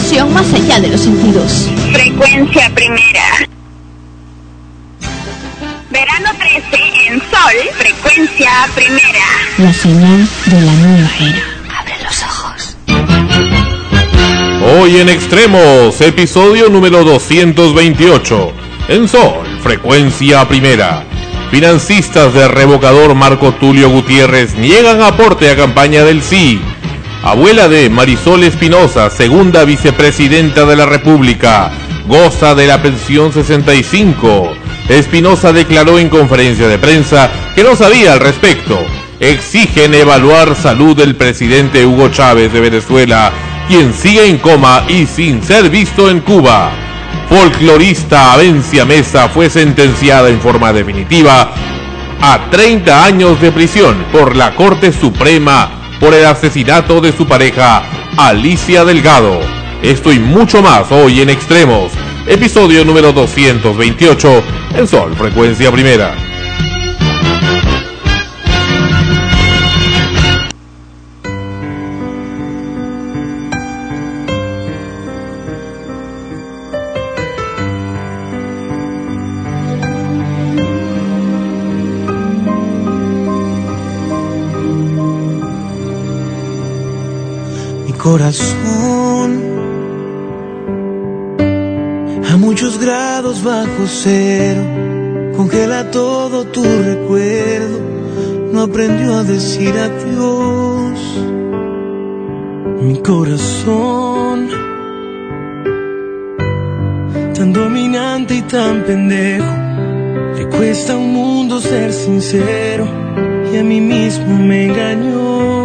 diversión más allá de los sentidos. Frecuencia primera. Verano 13 en Sol, frecuencia primera. La señal de la nueva era. Abre los ojos. Hoy en Extremos, episodio número 228. En Sol, frecuencia primera. Financistas de revocador Marco Tulio Gutiérrez niegan aporte a campaña del sí. Abuela de Marisol Espinosa, segunda vicepresidenta de la República, goza de la pensión 65. Espinosa declaró en conferencia de prensa que no sabía al respecto. Exigen evaluar salud del presidente Hugo Chávez de Venezuela, quien sigue en coma y sin ser visto en Cuba. Folclorista Avencia Mesa fue sentenciada en forma definitiva a 30 años de prisión por la Corte Suprema por el asesinato de su pareja Alicia Delgado. Esto y mucho más hoy en Extremos, episodio número 228 en Sol, frecuencia primera. Corazón a muchos grados bajo cero, congela todo tu recuerdo, no aprendió a decir adiós. Mi corazón, tan dominante y tan pendejo, le cuesta a un mundo ser sincero, y a mí mismo me engañó.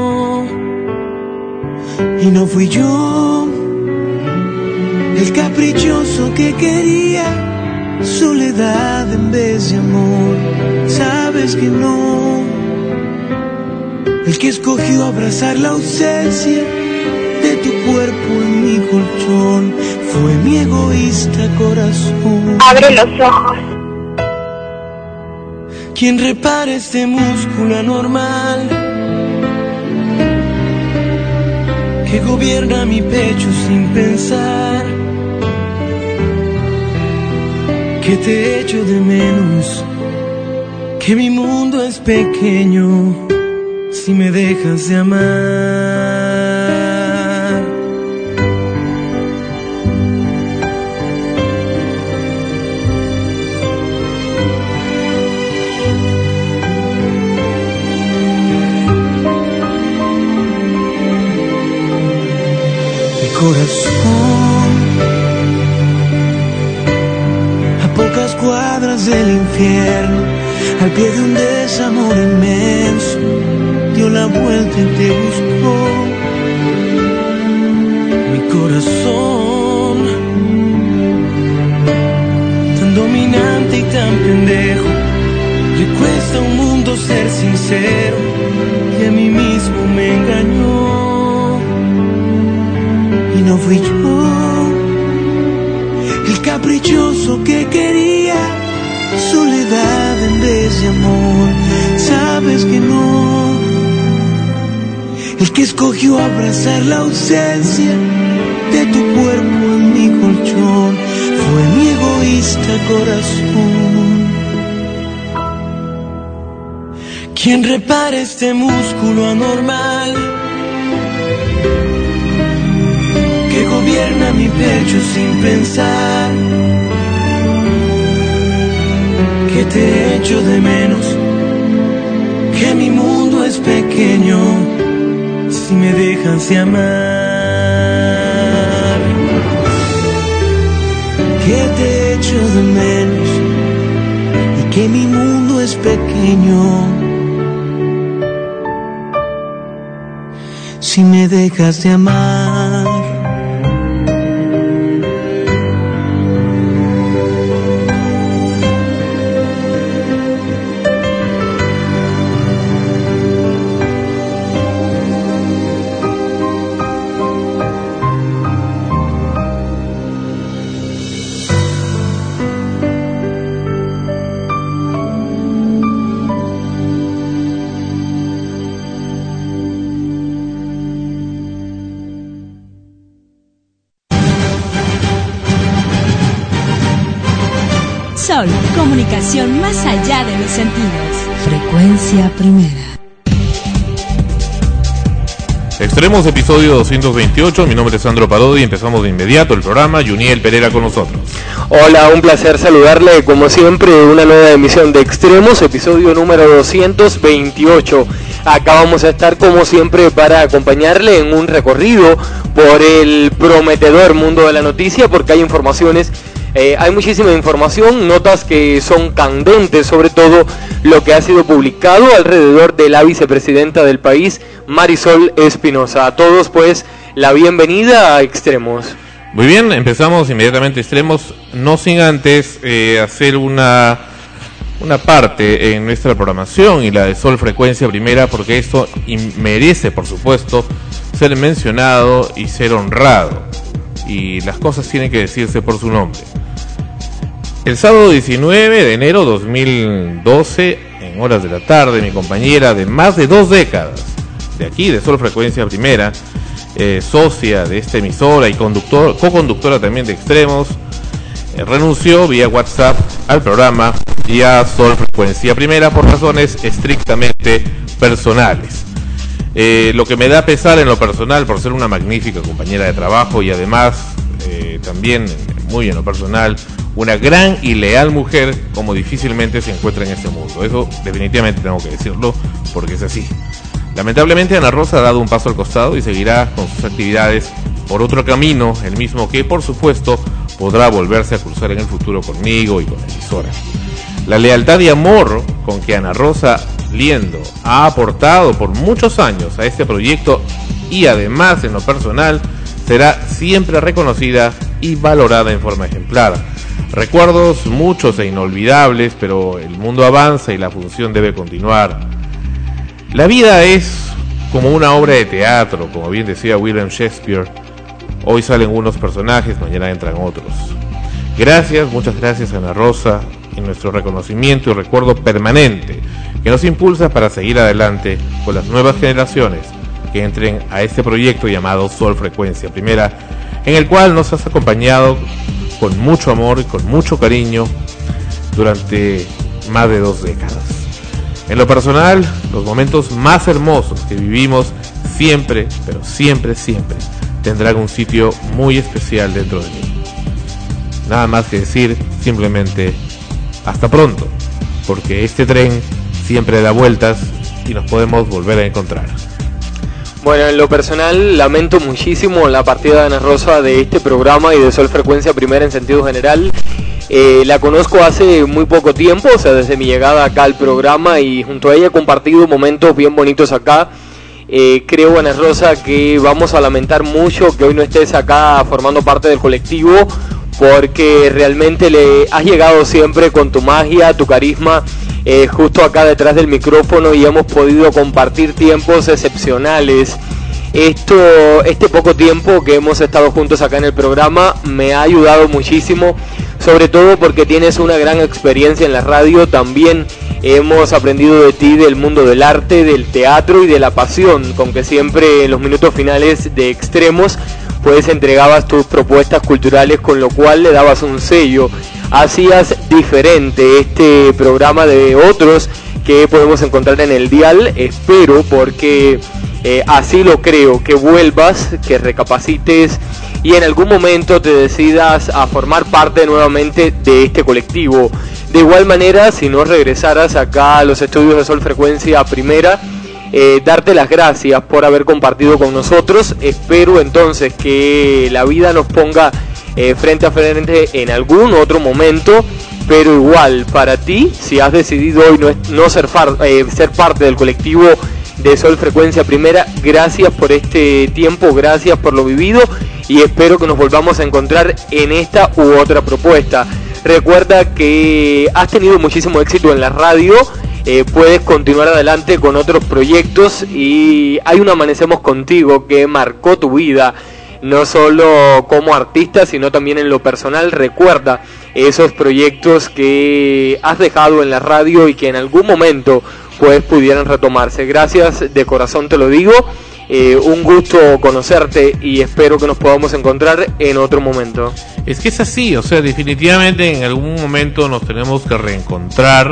Y no fui yo el caprichoso que quería soledad en vez de amor. Sabes que no. El que escogió abrazar la ausencia de tu cuerpo en mi colchón fue mi egoísta corazón. Abre los ojos. Quien repara este músculo anormal que gobierna mi pecho sin pensar, que te echo de menos, que mi mundo es pequeño si me dejas de amar. Corazón, a pocas cuadras del infierno, al pie de un desamor inmenso, dio la vuelta y te buscó. Mi corazón, tan dominante y tan pendejo, le cuesta a un mundo ser sincero, y a mí mismo me engañó. Y no fui yo el caprichoso que quería soledad en vez de amor. Sabes que no. El que escogió abrazar la ausencia de tu cuerpo en mi colchón fue mi egoísta corazón. Quien repara este músculo anormal que gobierna mi pecho sin pensar, que te echo de menos, que mi mundo es pequeño si me dejas de amar, que te echo de menos y que mi mundo es pequeño si me dejas de amar. Sol, comunicación más allá de los sentidos. Frecuencia Primera. Extremos, episodio 228. Mi nombre es Sandro Parodi y empezamos de inmediato el programa. Yuniel Pereira con nosotros. Hola, un placer saludarle, como siempre, una nueva emisión de Extremos, episodio número 228. Acá vamos a estar como siempre para acompañarle en un recorrido por el prometedor mundo de la noticia, porque hay informaciones, hay muchísima información, notas que son candentes, sobre todo lo que ha sido publicado alrededor de la vicepresidenta del país, Marisol Espinosa. A todos pues la bienvenida a Extremos. Muy bien, empezamos inmediatamente Extremos, no sin antes hacer una parte en nuestra programación y la de Sol Frecuencia Primera, porque esto merece, por supuesto, ser mencionado y ser honrado, y las cosas tienen que decirse por su nombre. El sábado 19 de enero 2012, en horas de la tarde, mi compañera de más de 2 décadas de aquí, de Sol Frecuencia Primera, socia de esta emisora y co-conductora también de Extremos, renunció vía WhatsApp al programa y a Sol Frecuencia Primera por razones estrictamente personales. Lo que me da pesar en lo personal, por ser una magnífica compañera de trabajo y además también muy en lo personal, una gran y leal mujer, como difícilmente se encuentra en este mundo. Eso definitivamente tengo que decirlo, porque es así. Lamentablemente Ana Rosa ha dado un paso al costado y seguirá con sus actividades por otro camino, el mismo que por supuesto podrá volverse a cruzar en el futuro conmigo y con la emisora. La lealtad y amor con que Ana Rosa Liendo ha aportado por muchos años a este proyecto y además en lo personal será siempre reconocida y valorada en forma ejemplar. Recuerdos muchos e inolvidables, pero el mundo avanza y la función debe continuar. La vida es como una obra de teatro, como bien decía William Shakespeare. Hoy salen unos personajes, mañana entran otros. Gracias, muchas gracias Ana Rosa, en nuestro reconocimiento y recuerdo permanente que nos impulsa para seguir adelante con las nuevas generaciones que entren a este proyecto llamado Sol Frecuencia Primera, en el cual nos has acompañado con mucho amor y con mucho cariño durante más de 2 décadas. En lo personal, los momentos más hermosos que vivimos siempre, pero siempre, siempre tendrán un sitio muy especial dentro de mí. Nada más que decir, simplemente hasta pronto, porque este tren siempre da vueltas y nos podemos volver a encontrar. Bueno, en lo personal lamento muchísimo la partida de Ana Rosa de este programa y de Sol Frecuencia Primera en sentido general. La conozco hace muy poco tiempo, o sea, desde mi llegada acá al programa, y junto a ella he compartido momentos bien bonitos acá. Creo, Ana Rosa, que vamos a lamentar mucho que hoy no estés acá formando parte del colectivo, porque realmente le has llegado siempre con tu magia, tu carisma, justo acá detrás del micrófono, y hemos podido compartir tiempos excepcionales. Este poco tiempo que hemos estado juntos acá en el programa me ha ayudado muchísimo, sobre todo porque tienes una gran experiencia en la radio. También hemos aprendido de ti, del mundo del arte, del teatro y de la pasión con que siempre en los minutos finales de Extremos pues entregabas tus propuestas culturales, con lo cual le dabas un sello. Hacías diferente este programa de otros que podemos encontrar en el dial. Espero, porque así lo creo, que vuelvas, que recapacites y en algún momento te decidas a formar parte nuevamente de este colectivo. De igual manera, si no regresaras acá a los estudios de Sol Frecuencia Primera, darte las gracias por haber compartido con nosotros. Espero entonces que la vida nos ponga frente a frente en algún otro momento, pero igual para ti, si has decidido hoy no ser parte del colectivo de Sol Frecuencia Primera, gracias por este tiempo, gracias por lo vivido, y espero que nos volvamos a encontrar en esta u otra propuesta. Recuerda que has tenido muchísimo éxito en la radio, puedes continuar adelante con otros proyectos, y hay un Amanecemos Contigo que marcó tu vida, no solo como artista, sino también en lo personal. Recuerda esos proyectos que has dejado en la radio y que en algún momento pues pudieran retomarse. Gracias, de corazón te lo digo, un gusto conocerte y espero que nos podamos encontrar en otro momento. Es que es así, o sea, definitivamente en algún momento nos tenemos que reencontrar.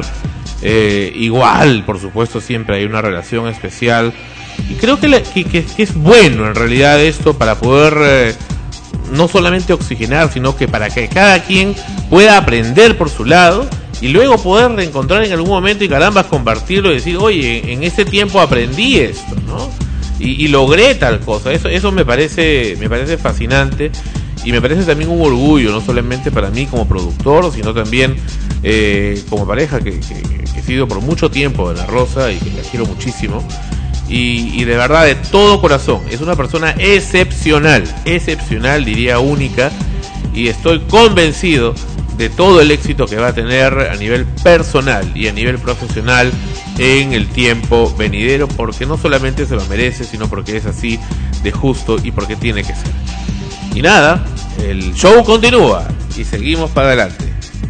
Igual, por supuesto, siempre hay una relación especial. Y creo que es bueno en realidad esto para poder no solamente oxigenar, sino que para que cada quien pueda aprender por su lado y luego poder reencontrar en algún momento y carambas compartirlo y decir, oye, en ese tiempo aprendí esto, ¿no? Y logré tal cosa. Eso me parece fascinante y me parece también un orgullo, no solamente para mí como productor, sino también como pareja que he sido por mucho tiempo de La Rosa y que la quiero muchísimo. Y de verdad, de todo corazón, es una persona excepcional, diría única, y estoy convencido de todo el éxito que va a tener a nivel personal y a nivel profesional en el tiempo venidero, porque no solamente se lo merece, sino porque es así de justo y porque tiene que ser. Y nada, el show continúa y seguimos para adelante.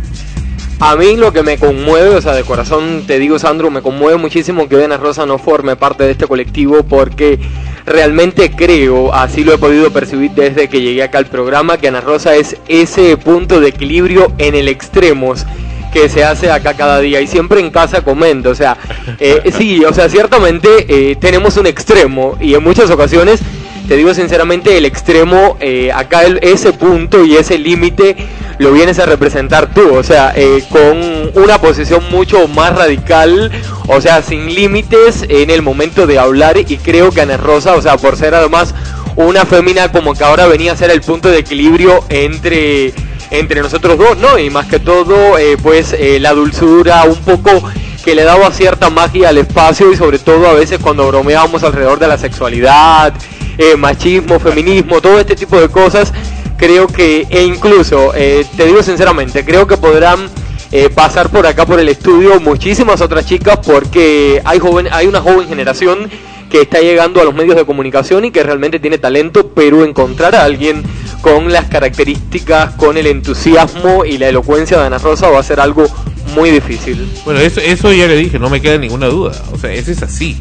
A mí lo que me conmueve, o sea, de corazón te digo, Sandro, me conmueve muchísimo que Ana Rosa no forme parte de este colectivo, porque realmente creo, así lo he podido percibir desde que llegué acá al programa, que Ana Rosa es ese punto de equilibrio en el extremos que se hace acá cada día, y siempre en casa comento, o sea, sí, o sea, ciertamente tenemos un extremo, y en muchas ocasiones, te digo sinceramente, el extremo, acá ese punto y ese límite lo vienes a representar tú, o sea, con una posición mucho más radical, o sea, sin límites en el momento de hablar, y creo que Ana Rosa, o sea, por ser además una fémina, como que ahora venía a ser el punto de equilibrio entre nosotros dos, ¿no? Y más que todo, pues la dulzura un poco que le daba cierta magia al espacio, y sobre todo a veces cuando bromeábamos alrededor de la sexualidad, machismo, feminismo, todo este tipo de cosas, creo que, e incluso, te digo sinceramente, creo que podrán pasar por acá por el estudio muchísimas otras chicas, porque hay una joven generación que está llegando a los medios de comunicación y que realmente tiene talento, pero encontrar a alguien con las características, con el entusiasmo y la elocuencia de Ana Rosa va a ser algo muy difícil. Bueno, eso ya le dije, no me queda ninguna duda, o sea, ese es así,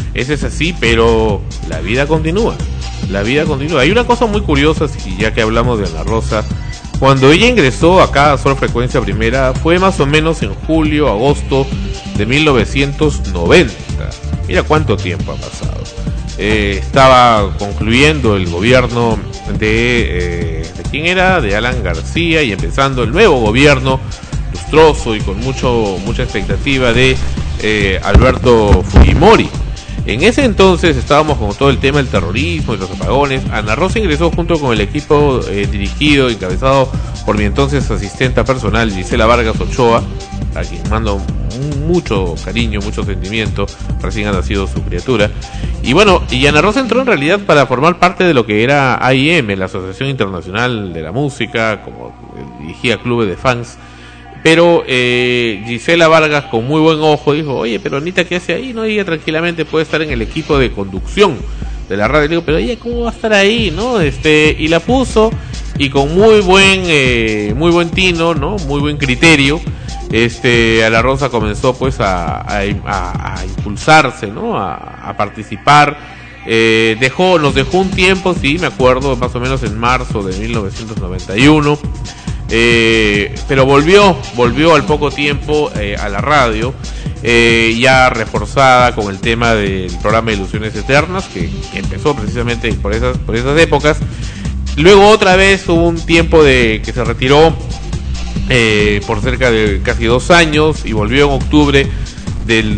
pero la vida continúa. Hay una cosa muy curiosa, ya que hablamos de Ana Rosa. Cuando ella ingresó acá a Sol Frecuencia Primera fue más o menos en julio, agosto de 1990. Mira cuánto tiempo ha pasado. Estaba concluyendo el gobierno ¿de quién era? De Alan García, y empezando el nuevo gobierno lustroso y con mucha expectativa de Alberto Fujimori. En ese entonces estábamos con todo el tema del terrorismo y los apagones. Ana Rosa ingresó junto con el equipo dirigido, encabezado por mi entonces asistenta personal, Gisela Vargas Ochoa, a quien mando mucho cariño, mucho sentimiento, recién ha nacido su criatura. Y bueno, y Ana Rosa entró en realidad para formar parte de lo que era AIM, la Asociación Internacional de la Música, como dirigía clubes de fans. Pero Gisela Vargas, con muy buen ojo, dijo, oye, pero Anita, ¿qué hace ahí? No, ella tranquilamente puede estar en el equipo de conducción de la radio. Le digo, pero ella, ¿cómo va a estar ahí? ¿No? Y la puso, y con muy buen tino, ¿no? Muy buen criterio, Ana Rosa comenzó pues a impulsarse, ¿no? A participar. Nos dejó un tiempo, sí, me acuerdo, más o menos en marzo de 1991. Pero volvió al poco tiempo a la radio, ya reforzada con el tema del programa de Ilusiones Eternas, que empezó precisamente por esas épocas. Luego otra vez hubo un tiempo de que se retiró por cerca de casi 2 años, y volvió en octubre del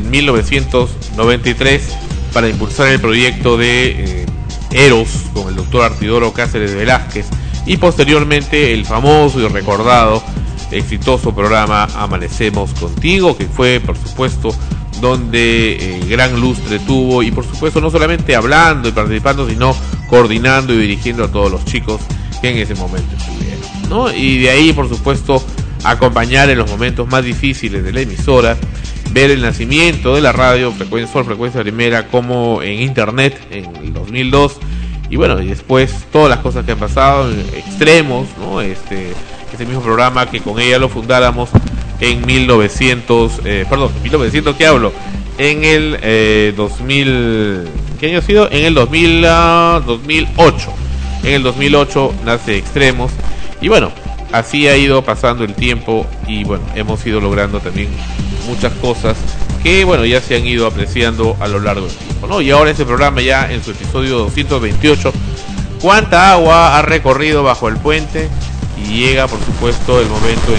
1993 para impulsar el proyecto de Eros con el doctor Artidoro Cáceres Velázquez, y posteriormente el famoso y recordado exitoso programa Amanecemos Contigo, que fue por supuesto donde gran lustre tuvo, y por supuesto no solamente hablando y participando, sino coordinando y dirigiendo a todos los chicos que en ese momento estuvieron, ¿no? Y de ahí por supuesto acompañar en los momentos más difíciles de la emisora, ver el nacimiento de la radio Sol Frecuencia Primera como en internet en el 2002. Y bueno, y después todas las cosas que han pasado, extremos, ¿no? Ese mismo programa que con ella lo fundáramos en 1900, ¿qué hablo? En el 2000, qué año ha sido? En el 2008. En el 2008 nace Extremos. Y bueno, así ha ido pasando el tiempo. Y bueno, hemos ido logrando también muchas cosas que bueno, ya se han ido apreciando a lo largo del tiempo, ¿no? Y ahora este programa ya en su episodio 228, ¿cuánta agua ha recorrido bajo el puente? Y llega por supuesto el momento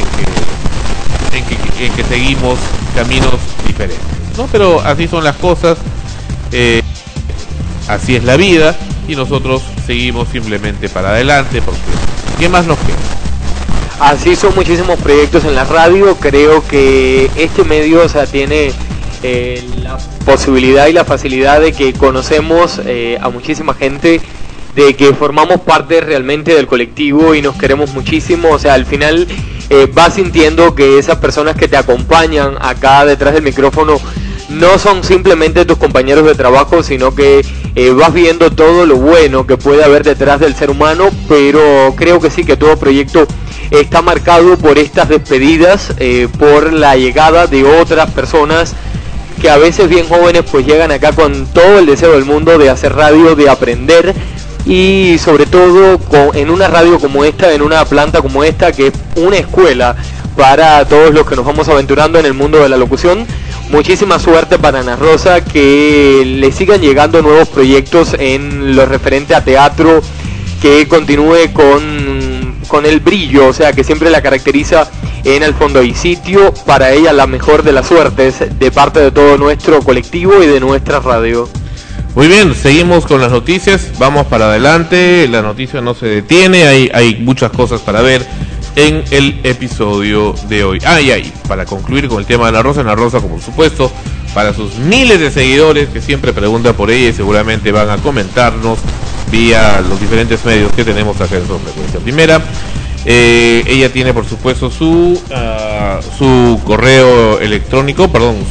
en que seguimos caminos diferentes, ¿no? Pero así son las cosas, así es la vida, y nosotros seguimos simplemente para adelante, porque ¿qué más nos queda? Así son muchísimos proyectos en la radio. Creo que este medio, o sea, tiene la posibilidad y la facilidad de que conocemos a muchísima gente, de que formamos parte realmente del colectivo y nos queremos muchísimo. O sea, al final vas sintiendo que esas personas que te acompañan acá detrás del micrófono no son simplemente tus compañeros de trabajo, sino que vas viendo todo lo bueno que puede haber detrás del ser humano. Pero creo que sí, que todo proyecto está marcado por estas despedidas, por la llegada de otras personas que a veces bien jóvenes pues llegan acá con todo el deseo del mundo de hacer radio, de aprender, y sobre todo en una radio como esta, en una planta como esta, que es una escuela para todos los que nos vamos aventurando en el mundo de la locución. Muchísima suerte para Ana Rosa, que le sigan llegando nuevos proyectos en lo referente a teatro, que continúe con el brillo, o sea, que siempre la caracteriza en el fondo y sitio. Para ella la mejor de las suertes de parte de todo nuestro colectivo y de nuestra radio. Muy bien, seguimos con las noticias, vamos para adelante, la noticia no se detiene, hay muchas cosas para ver en el episodio de hoy. Y para concluir con el tema de Ana Rosa, como supuesto, para sus miles de seguidores que siempre preguntan por ella y seguramente van a comentarnos vía los diferentes medios que tenemos acá en Frecuencia Primera. Ella tiene por supuesto su correo electrónico,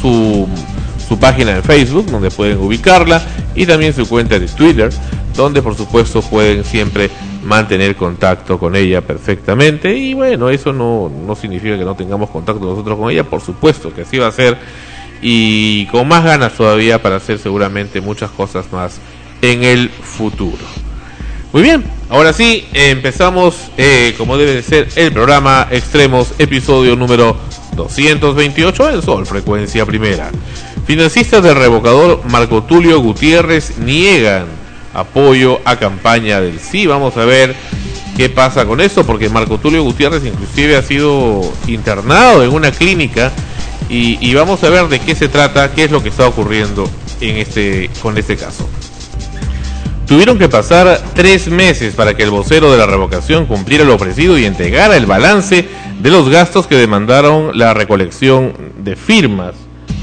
su página de Facebook, donde pueden ubicarla, y también su cuenta de Twitter, donde por supuesto pueden siempre mantener contacto con ella perfectamente. Y bueno, eso no significa que no tengamos contacto nosotros con ella, por supuesto que así va a ser, y con más ganas todavía para hacer seguramente muchas cosas más en el futuro. Muy bien, ahora sí, empezamos como debe de ser el programa Extremos, episodio número 228 en Sol Frecuencia Primera. Financistas del revocador Marco Tulio Gutiérrez niegan apoyo a campaña del sí. Vamos a ver qué pasa con esto, porque Marco Tulio Gutiérrez inclusive ha sido internado en una clínica, y vamos a ver de qué se trata, qué es lo que está ocurriendo con este caso. Tuvieron que pasar 3 meses para que el vocero de la revocación cumpliera lo ofrecido y entregara el balance de los gastos que demandaron la recolección de firmas.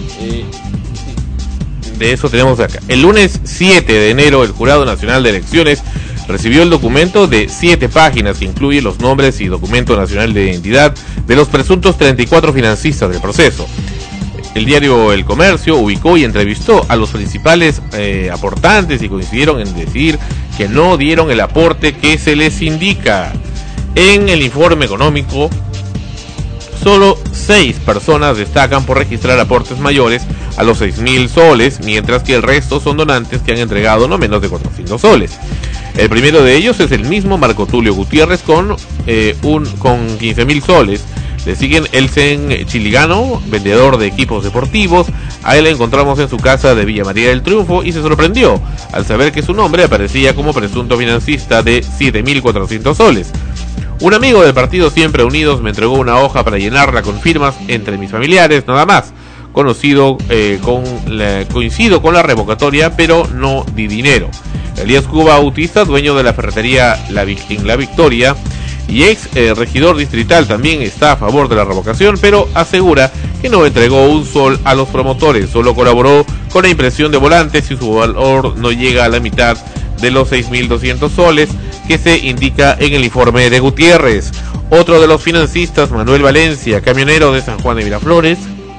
De eso tenemos acá. El lunes 7 de enero, el Jurado Nacional de Elecciones recibió el documento de 7 páginas que incluye los nombres y documento nacional de identidad de los presuntos 34 financistas del proceso. El diario El Comercio ubicó y entrevistó a los principales aportantes y coincidieron en decir que no dieron el aporte que se les indica. En el informe económico, solo 6 personas destacan por registrar aportes mayores a los 6.000 soles, mientras que el resto son donantes que han entregado no menos de 400 soles. El primero de ellos es el mismo Marco Tulio Gutiérrez con 15.000 soles. Le siguen Elsen Chiligano, vendedor de equipos deportivos. A él le encontramos en su casa de Villa María del Triunfo y se sorprendió al saber que su nombre aparecía como presunto financista de 7.400 soles. Un amigo del partido Siempre Unidos me entregó una hoja para llenarla con firmas entre mis familiares, nada más. Coincido con la revocatoria, pero no di dinero. Elías Cuba Bautista, dueño de la ferretería La Victoria y ex regidor distrital, también está a favor de la revocación, pero asegura que no entregó un sol a los promotores, solo colaboró con la impresión de volantes y su valor no llega a la mitad de los 6.200 soles que se indica en el informe de Gutiérrez. Otro de los financistas, Manuel Valencia, camionero de San Juan de Miraflores,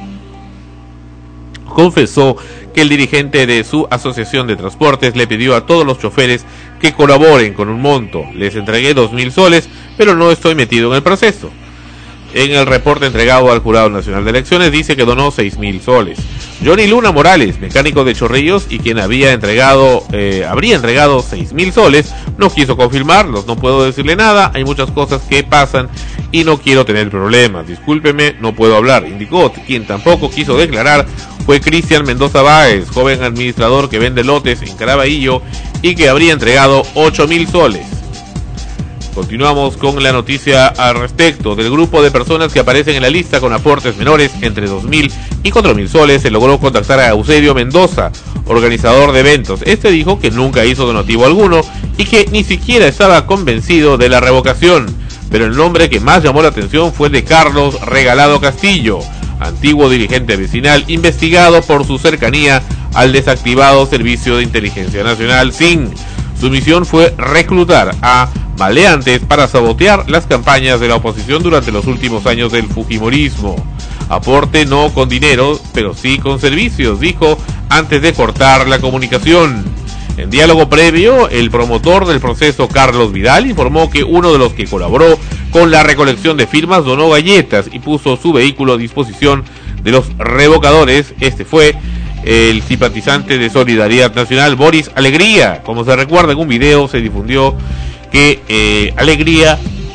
confesó que el dirigente de su asociación de transportes le pidió a todos los choferes que colaboren con un monto. Les entregué 2.000 soles, pero no estoy metido en el proceso. En el reporte entregado al Jurado Nacional de Elecciones dice que donó 6.000 soles. Johnny Luna Morales, mecánico de Chorrillos y quien habría entregado 6.000 soles, no quiso confirmarlos. No puedo decirle nada, hay muchas cosas que pasan y no quiero tener problemas. Discúlpeme, no puedo hablar, indicó. Quien tampoco quiso declarar fue Cristian Mendoza Báez, joven administrador que vende lotes en Caraballo y que habría entregado 8.000 soles. Continuamos con la noticia al respecto. Del grupo de personas que aparecen en la lista con aportes menores entre 2.000 y 4.000 soles, se logró contactar a Eusebio Mendoza, organizador de eventos. Este dijo que nunca hizo donativo alguno y que ni siquiera estaba convencido de la revocación. Pero el nombre que más llamó la atención fue el de Carlos Regalado Castillo, antiguo dirigente vecinal investigado por su cercanía al desactivado Servicio de Inteligencia Nacional, SIN. Su misión fue reclutar a maleantes para sabotear las campañas de la oposición durante los últimos años del fujimorismo. Aporte no con dinero, pero sí con servicios, dijo antes de cortar la comunicación. En diálogo previo, el promotor del proceso, Carlos Vidal, informó que uno de los que colaboró con la recolección de firmas donó galletas y puso su vehículo a disposición de los revocadores. Este fue el simpatizante de Solidaridad Nacional, Boris Alegría. Como se recuerda, en un video se difundió que Alegría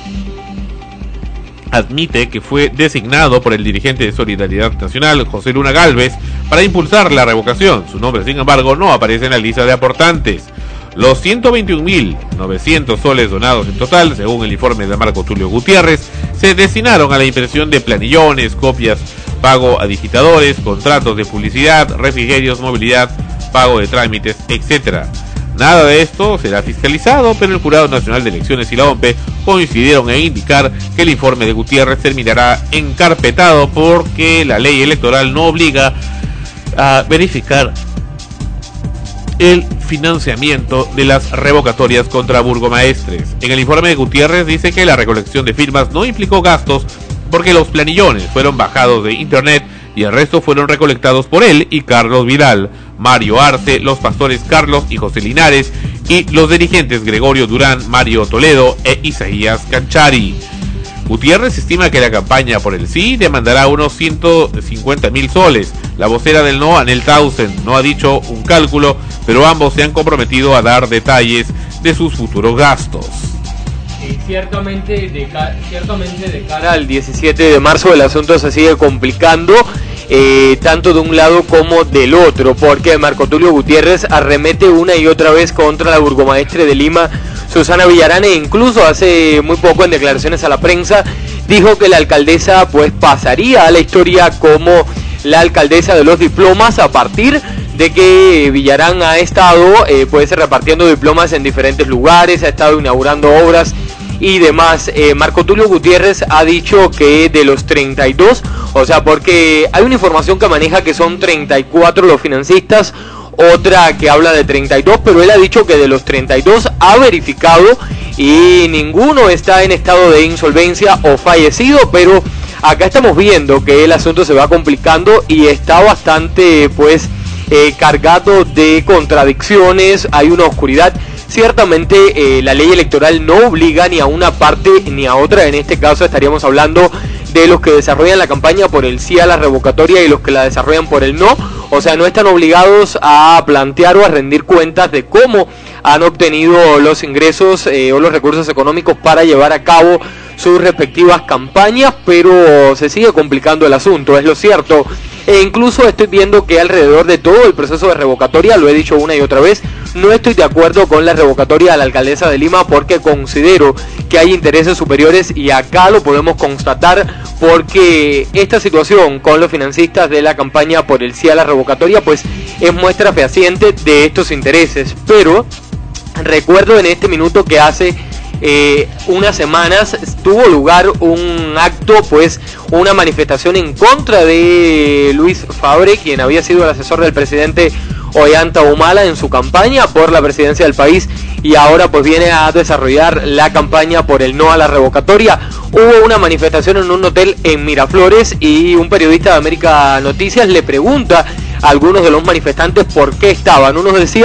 admite que fue designado por el dirigente de Solidaridad Nacional, José Luna Gálvez, para impulsar la revocación. Su nombre, sin embargo, no aparece en la lista de aportantes. Los 121.900 soles donados en total, según el informe de Marco Tulio Gutiérrez, se destinaron a la impresión de planillones, copias, pago a digitadores, contratos de publicidad, refrigerios, movilidad, pago de trámites, etc. Nada de esto será fiscalizado, pero el Jurado Nacional de Elecciones y la OMPE coincidieron en indicar que el informe de Gutiérrez terminará encarpetado porque la ley electoral no obliga a verificar el financiamiento de las revocatorias contra burgomaestres. En el informe de Gutiérrez dice que la recolección de firmas no implicó gastos porque los planillones fueron bajados de internet y el resto fueron recolectados por él y Carlos Vidal, Mario Arce, los pastores Carlos y José Linares y los dirigentes Gregorio Durán, Mario Toledo e Isaías Canchari. Gutiérrez estima que la campaña por el sí demandará unos 150.000 soles. La vocera del no, Anel Tausen, no ha dicho un cálculo, pero ambos se han comprometido a dar detalles de sus futuros gastos. Ciertamente de cara al 17 de marzo el asunto se sigue complicando, tanto de un lado como del otro, porque Marco Tulio Gutiérrez arremete una y otra vez contra la burgomaestre de Lima, Susana Villarán, e incluso hace muy poco en declaraciones a la prensa dijo que la alcaldesa pues pasaría a la historia como la alcaldesa de los diplomas a partir de que Villarán ha estado pues repartiendo diplomas en diferentes lugares, ha estado inaugurando obras y demás. Marco Tulio Gutiérrez ha dicho que de los 32, o sea, porque hay una información que maneja que son 34 los financistas, otra que habla de 32, pero él ha dicho que de los 32 ha verificado y ninguno está en estado de insolvencia o fallecido, pero acá estamos viendo que el asunto se va complicando y está bastante pues cargado de contradicciones, hay una oscuridad. Ciertamente la ley electoral no obliga ni a una parte ni a otra, en este caso estaríamos hablando de los que desarrollan la campaña por el sí a la revocatoria y los que la desarrollan por el no, o sea, no están obligados a plantear o a rendir cuentas de cómo han obtenido los ingresos o los recursos económicos para llevar a cabo sus respectivas campañas, pero se sigue complicando el asunto, es lo cierto. E incluso estoy viendo que alrededor de todo el proceso de revocatoria, lo he dicho una y otra vez, no estoy de acuerdo con la revocatoria de la alcaldesa de Lima porque considero que hay intereses superiores y acá lo podemos constatar porque esta situación con los financistas de la campaña por el sí a la revocatoria pues es muestra fehaciente de estos intereses. Pero recuerdo en este minuto que hace unas semanas tuvo lugar un acto, pues una manifestación en contra de Luis Fabre, quien había sido el asesor del presidente Ollanta Humala en su campaña por la presidencia del país y ahora pues viene a desarrollar la campaña por el no a la revocatoria. Hubo una manifestación en un hotel en Miraflores y un periodista de América Noticias le pregunta a algunos de los manifestantes por qué estaban. Unos decían,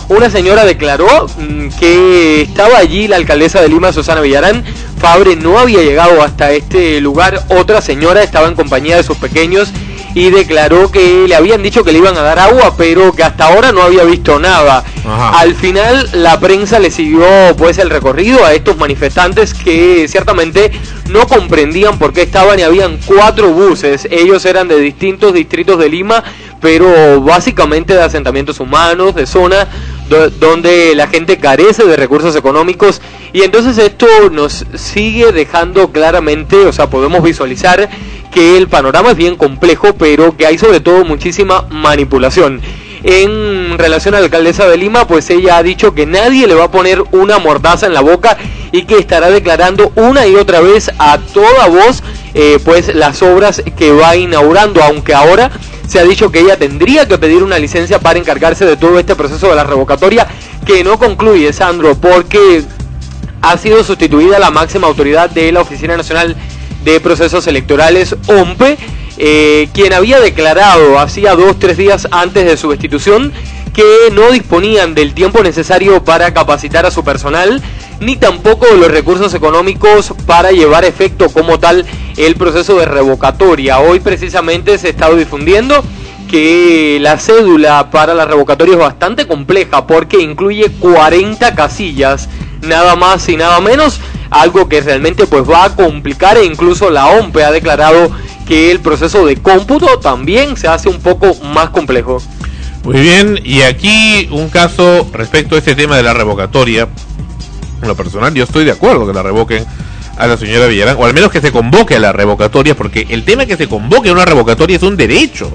una señora declaró que estaba allí la alcaldesa de Lima, Susana Villarán. Fabre no había llegado hasta este lugar. Otra señora estaba en compañía de sus pequeños y declaró que le habían dicho que le iban a dar agua, pero que hasta ahora no había visto nada. Ajá. Al final la prensa le siguió pues el recorrido a estos manifestantes que ciertamente no comprendían por qué estaban, y habían 4 buses. Ellos eran de distintos distritos de Lima, pero básicamente de asentamientos humanos, de zonas donde la gente carece de recursos económicos, y entonces esto nos sigue dejando claramente, o sea, podemos visualizar que el panorama es bien complejo, pero que hay sobre todo muchísima manipulación. En relación a la alcaldesa de Lima, pues ella ha dicho que nadie le va a poner una mordaza en la boca y que estará declarando una y otra vez a toda voz pues las obras que va inaugurando, aunque ahora se ha dicho que ella tendría que pedir una licencia para encargarse de todo este proceso de la revocatoria, que no concluye, Sandro, porque ha sido sustituida la máxima autoridad de la Oficina Nacional de Procesos Electorales, OMPE, quien había declarado hacía 2-3 días antes de su destitución que no disponían del tiempo necesario para capacitar a su personal, ni tampoco de los recursos económicos para llevar a efecto como tal el proceso de revocatoria. Hoy precisamente se ha estado difundiendo que la cédula para la revocatoria es bastante compleja porque incluye 40 casillas, nada más y nada menos, algo que realmente pues va a complicar, e incluso la OMPE ha declarado que el proceso de cómputo también se hace un poco más complejo. Muy bien, y aquí un caso respecto a este tema de la revocatoria. En lo personal yo estoy de acuerdo que la revoquen a la señora Villarán, o al menos que se convoque a la revocatoria, porque el tema de que se convoque a una revocatoria es un derecho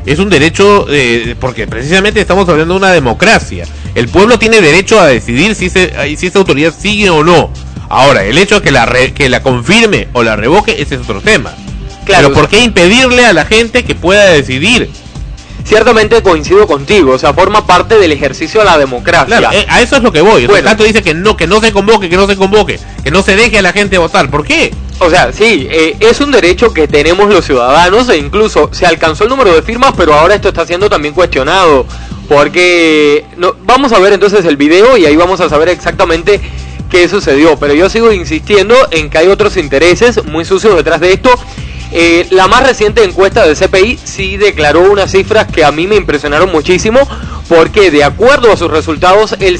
porque precisamente estamos hablando de una democracia. El pueblo tiene derecho a decidir si esa autoridad sigue o no. Ahora, el hecho de que la confirme o la revoque, ese es otro tema. Claro, pero ¿por qué impedirle a la gente que pueda decidir? Ciertamente coincido contigo, o sea, forma parte del ejercicio de la democracia. Claro, a eso es lo que voy. Bueno, el tanto dice que no se convoque, que no se deje a la gente votar. ¿Por qué? O sea, sí, es un derecho que tenemos los ciudadanos, e incluso se alcanzó el número de firmas, pero ahora esto está siendo también cuestionado, porque vamos a ver entonces el video y ahí vamos a saber exactamente qué sucedió. Pero yo sigo insistiendo en que hay otros intereses muy sucios detrás de esto. La más reciente encuesta del CPI sí declaró unas cifras que a mí me impresionaron muchísimo, porque de acuerdo a sus resultados el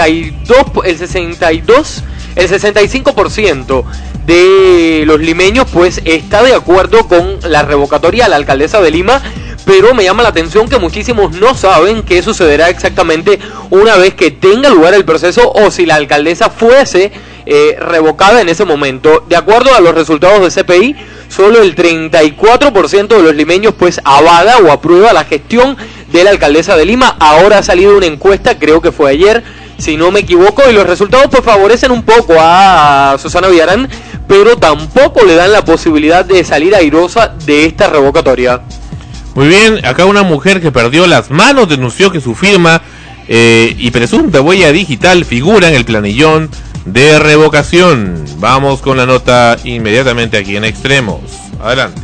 65% de los limeños pues está de acuerdo con la revocatoria a la alcaldesa de Lima, pero me llama la atención que muchísimos no saben qué sucederá exactamente una vez que tenga lugar el proceso, o si la alcaldesa fuese revocada en ese momento. De acuerdo a los resultados de CPI, solo el 34% de los limeños pues avala o aprueba la gestión de la alcaldesa de Lima. Ahora ha salido una encuesta, creo que fue ayer, si no me equivoco, y los resultados pues favorecen un poco a Susana Villarán, pero tampoco le dan la posibilidad de salir airosa de esta revocatoria. Muy bien, acá una mujer que perdió las manos denunció que su firma y presunta huella digital figura en el planillón de revocación. Vamos con la nota inmediatamente aquí en Extremos. Adelante.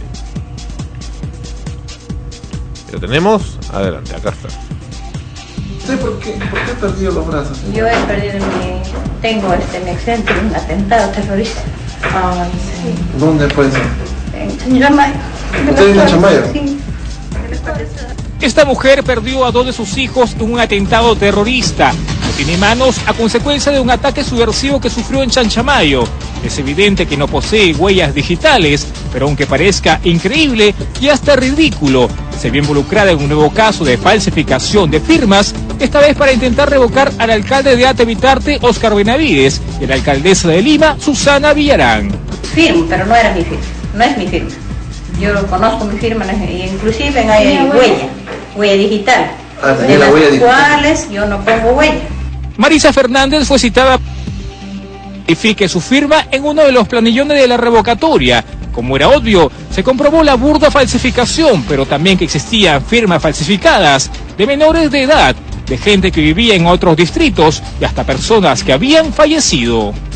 ¿Lo tenemos? Adelante, acá está. ¿Por qué ha perdido los brazos? Yo he perdido tengo mi accidente, un atentado terrorista. Sí. ¿Dónde fue eso? En Chanchamayo. ¿Usted en Chanchamayo? Sí. Esta mujer perdió a 2 de sus hijos en un atentado terrorista. No tiene manos a consecuencia de un ataque subversivo que sufrió en Chanchamayo. Es evidente que no posee huellas digitales, pero aunque parezca increíble y hasta ridículo, se ve involucrada en un nuevo caso de falsificación de firmas, esta vez para intentar revocar al alcalde de Atevitarte, Óscar Benavides, y a la alcaldesa de Lima, Susana Villarán. Firmo, pero no era mi firma, no es mi firma. Yo conozco mi firma, inclusive hay huella digital, de las cuales yo no pongo huella. Marisa Fernández fue citada verifique su firma en uno de los planillones de la revocatoria. Como era obvio, se comprobó la burda falsificación, pero también que existían firmas falsificadas de menores de edad, de gente que vivía en otros distritos y hasta personas que habían fallecido.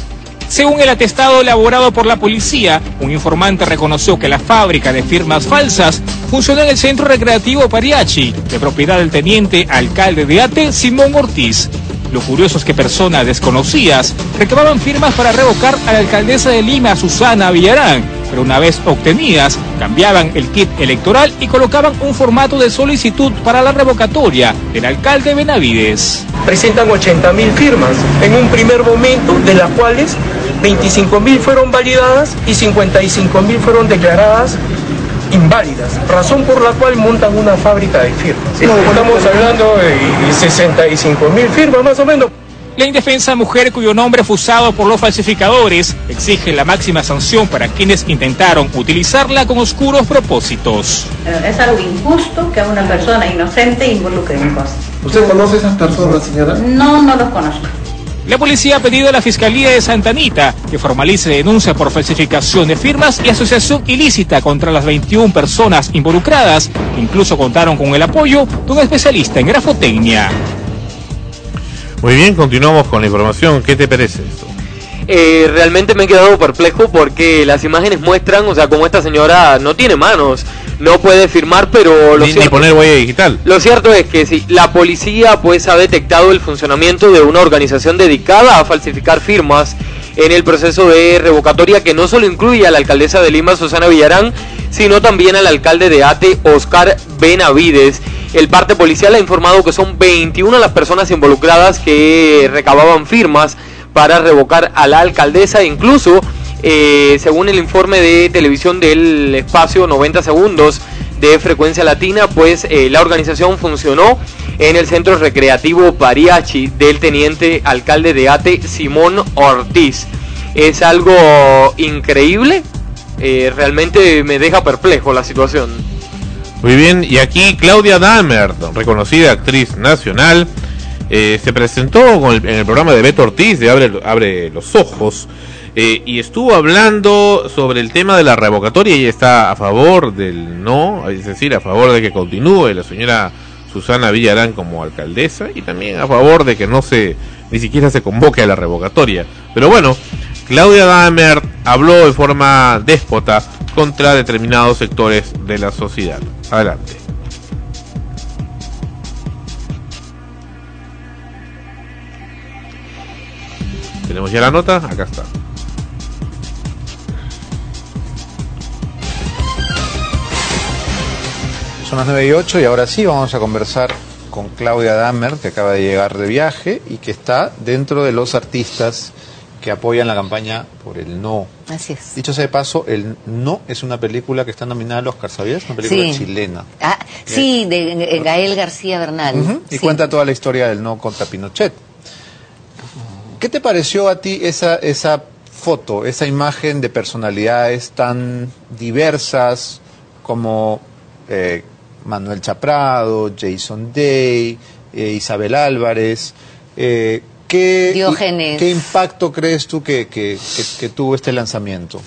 Según el atestado elaborado por la policía, un informante reconoció que la fábrica de firmas falsas funcionó en el centro recreativo Pariachi, de propiedad del teniente alcalde de Ate, Simón Ortiz. Lo curioso es que personas desconocidas recababan firmas para revocar a la alcaldesa de Lima, Susana Villarán, pero una vez obtenidas, cambiaban el kit electoral y colocaban un formato de solicitud para la revocatoria del alcalde Benavides. Presentan 80.000 firmas en un primer momento, de las cuales 25.000 fueron validadas y 55.000 fueron declaradas inválidas, razón por la cual montan una fábrica de firmas. Estamos hablando de 65.000 firmas más o menos. La indefensa mujer, cuyo nombre fue usado por los falsificadores, exige la máxima sanción para quienes intentaron utilizarla con oscuros propósitos. Es algo injusto que a una persona inocente involucre en cosas. ¿Usted conoce a esas personas, señora? No, no los conozco. La policía ha pedido a la Fiscalía de Santa Anita que formalice denuncia por falsificación de firmas y asociación ilícita contra las 21 personas involucradas, que incluso contaron con el apoyo de un especialista en grafotecnia. Muy bien, continuamos con la información. ¿Qué te parece esto? Realmente me he quedado perplejo porque las imágenes muestran, o sea, como esta señora no tiene manos, no puede firmar, pero ni poner huella digital. Lo cierto es que sí, la policía pues ha detectado el funcionamiento de una organización dedicada a falsificar firmas en el proceso de revocatoria, que no solo incluye a la alcaldesa de Lima, Susana Villarán, sino también al alcalde de Ate, Oscar Benavides. El parte policial ha informado que son 21 las personas involucradas que recababan firmas para revocar a la alcaldesa. Incluso, según el informe de televisión del espacio 90 segundos de Frecuencia Latina, pues la organización funcionó en el centro recreativo Pariachi del teniente alcalde de Ate, Simón Ortiz. Es algo increíble, realmente me deja perplejo la situación. Muy bien, y aquí Claudia Dammert, reconocida actriz nacional, se presentó en el programa de Beto Ortiz de Abre los Ojos, y estuvo hablando sobre el tema de la revocatoria. Ella está a favor del no, es decir, a favor de que continúe la señora Susana Villarán como alcaldesa, y también a favor de que ni siquiera se convoque a la revocatoria. Pero bueno, Claudia Dammert habló de forma déspota contra determinados sectores de la sociedad. Adelante. ¿Tenemos ya la nota? Acá está. Son las 9:08 y ahora sí vamos a conversar con Claudia Dammert, que acaba de llegar de viaje y que está dentro de los artistas que apoyan la campaña por el no. Así es. Dicho sea de paso, El No es una película que está nominada al Oscar, ¿sabías? Una película chilena. Sí, de Gael García Bernal. Y cuenta toda la historia del no contra Pinochet. ¿Qué te pareció a ti esa foto, esa imagen de personalidades tan diversas como Manuel Chaprado, Jason Day, Isabel Álvarez? Diógenes. ¿Qué impacto crees tú que tuvo este lanzamiento?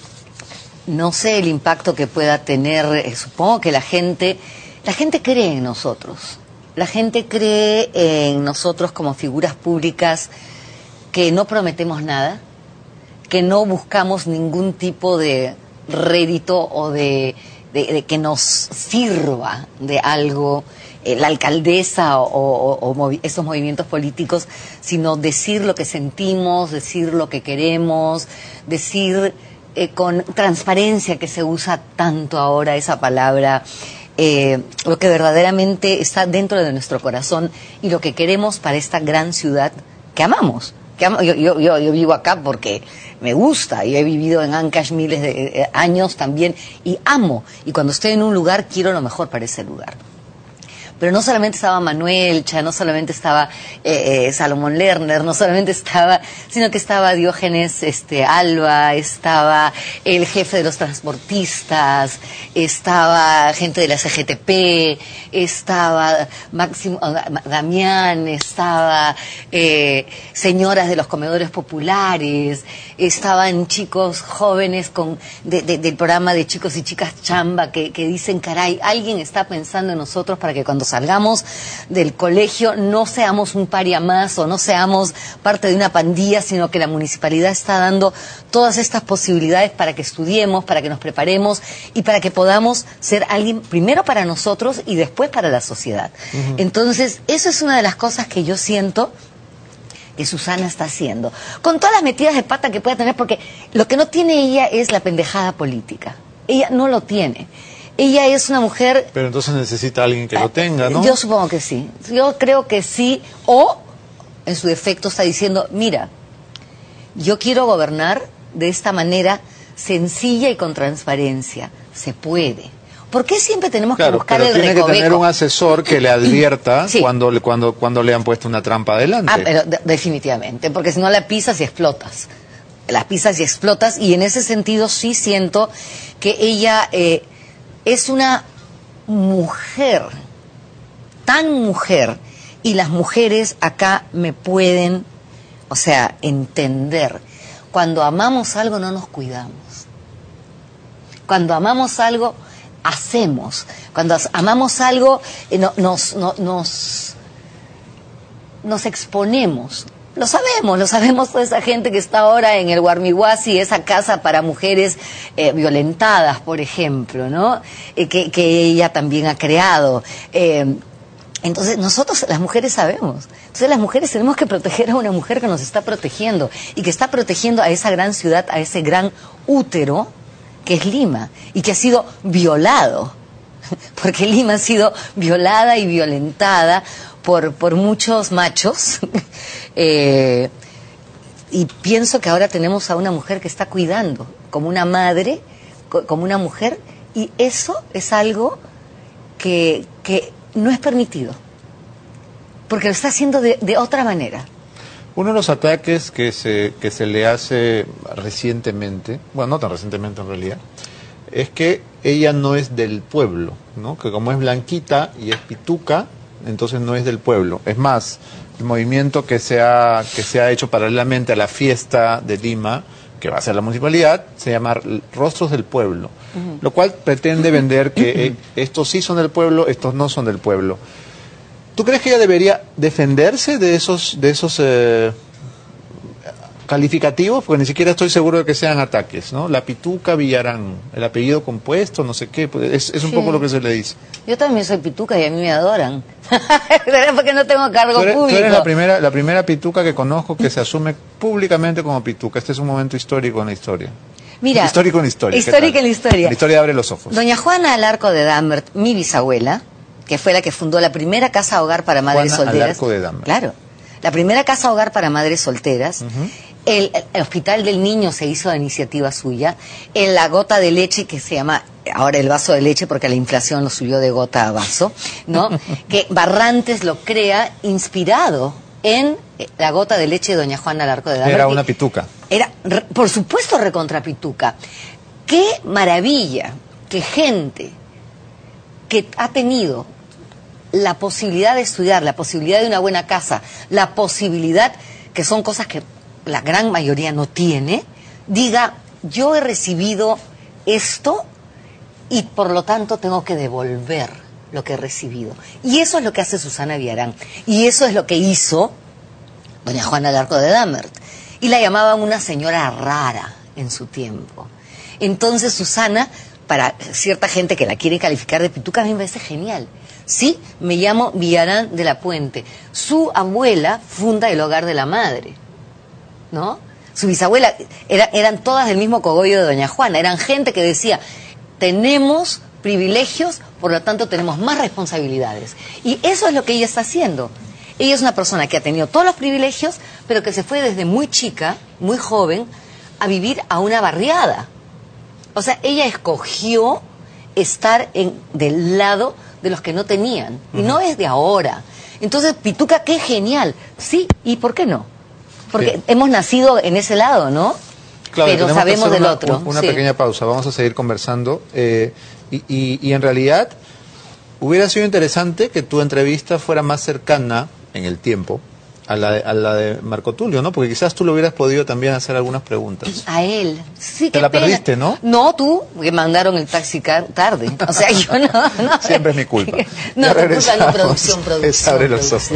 No sé el impacto que pueda tener. Supongo que la gente cree en nosotros. La gente cree en nosotros como figuras públicas que no prometemos nada, que no buscamos ningún tipo de rédito o de que nos sirva de algo la alcaldesa o esos movimientos políticos, sino decir lo que sentimos, decir lo que queremos, decir con transparencia, que se usa tanto ahora esa palabra, lo que verdaderamente está dentro de nuestro corazón y lo que queremos para esta gran ciudad que amamos. Yo vivo acá porque me gusta, y he vivido en Ancash miles de años también, y amo, y cuando estoy en un lugar quiero lo mejor para ese lugar. Pero no solamente estaba Manuel Cha, no solamente estaba Salomón Lerner, no solamente estaba, sino que estaba Diógenes Alba, estaba el jefe de los transportistas, estaba gente de la CGTP, estaba Máximo Damián, estaba señoras de los comedores populares, estaban chicos jóvenes del programa de chicos y chicas Chamba que dicen, caray, alguien está pensando en nosotros para que cuando salgamos del colegio no seamos un paria más o no seamos parte de una pandilla, sino que la municipalidad está dando todas estas posibilidades para que estudiemos, para que nos preparemos y para que podamos ser alguien primero para nosotros y después para la sociedad. Entonces, eso es una de las cosas que yo siento que Susana está haciendo, con todas las metidas de pata que pueda tener, porque lo que no tiene ella es la pendejada política. Ella no lo tiene. Ella es una mujer... Pero entonces necesita a alguien que lo tenga, ¿no? Yo supongo que sí. Yo creo que sí. O, en su defecto, está diciendo, mira, yo quiero gobernar de esta manera sencilla y con transparencia. Se puede. ¿Por qué siempre tenemos que buscar el recoveco? Tiene que tener un asesor que le advierta cuando le han puesto una trampa adelante. Pero definitivamente, porque si no la pisas y explotas. La pisas y explotas, y en ese sentido sí siento que ella es una mujer, tan mujer, y las mujeres acá me pueden, o sea, entender. Cuando amamos algo no nos cuidamos. Cuando amamos algo hacemos. Cuando amamos algo nos exponemos. Lo sabemos toda esa gente que está ahora en el Guarmihuasi, esa casa para mujeres violentadas, por ejemplo, ¿no? Que ella también ha creado. Entonces, nosotros, las mujeres, sabemos. Entonces, las mujeres tenemos que proteger a una mujer que nos está protegiendo y que está protegiendo a esa gran ciudad, a ese gran útero que es Lima y que ha sido violado, porque Lima ha sido violada y violentada por muchos machos y pienso que ahora tenemos a una mujer que está cuidando como una madre, como una mujer, y eso es algo que no es permitido porque lo está haciendo de otra manera. Uno de los ataques que se le hace recientemente, bueno, no tan recientemente en realidad, es que ella no es del pueblo, ¿no? Que como es blanquita y es pituca, entonces no es del pueblo. Es más, el movimiento que se ha hecho paralelamente a la fiesta de Lima, que va a ser la municipalidad, se llama Rostros del Pueblo, lo cual pretende vender que estos sí son del pueblo, estos no son del pueblo. ¿Tú crees que ella debería defenderse de esos calificativos? Porque ni siquiera estoy seguro de que sean ataques, ¿no? La pituca Villarán, el apellido compuesto, no sé qué, es un poco lo que se le dice. Yo también soy pituca y a mí me adoran. Porque no tengo cargo público. Tú eres la primera pituca que conozco que se asume públicamente como pituca. Este es un momento histórico en la historia. Mira, histórico en la historia. Histórico en la historia. La historia abre los ojos. Doña Juana Alarco de Dahmer, mi bisabuela, que fue la que fundó la primera casa hogar para madres Juana solteras. Alarco de Dahmer. Claro, la primera casa hogar para madres solteras. El Hospital del Niño se hizo a iniciativa suya. La gota de leche, que se llama ahora el vaso de leche porque la inflación lo subió de gota a vaso, ¿no? Que Barrantes lo crea inspirado en la gota de leche de doña Juana Alarco de Dahmer. Era una pituca. Era, por supuesto, recontra pituca. Qué maravilla que gente que ha tenido la posibilidad de estudiar, la posibilidad de una buena casa, la posibilidad, que son cosas que la gran mayoría no tiene, diga, yo he recibido esto y por lo tanto tengo que devolver lo que he recibido. Y eso es lo que hace Susana Villarán. Y eso es lo que hizo doña Juana Alarco de Dahmer. Y la llamaban una señora rara en su tiempo. Entonces Susana, para cierta gente que la quiere calificar de pituca, a mí me parece genial. Sí, me llamo Villarán de la Puente. Su abuela funda el Hogar de la Madre, ¿no? Su bisabuela, eran todas del mismo cogollo de doña Juana. Eran gente que decía, tenemos privilegios, por lo tanto tenemos más responsabilidades. Y eso es lo que ella está haciendo. Ella es una persona que ha tenido todos los privilegios, pero que se fue desde muy chica, muy joven, a vivir a una barriada. O sea, ella escogió estar del lado de los que no tenían. Y no es de ahora. Entonces, pituca, qué genial. Sí, ¿y por qué no? Porque hemos nacido en ese lado, ¿no? Claro, pero sabemos del otro. Una pequeña pausa, vamos a seguir conversando. Y en realidad, hubiera sido interesante que tu entrevista fuera más cercana en el tiempo a la de Marco Tulio, ¿no? Porque quizás tú le hubieras podido también hacer algunas preguntas. A él. Sí, te la perdiste, ¿no? No, tú, que mandaron el taxi tarde. O sea, yo no. Siempre es mi culpa. No, tu culpa no, producción. Abre los ojos.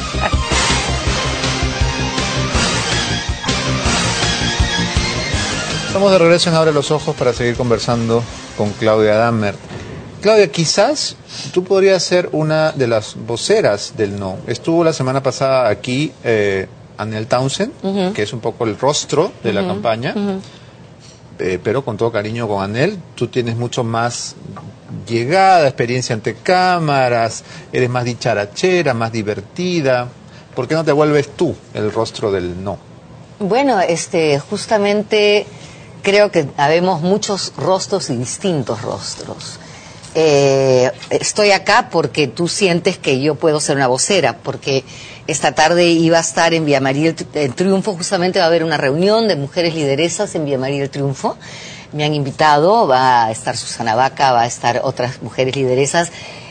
Estamos de regreso en Abre los Ojos para seguir conversando con Claudia Dammert. Claudia, quizás tú podrías ser una de las voceras del no. Estuvo la semana pasada aquí Anel Townsend, que es un poco el rostro de la campaña, pero con todo cariño con Anel, tú tienes mucho más llegada, experiencia ante cámaras, eres más dicharachera, más divertida. ¿Por qué no te vuelves tú el rostro del no? Bueno, justamente creo que habemos muchos rostros y distintos rostros. Estoy acá porque tú sientes que yo puedo ser una vocera, porque esta tarde iba a estar en Villa María el Triunfo, justamente va a haber una reunión de mujeres lideresas en Villa María el Triunfo. Me han invitado, va a estar Susana Vaca, va a estar otras mujeres lideresas,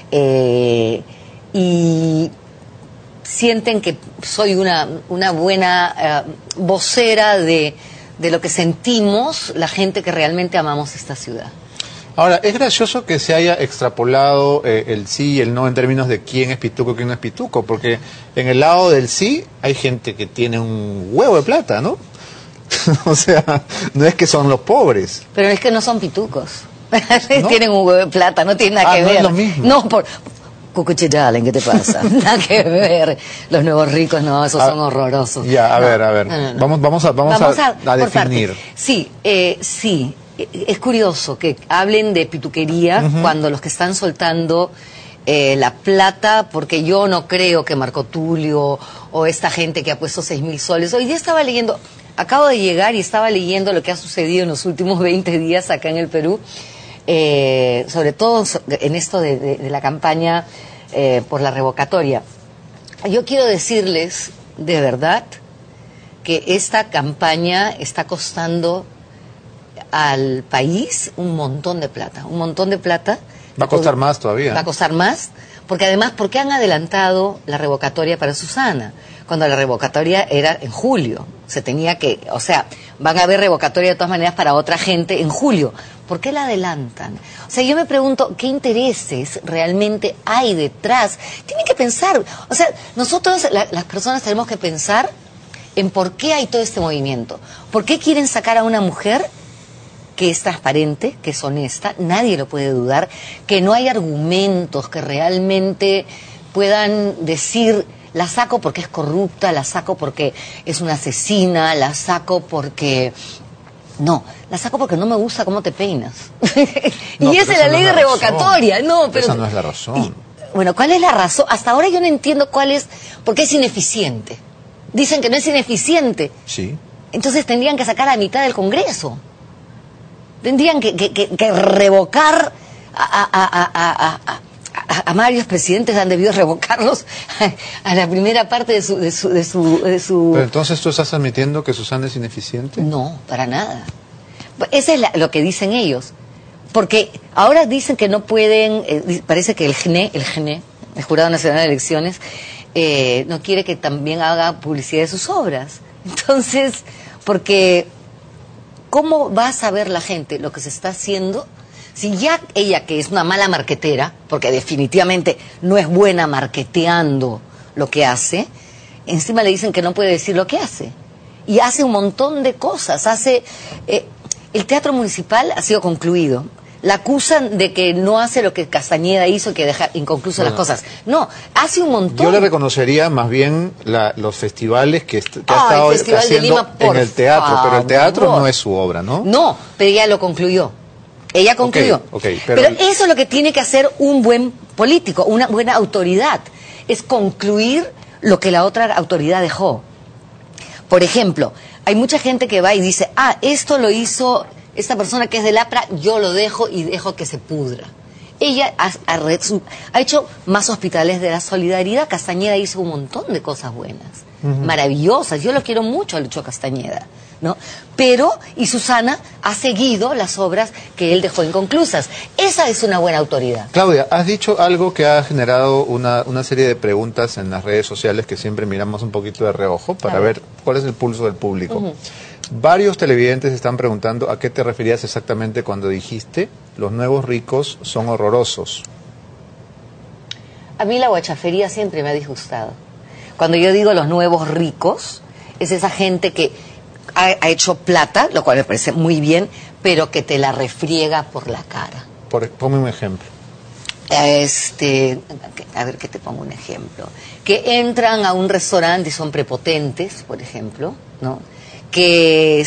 y sienten que soy una buena vocera de lo que sentimos la gente que realmente amamos esta ciudad. Ahora, es gracioso que se haya extrapolado el sí y el no en términos de quién es pituco y quién no es pituco, porque en el lado del sí hay gente que tiene un huevo de plata, ¿no? O sea, no es que son los pobres. Pero es que no son pitucos. ¿No? Tienen un huevo de plata, no tiene nada que ver. No es lo mismo. No, Cucuchitalen, ¿qué te pasa? Nada que ver. Los nuevos ricos, no, esos son horrorosos. Ya, a ver. No. Vamos a definir. Sí, sí. Es curioso que hablen de pituquería cuando los que están soltando la plata, porque yo no creo que Marco Tulio o esta gente que ha puesto 6.000 soles. Hoy día estaba leyendo, acabo de llegar y estaba leyendo lo que ha sucedido en los últimos 20 días acá en el Perú, sobre todo en esto de la campaña por la revocatoria. Yo quiero decirles, de verdad, que esta campaña está costando al país un montón de plata. Va a costar más todavía. Va a costar más, porque además, ¿por qué han adelantado la revocatoria para Susana? Cuando la revocatoria era en julio. Se tenía que, o sea, van a haber revocatoria de todas maneras para otra gente en julio. ¿Por qué la adelantan? O sea, yo me pregunto, ¿qué intereses realmente hay detrás? Tienen que pensar, o sea, nosotros, las personas tenemos que pensar en por qué hay todo este movimiento. ¿Por qué quieren sacar a una mujer que es transparente, que es honesta, nadie lo puede dudar, que no hay argumentos que realmente puedan decir, la saco porque es corrupta, la saco porque es una asesina, la saco porque... No, la saco porque no me gusta cómo te peinas. Y esa es la ley de revocatoria. No, pero esa no es la razón. Bueno, ¿cuál es la razón? Hasta ahora yo no entiendo cuál es, porque es ineficiente. Dicen que no es ineficiente. Sí. Entonces tendrían que sacar a mitad del Congreso. Tendrían que revocar a varios presidentes, han debido revocarlos a la primera parte de su... Pero entonces tú estás admitiendo que Susana es ineficiente. No, para nada. Eso es lo que dicen ellos. Porque ahora dicen que no pueden, parece que el GNE, el Jurado Nacional de Elecciones, no quiere que también haga publicidad de sus obras. Entonces, porque... ¿cómo va a saber la gente lo que se está haciendo si ya ella, que es una mala marquetera, porque definitivamente no es buena marketeando lo que hace, encima le dicen que no puede decir lo que hace? Y hace un montón de cosas. El Teatro Municipal ha sido concluido. La acusan de que no hace lo que Castañeda hizo, que deja inconclusas las cosas. No, hace un montón. Yo le reconocería más bien los festivales que ha estado haciendo Lima, en el teatro, pero el teatro no es su obra, ¿no? No, pero ella lo concluyó. Ella concluyó. Okay, pero eso es lo que tiene que hacer un buen político, una buena autoridad, es concluir lo que la otra autoridad dejó. Por ejemplo, hay mucha gente que va y dice, esto lo hizo... esta persona que es del APRA, yo lo dejo y dejo que se pudra. Ella ha hecho más hospitales de la solidaridad. Castañeda hizo un montón de cosas buenas, maravillosas. Yo lo quiero mucho a Lucho Castañeda, ¿no? Pero, y Susana ha seguido las obras que él dejó inconclusas. Esa es una buena autoridad. Claudia, has dicho algo que ha generado una serie de preguntas en las redes sociales que siempre miramos un poquito de reojo para ver cuál es el pulso del público. Varios televidentes están preguntando a qué te referías exactamente cuando dijiste los nuevos ricos son horrorosos. A mí la guachafería siempre me ha disgustado. Cuando yo digo los nuevos ricos, es esa gente que ha hecho plata, lo cual me parece muy bien, pero que te la refriega por la cara. Ponme un ejemplo. A ver que te pongo un ejemplo. Que entran a un restaurante y son prepotentes, por ejemplo, ¿no? Que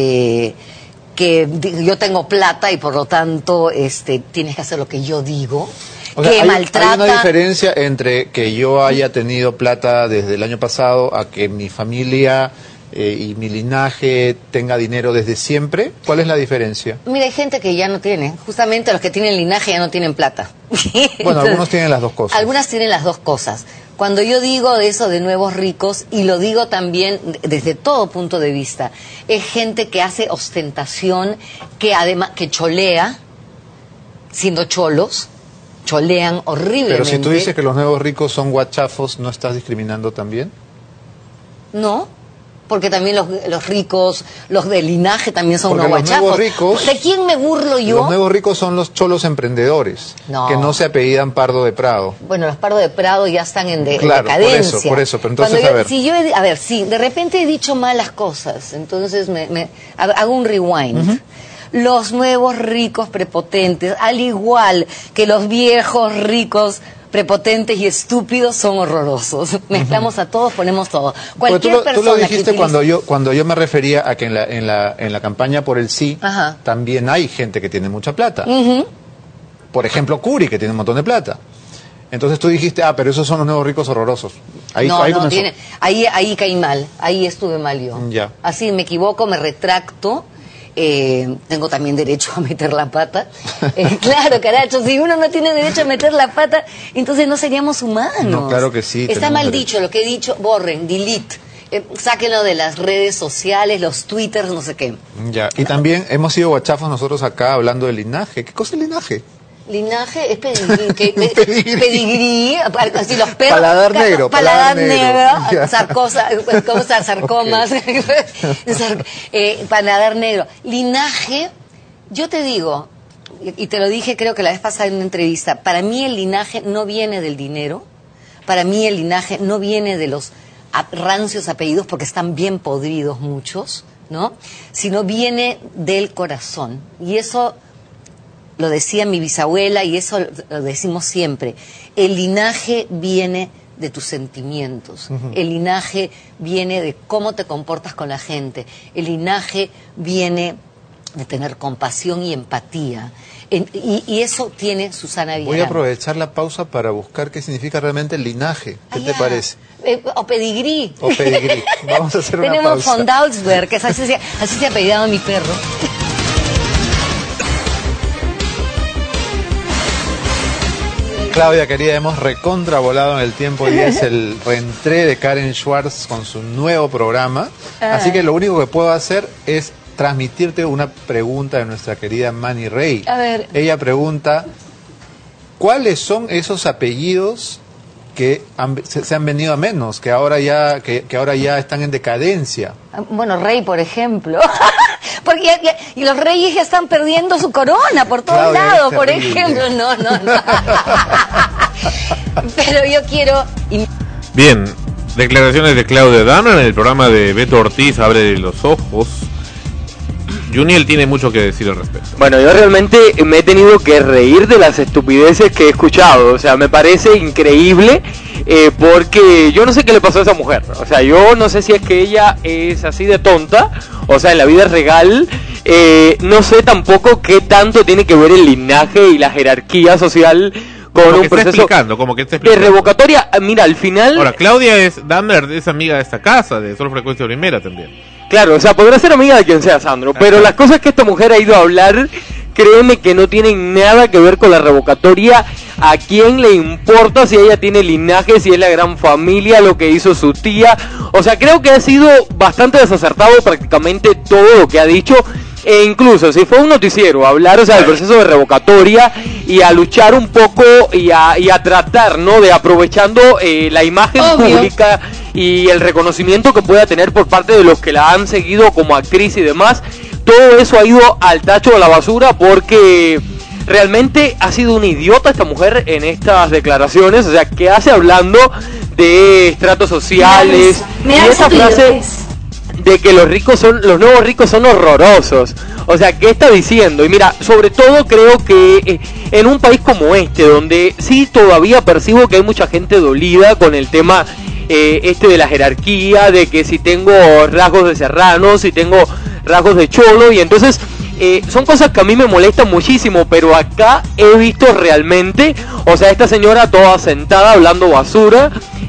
yo tengo plata y por lo tanto tienes que hacer lo que yo digo. O sea, hay una diferencia entre que yo haya tenido plata desde el año pasado a que mi familia y mi linaje tenga dinero desde siempre. ¿Cuál es la diferencia? Mira, hay gente que ya no tiene. Justamente los que tienen linaje ya no tienen plata. Bueno, entonces, algunos tienen las dos cosas. Algunas tienen las dos cosas. Cuando yo digo de eso de nuevos ricos, y lo digo también desde todo punto de vista, es gente que hace ostentación, que además que cholea, siendo cholos, cholean horriblemente. Pero si tú dices que los nuevos ricos son guachafos, ¿no estás discriminando también? No, porque también los ricos, los de linaje también son unos guachafos. Nuevos ricos, ¿de quién me burlo yo? Los nuevos ricos son los cholos emprendedores, que no se apellidan Pardo de Prado. Bueno, los Pardo de Prado ya están en decadencia. Por eso, pero entonces si de repente he dicho malas cosas, entonces hago un rewind. Los nuevos ricos prepotentes, al igual que los viejos ricos prepotentes y estúpidos, son horrorosos. Mezclamos a todos, ponemos todo. Cualquier persona tú lo dijiste cuando yo me refería a que en la campaña por el sí, también hay gente que tiene mucha plata. Por ejemplo, Curi, que tiene un montón de plata. Entonces tú dijiste, pero esos son los nuevos ricos horrorosos. Ahí caí mal, ahí estuve mal yo. Ya. Así me equivoco, me retracto. Tengo también derecho a meter la pata. Claro, caracho, si uno no tiene derecho a meter la pata, entonces no seríamos humanos. No, claro que sí. Está mal dicho lo que he dicho, borren, delete, sáquenlo de las redes sociales, los twitters, no sé qué. Ya, y también hemos sido guachafos nosotros acá hablando de linaje. ¿Qué cosa es linaje? Linaje es pedigrí, así los perros. Paladar negro. Sarcomas. Paladar negro. Linaje, yo te digo, y te lo dije creo que la vez pasada en una entrevista, para mí el linaje no viene del dinero, para mí el linaje no viene de los rancios apellidos, porque están bien podridos muchos, ¿no? Sino viene del corazón. Y eso lo decía mi bisabuela y eso lo decimos siempre. El linaje viene de tus sentimientos. El linaje viene de cómo te comportas con la gente. El linaje viene de tener compasión y empatía. Y eso tiene Susana Villarán. Voy a aprovechar la pausa para buscar qué significa realmente el linaje. ¿Qué te parece? O pedigrí. Vamos a hacer una pausa. Tenemos von Dalsberg, que así se ha apellidado mi perro. Claudia, querida, hemos recontravolado en el tiempo. Hoy es el reentré de Karen Schwartz con su nuevo programa. Así que lo único que puedo hacer es transmitirte una pregunta de nuestra querida Manny Rey. A ver. Ella pregunta, ¿cuáles son esos apellidos que se han venido a menos, que ahora ya están en decadencia? Bueno, Rey, por ejemplo. Porque y los reyes ya están perdiendo su corona por todos lados, por ejemplo. No. Pero yo quiero... Bien, declaraciones de Claudia Dana en el programa de Beto Ortiz, Abre los Ojos. Juniel tiene mucho que decir al respecto. Bueno, yo realmente me he tenido que reír de las estupideces que he escuchado. O sea, me parece increíble porque yo no sé qué le pasó a esa mujer. O sea, yo no sé si es que ella es así de tonta, o sea, en la vida real. No sé tampoco qué tanto tiene que ver el linaje y la jerarquía social con como un proceso de revocatoria. Mira, al final... Ahora, Claudia Dammer es amiga de esta casa, de Sol Frecuencia Primera también. Claro, o sea, podrá ser amiga de quien sea, Sandro, pero la cosa es que esta mujer ha ido a hablar créeme que no tienen nada que ver con la revocatoria. ¿A quién le importa si ella tiene linaje, si es la gran familia, lo que hizo su tía? O sea, creo que ha sido bastante desacertado prácticamente todo lo que ha dicho. E incluso si fue un noticiero a hablar, o sea, del proceso de revocatoria y a luchar un poco y a tratar, ¿no?, de aprovechando la imagen pública y el reconocimiento que pueda tener por parte de los que la han seguido como actriz y demás, todo eso ha ido al tacho de la basura, porque realmente ha sido una idiota esta mujer en estas declaraciones. O sea, ¿qué hace hablando de estratos sociales? Y esa frase de que los nuevos ricos son horrorosos. O sea, ¿qué está diciendo? Y mira, sobre todo creo que en un país como este, donde sí todavía percibo que hay mucha gente dolida con el tema de la jerarquía, de que si tengo rasgos de serrano, si tengo rasgos de cholo, y entonces son cosas que a mí me molestan muchísimo, pero acá he visto realmente, o sea, esta señora toda sentada hablando basura,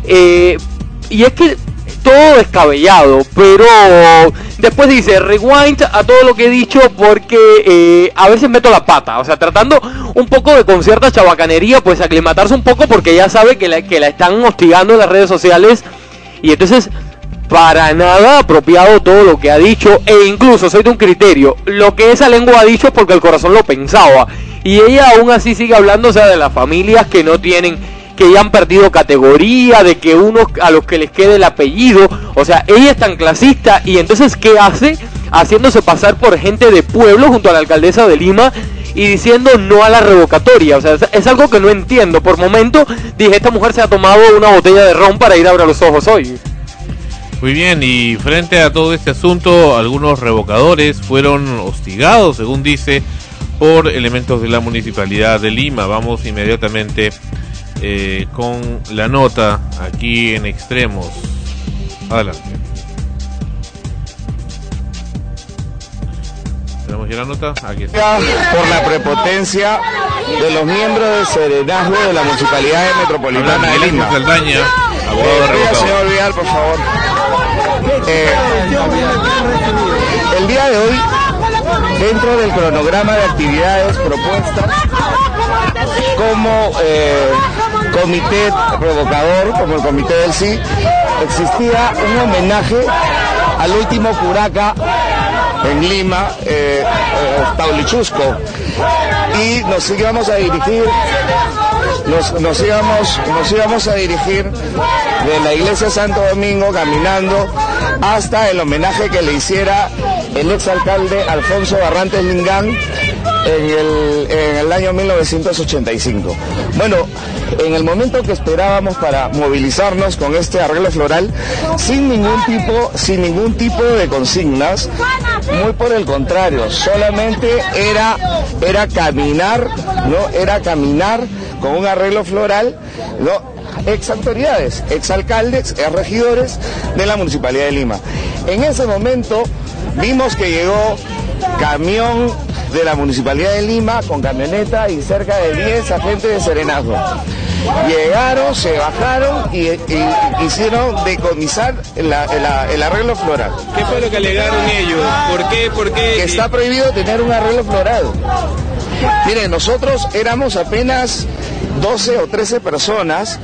y es que todo descabellado, pero después dice rewind a todo lo que he dicho, porque a veces meto la pata, o sea, tratando un poco de, con cierta chabacanería, pues aclimatarse un poco, porque ya sabe que la están hostigando en las redes sociales, y entonces para nada apropiado todo lo que ha dicho. E incluso soy de un criterio, lo que esa lengua ha dicho es porque el corazón lo pensaba, y ella aún así sigue hablando, o sea, de las familias que no tienen, que ya han perdido categoría, de que unos a los que les quede el apellido. O sea, ella es tan clasista, y entonces ¿qué hace? Haciéndose pasar por gente de pueblo junto a la alcaldesa de Lima y diciendo no a la revocatoria. O sea, es algo que no entiendo. Por momento dije, esta mujer se ha tomado una botella de ron para ir a abrir los ojos hoy. Muy bien, y frente a todo este asunto, algunos revocadores fueron hostigados, según dice, por elementos de la Municipalidad de Lima. Vamos inmediatamente con la nota aquí en Extremos. Adelante. ¿Tenemos ya la nota? Aquí está. Por la prepotencia de los miembros del serenazgo de la Municipalidad Metropolitana de Lima. Saldaña, abogado revocador. Señor Vidal, por favor. El día de hoy, dentro del cronograma de actividades propuestas como comité revocador, como el comité del sí, existía un homenaje al último curaca en Lima, Taulichusco, y nos íbamos a dirigir de la iglesia Santo Domingo caminando hasta el homenaje que le hiciera el exalcalde Alfonso Barrantes Lingán en el año 1985. Bueno, en el momento que esperábamos para movilizarnos con este arreglo floral, sin ningún tipo de consignas, muy por el contrario, solamente era caminar, ¿no? Era caminar con un arreglo floral, ¿no? Ex autoridades, ex alcaldes, ex regidores de la Municipalidad de Lima. En ese momento vimos que llegó camión de la Municipalidad de Lima con camioneta y cerca de 10 agentes de serenazgo. Llegaron, se bajaron y hicieron decomisar el arreglo floral. ¿Qué fue lo que alegaron ellos? ¿Por qué? Que está prohibido tener un arreglo floral. Miren, nosotros éramos apenas 12 o 13 personas,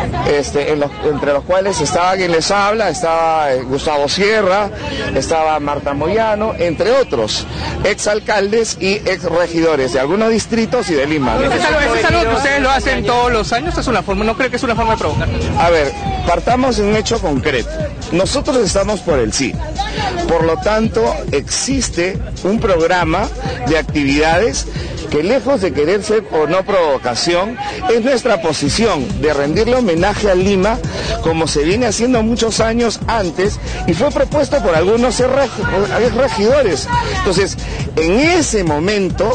entre los cuales estaba quien les habla, estaba Gustavo Sierra, estaba Marta Moyano, entre otros, exalcaldes y exregidores de algunos distritos y de Lima. ¿Eso es algo que ustedes lo hacen todos los años? ¿Es una forma? ¿No cree que es una forma de provocar? A ver, partamos de un hecho concreto. Nosotros estamos por el sí. Por lo tanto, existe un programa de actividades que, lejos de querer ser o no provocación, es nuestra posición de rendirle homenaje a Lima, como se viene haciendo muchos años antes, y fue propuesto por algunos regidores. Entonces, en ese momento,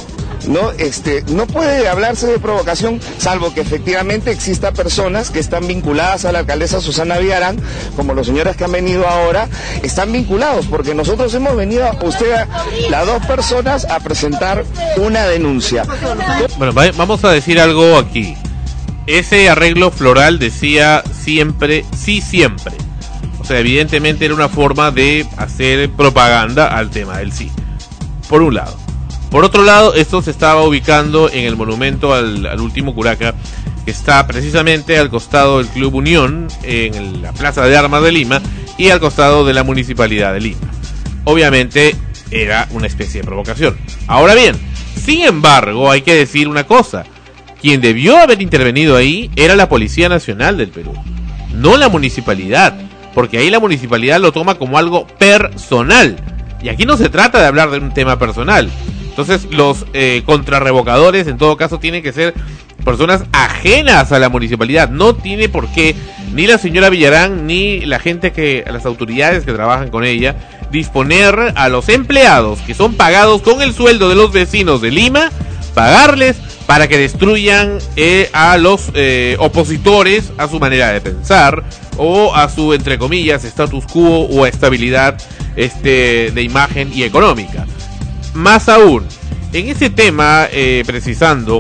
no puede hablarse de provocación, salvo que efectivamente exista personas que están vinculadas a la alcaldesa Susana Villarán, como los señores que han venido ahora, están vinculados, porque nosotros hemos venido, las dos personas, a presentar una denuncia. Bueno, vamos a decir algo aquí. Ese arreglo floral decía siempre, sí siempre. O sea, evidentemente era una forma de hacer propaganda al tema del sí. Por un lado. Por otro lado, esto se estaba ubicando en el monumento al último curaca, que está precisamente al costado del Club Unión, en la Plaza de Armas de Lima, y al costado de la Municipalidad de Lima. Obviamente era una especie de provocación. Ahora bien, sin embargo, hay que decir una cosa: quien debió haber intervenido ahí era la Policía Nacional del Perú, no la municipalidad, porque ahí la municipalidad lo toma como algo personal, y aquí no se trata de hablar de un tema personal. Entonces los contrarrevocadores en todo caso tienen que ser personas ajenas a la municipalidad. No tiene por qué ni la señora Villarán ni la gente las autoridades que trabajan con ella disponer a los empleados que son pagados con el sueldo de los vecinos de Lima, pagarles para que destruyan a los opositores a su manera de pensar o a su, entre comillas, status quo o estabilidad de imagen y económica. Más aún, en ese tema, precisando,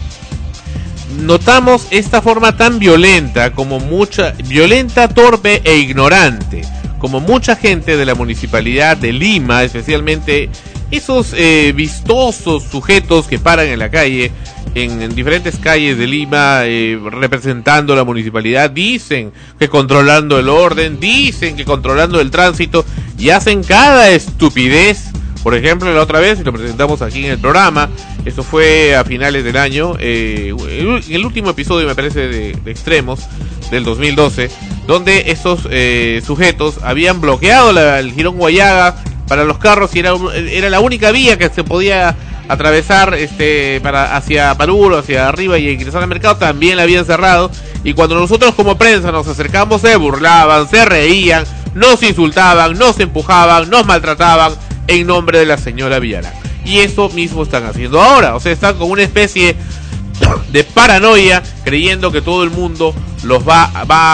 notamos esta forma tan violenta, violenta, torpe e ignorante, como mucha gente de la municipalidad de Lima, especialmente esos vistosos sujetos que paran en la calle, en diferentes calles de Lima, representando la municipalidad, dicen que controlando el orden, dicen que controlando el tránsito, y hacen cada estupidez. Por ejemplo, la otra vez, y lo presentamos aquí en el programa, esto fue a finales del año, el último episodio, me parece, de Extremos, del 2012, donde estos sujetos habían bloqueado el Jirón Guayaga para los carros, y era la única vía que se podía atravesar hacia Paruro, hacia arriba y ingresar al mercado. También la habían cerrado, y cuando nosotros como prensa nos acercamos, se burlaban, se reían, nos insultaban, nos empujaban, nos maltrataban en nombre de la señora Villarán. Y eso mismo están haciendo ahora. O sea, están con una especie de paranoia, creyendo que todo el mundo los va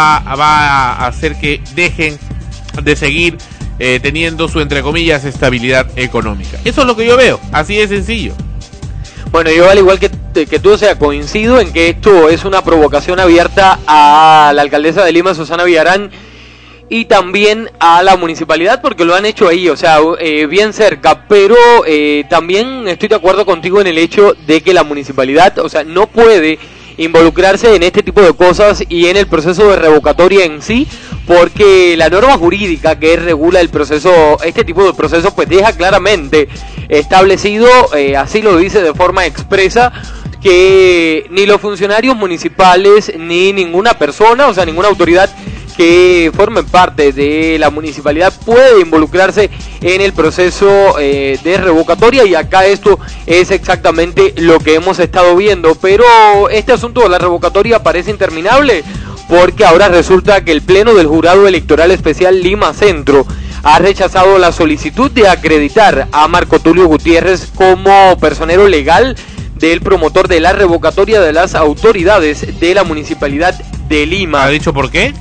a hacer que dejen de seguir teniendo su, entre comillas, estabilidad económica. Eso es lo que yo veo, así de sencillo. Bueno, yo al igual que tú, o sea, coincido en que esto es una provocación abierta a la alcaldesa de Lima, Susana Villarán, y también a la municipalidad, porque lo han hecho ahí, o sea, bien cerca. Pero también estoy de acuerdo contigo en el hecho de que la municipalidad, o sea, no puede involucrarse en este tipo de cosas y en el proceso de revocatoria en sí, porque la norma jurídica que regula el proceso, este tipo de procesos, pues deja claramente establecido, así lo dice de forma expresa, que ni los funcionarios municipales ni ninguna persona, o sea, ninguna autoridad que formen parte de la municipalidad puede involucrarse en el proceso de revocatoria, y acá esto es exactamente lo que hemos estado viendo. Pero este asunto de la revocatoria parece interminable, porque ahora resulta que el Pleno del Jurado Electoral Especial Lima Centro ha rechazado la solicitud de acreditar a Marco Tulio Gutiérrez como personero legal del promotor de la revocatoria de las autoridades de la municipalidad de Lima. ¿Ha dicho por qué?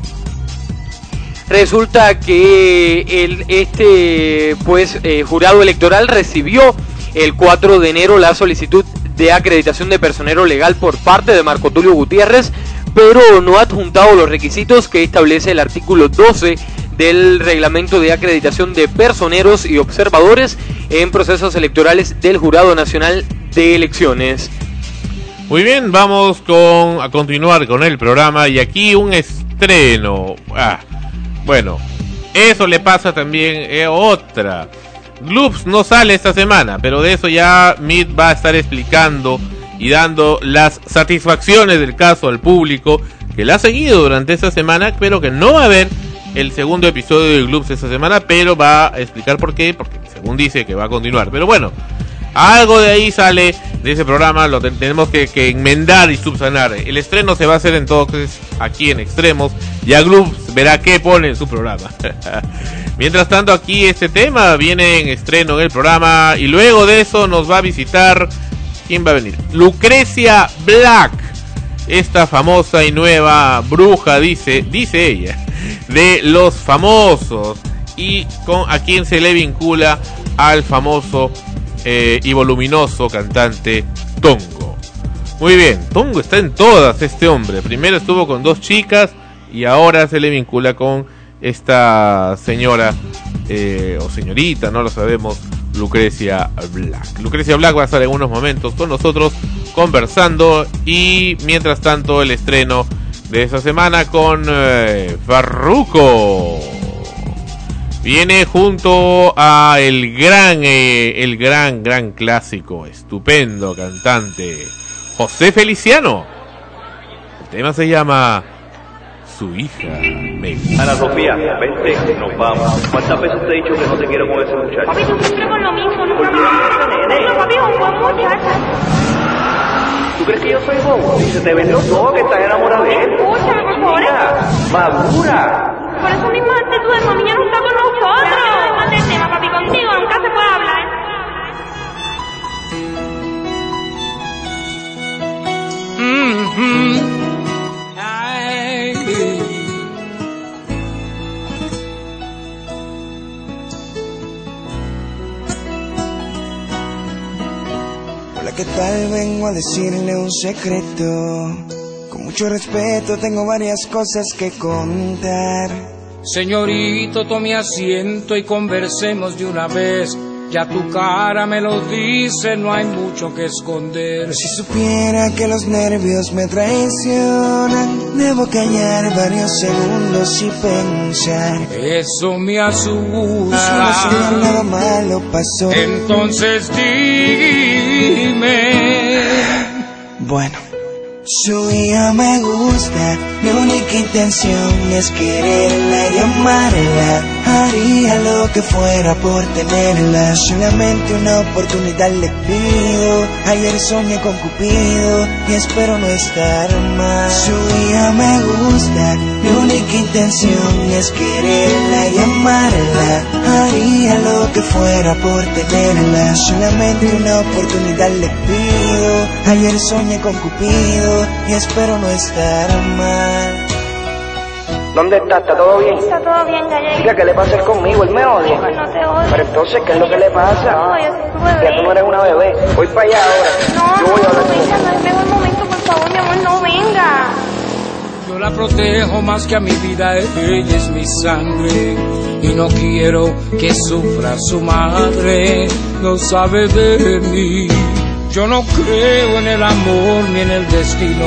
Resulta que jurado electoral recibió el 4 de enero la solicitud de acreditación de personero legal por parte de Marco Tulio Gutiérrez, pero no ha adjuntado los requisitos que establece el artículo 12 del reglamento de acreditación de personeros y observadores en procesos electorales del Jurado Nacional de Elecciones. Muy bien, vamos a continuar con el programa, y aquí un estreno. Bueno, eso le pasa también otra. Gloops no sale esta semana, pero de eso ya Mead va a estar explicando y dando las satisfacciones del caso al público que la ha seguido durante esta semana, pero que no va a haber el segundo episodio de Gloops esta semana, pero va a explicar por qué, porque según dice que va a continuar. Pero bueno, algo de ahí sale de ese programa, lo tenemos que enmendar y subsanar. El estreno se va a hacer entonces aquí en Extremos, y a Gloops verá qué pone en su programa. Mientras tanto, aquí este tema viene en estreno en el programa, y luego de eso nos va a visitar, ¿quién va a venir? Lucrecia Black, esta famosa y nueva bruja, dice ella, de los famosos, y a quien se le vincula al famoso y voluminoso cantante Tongo. Muy bien, Tongo está en todas, este hombre. Primero estuvo con 2 chicas y ahora se le vincula con esta señora o señorita, no lo sabemos, Lucrecia Black. Lucrecia Black va a estar en unos momentos con nosotros conversando, y mientras tanto el estreno de esta semana con Farruko. Viene junto a el gran clásico, estupendo cantante José Feliciano. El tema se llama Su hija me gusta. Ana Sofía, vente, nos vamos. ¿Cuántas veces te he dicho que no te quiero con ese muchacho? Papi, tú siempre con lo mismo, no papi, es un buen muchacho. ¿Tú crees que yo soy bobo? Si se te ven los ojos que estás enamorada de él. Escúchame, por favor. Madura. Por eso misma actitud de mami ya no está con nosotros. Mate el tema, papi, contigo nunca se puede hablar. Hola, ¿qué tal? Vengo a decirle un secreto. Con mucho respeto tengo varias cosas que contar. Señorito, tome asiento y conversemos de una vez. Ya tu cara me lo dice, no hay mucho que esconder. Si supiera que los nervios me traicionan, debo callar varios segundos y pensar. Eso me asusta. Solo nada malo pasó. Entonces dime. Bueno. Su hija me gusta, mi única intención es quererla y amarla. Haría lo que fuera por tenerla, solamente una oportunidad le pido. Ayer soñé con Cupido y espero no estar mal. Su hija me gusta, mi única intención es quererla y amarla. Haría lo que fuera por tenerla, solamente una oportunidad le pido. Ayer soñé con Cupido y espero no estar mal. ¿Dónde está? ¿Está todo bien? Está todo bien, ya llegué. Chica, ¿qué le pasa conmigo? Él me odia. Pues no te odio. Pero entonces, ¿qué es lo que le pasa? No, yo soy tu bebé. Ya tú no eres una bebé. Voy para allá ahora. No, yo voy a hablar no, venga, no es mejor momento, por favor, mi amor, no venga. Yo la protejo más que a mi vida, ella es mi sangre. Y no quiero que sufra su madre, no sabe de mí. Yo no creo en el amor ni en el destino.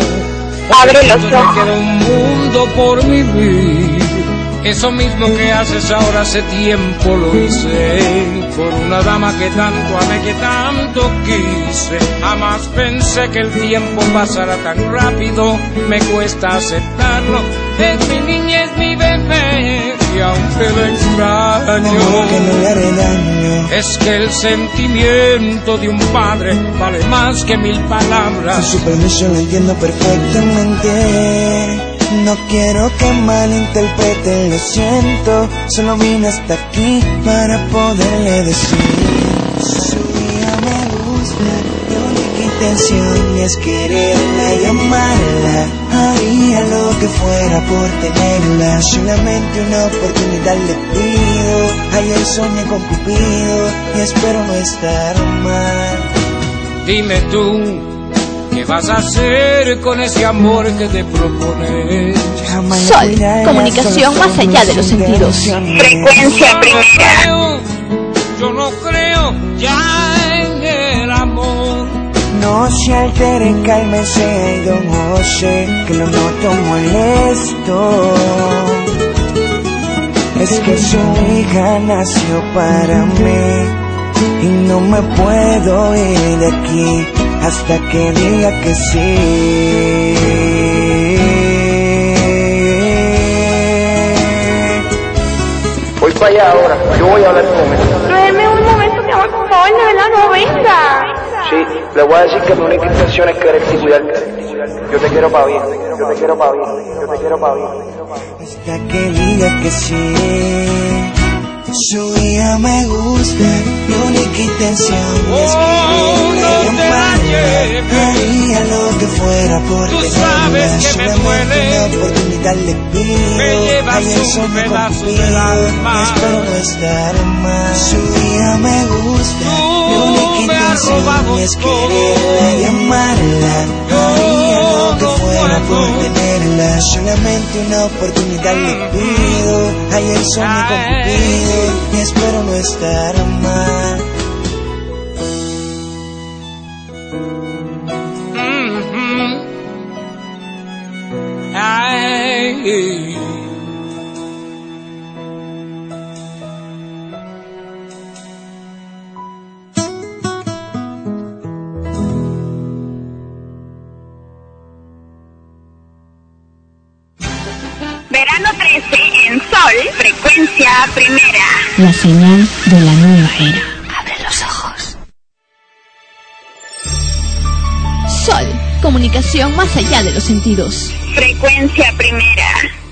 Abre los ojos. Me queda un mundo por vivir. Eso mismo que haces ahora hace tiempo lo hice. Por una dama que tanto amé, que tanto quise. Jamás pensé que el tiempo pasara tan rápido. Me cuesta aceptarlo. Es mi niña, es mi bebé. Y aunque la extraño, que no le haré daño. Es que el sentimiento de un padre vale más que 1000 palabras. Con su permiso lo entiendo perfectamente. No quiero que malinterpreten, lo siento. Solo vine hasta aquí para poderle decir. Su hija me gusta, mi única intención es quererla y amarla. Haría lo que fuera por tenerla, solamente una oportunidad le pido. Ayer soñé con Cupido y espero no estar mal. Dime tú, ¿qué vas a hacer con ese amor que te propones? Sol, comunicación más allá de los sentidos. Frecuencia primera. Yo no creo ya en el amor. No se alteren, cálmese, don José, que lo noto molesto. Es que su hija nació para mí y no me puedo ir de aquí hasta que diga que sí. Voy para allá ahora, yo voy a hablar con él. No es el mejor momento, mi amor, por favor, de verdad, no venga. Sí, le voy a decir que mi única intención es quererte y cuidarte. Yo te quiero para bien, yo te quiero para bien, yo te quiero para bien. Hasta que diga que sí. Su hija me gusta, mi única intención es quererla y amarla. Haría lo que fuera por tenerla, solamente una oportunidad le pido. Ayer soñé con Cupido y espero no estar mal. Su hija me gusta, mi única intención es quererla y amarla. Haría lo que fuera por tenerla, solamente una oportunidad le pido. Ayer soñé con Cupido y espero no estar mal. Verano 13 en Sol, frecuencia primera. La señal de la nueva era. Abre los ojos. Sol, comunicación más allá de los sentidos. Frecuencia primera.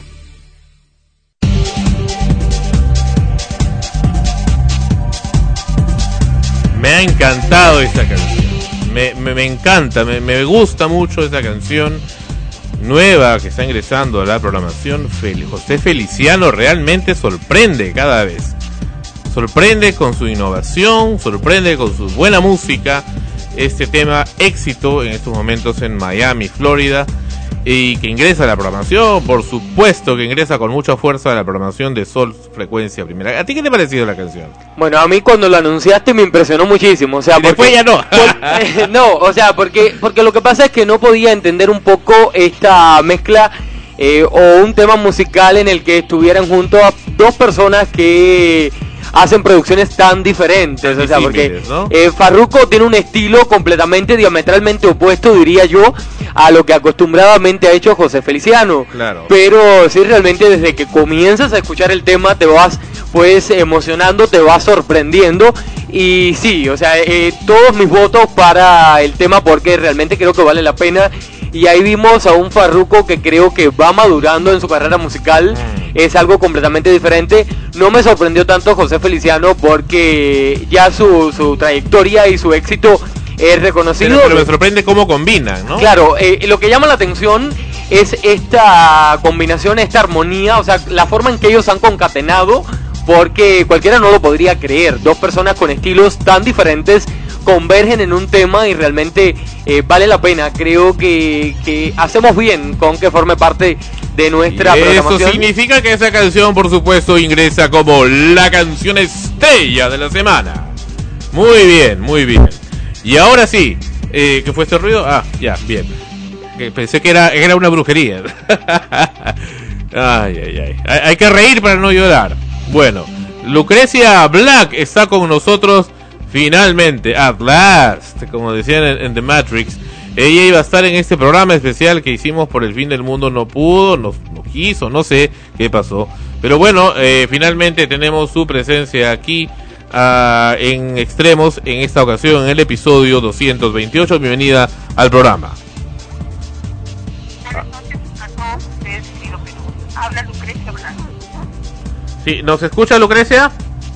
Me ha encantado esta canción. Me encanta, me gusta mucho esta canción nueva que está ingresando a la programación. José Feliciano realmente sorprende cada vez. Sorprende con su innovación, sorprende con su buena música. Este tema éxito en estos momentos en Miami, Florida, y que ingresa a la programación, por supuesto que ingresa con mucha fuerza a la programación de Sol Frecuencia Primera. ¿A ti qué te ha parecido la canción? Bueno, a mí cuando lo anunciaste me impresionó muchísimo, o sea, después ya no. No, o sea, porque lo que pasa es que no podía entender un poco esta mezcla o un tema musical en el que estuvieran junto a dos personas que hacen producciones tan diferentes, o sea, porque ¿no? Farruko tiene un estilo completamente diametralmente opuesto, diría yo, a lo que acostumbradamente ha hecho José Feliciano. Claro. Pero sí, realmente desde que comienzas a escuchar el tema te vas pues emocionando, te vas sorprendiendo, y sí, o sea, todos mis votos para el tema porque realmente creo que vale la pena. Y ahí vimos a un Farruko que creo que va madurando en su carrera musical. Es algo completamente diferente. No me sorprendió tanto José Feliciano porque ya su trayectoria y su éxito es reconocido. Pero me sorprende cómo combinan, ¿no? Claro, lo que llama la atención es esta combinación, esta armonía, o sea, la forma en que ellos han concatenado, porque cualquiera no lo podría creer. Dos personas con estilos tan diferentes convergen en un tema y realmente vale la pena. Creo que hacemos bien con que forme parte de nuestra programación. Eso significa que esa canción, por supuesto, ingresa como la canción estrella de la semana. Muy bien, muy bien. Y ahora sí, ¿qué fue este ruido? Ah, ya, bien. Pensé que era una brujería. Ay. Hay que reír para no llorar. Bueno, Lucrecia Black está con nosotros finalmente, at last, como decían en The Matrix. Ella iba a estar en este programa especial que hicimos por el fin del mundo, no pudo, no quiso, no sé qué pasó. Pero bueno, finalmente tenemos su presencia aquí en Extremos, en esta ocasión en el episodio 228. Bienvenida al programa. Habla Lucrecia Blanco. Sí, ¿nos escucha Lucrecia?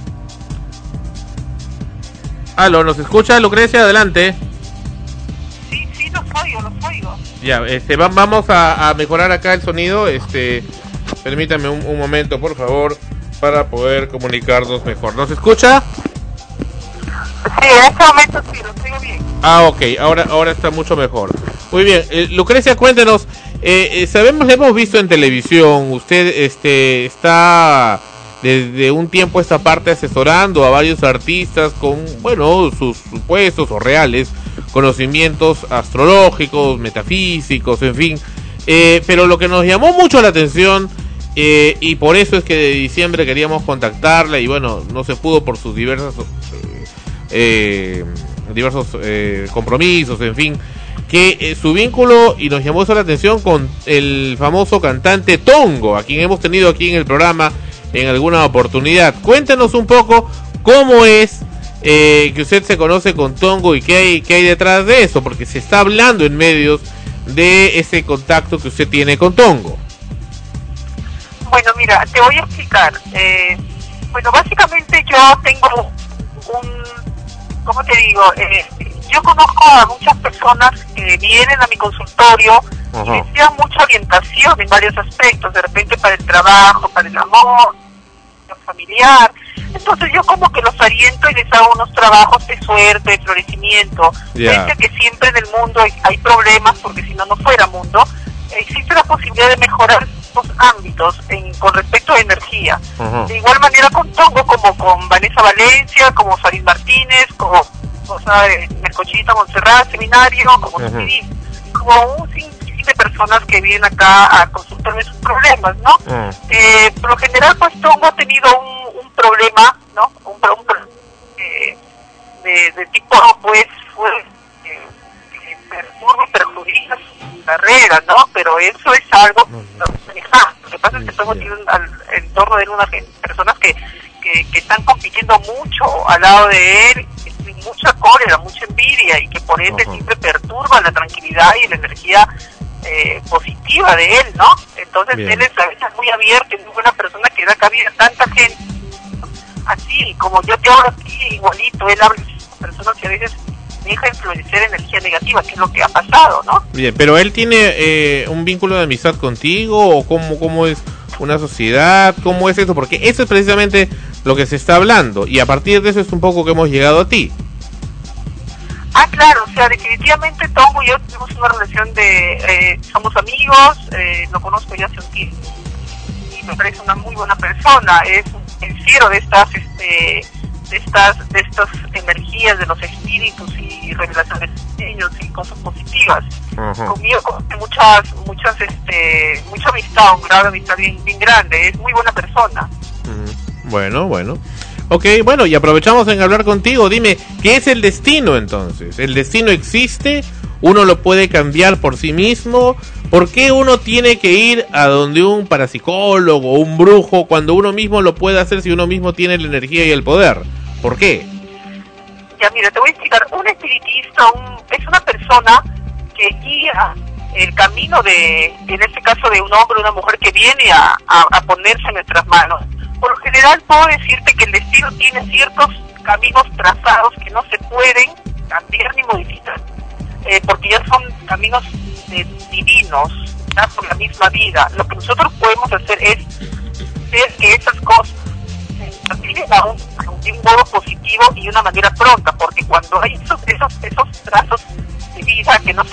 Aló, ¿nos escucha Lucrecia? Adelante. Sí, los oigo. Ya, vamos a mejorar acá el sonido. Permítame un momento, por favor, para poder comunicarnos mejor. ¿Nos escucha? Sí, en este momento sí, lo oigo bien. Ah, ok, ahora está mucho mejor. Muy bien, Lucrecia, cuéntenos. Sabemos, hemos visto en televisión, usted está desde un tiempo a esta parte asesorando a varios artistas con, bueno, sus supuestos o reales conocimientos astrológicos, metafísicos, en fin. Pero lo que nos llamó mucho la atención, y por eso es que de diciembre queríamos contactarla, y bueno, no se pudo por sus diversos compromisos, en fin, que su vínculo, y nos llamó eso la atención, con el famoso cantante Tongo, a quien hemos tenido aquí en el programa en alguna oportunidad. Cuéntanos un poco cómo es que usted se conoce con Tongo y qué hay detrás de eso, porque se está hablando en medios de ese contacto que usted tiene con Tongo. Bueno, mira, te voy a explicar. Bueno, básicamente yo tengo ¿cómo te digo? Yo conozco a muchas personas que vienen a mi consultorio y necesitan mucha orientación en varios aspectos, de repente para el trabajo, para el amor, familiar. Entonces yo como que los oriento y les hago unos trabajos de suerte, de florecimiento. Piensa que siempre en el mundo hay problemas, porque si no, no fuera mundo. Existe la posibilidad de mejorar estos ámbitos con respecto a energía. De igual manera con Tongo, como con Vanessa Valencia, como Farid Martínez, como Mercochita Montserrat, Seminario, como como un sinfín perfil de personas que vienen acá a consultarme sus problemas, ¿no? Por lo general, pues Tongo ha tenido un problema, ¿no? Un problema de tipo, pues, perjudica su carrera, ¿no? Pero eso es algo manejado. Lo que pasa es que Tongo tiene en torno de unas personas que están compitiendo mucho al lado de él, mucha cólera, mucha envidia, y que por ende siempre perturba la tranquilidad y la energía positiva de él, ¿no? Entonces él es a veces muy abierto, es muy buena persona que da cabida a tanta gente, así como yo te hablo aquí igualito, él habla con personas que a veces deja influenciar energía negativa, que es lo que ha pasado, ¿no? Bien, pero él tiene un vínculo de amistad contigo, o cómo es una sociedad, cómo es eso, porque eso es precisamente lo que se está hablando, y a partir de eso es un poco que hemos llegado a ti. Claro, o sea, definitivamente Tongo y yo tenemos una relación de, somos amigos, lo conozco ya hace un tiempo, y me parece una muy buena persona, es un pensiero de estas energías de los espíritus y revelaciones de ellos y cosas positivas. Conmigo mucha amistad, un grado de amistad bien grande, es muy buena persona. Bueno. Ok, bueno, y aprovechamos en hablar contigo. Dime, ¿qué es el destino entonces? ¿El destino existe? ¿Uno lo puede cambiar por sí mismo? ¿Por qué uno tiene que ir a donde un parapsicólogo o un brujo cuando uno mismo lo puede hacer si uno mismo tiene la energía y el poder? ¿Por qué? Ya, mira, te voy a explicar. Un espiritista es una persona que guía el camino en este caso, de un hombre o una mujer que viene a ponerse en nuestras manos. Por lo general puedo decirte que el destino tiene ciertos caminos trazados que no se pueden cambiar ni modificar, porque ya son caminos divinos, ya por la misma vida. Lo que nosotros podemos hacer es ver que esas cosas se tienen de un modo positivo y de una manera pronta, porque cuando hay esos trazos de vida que no se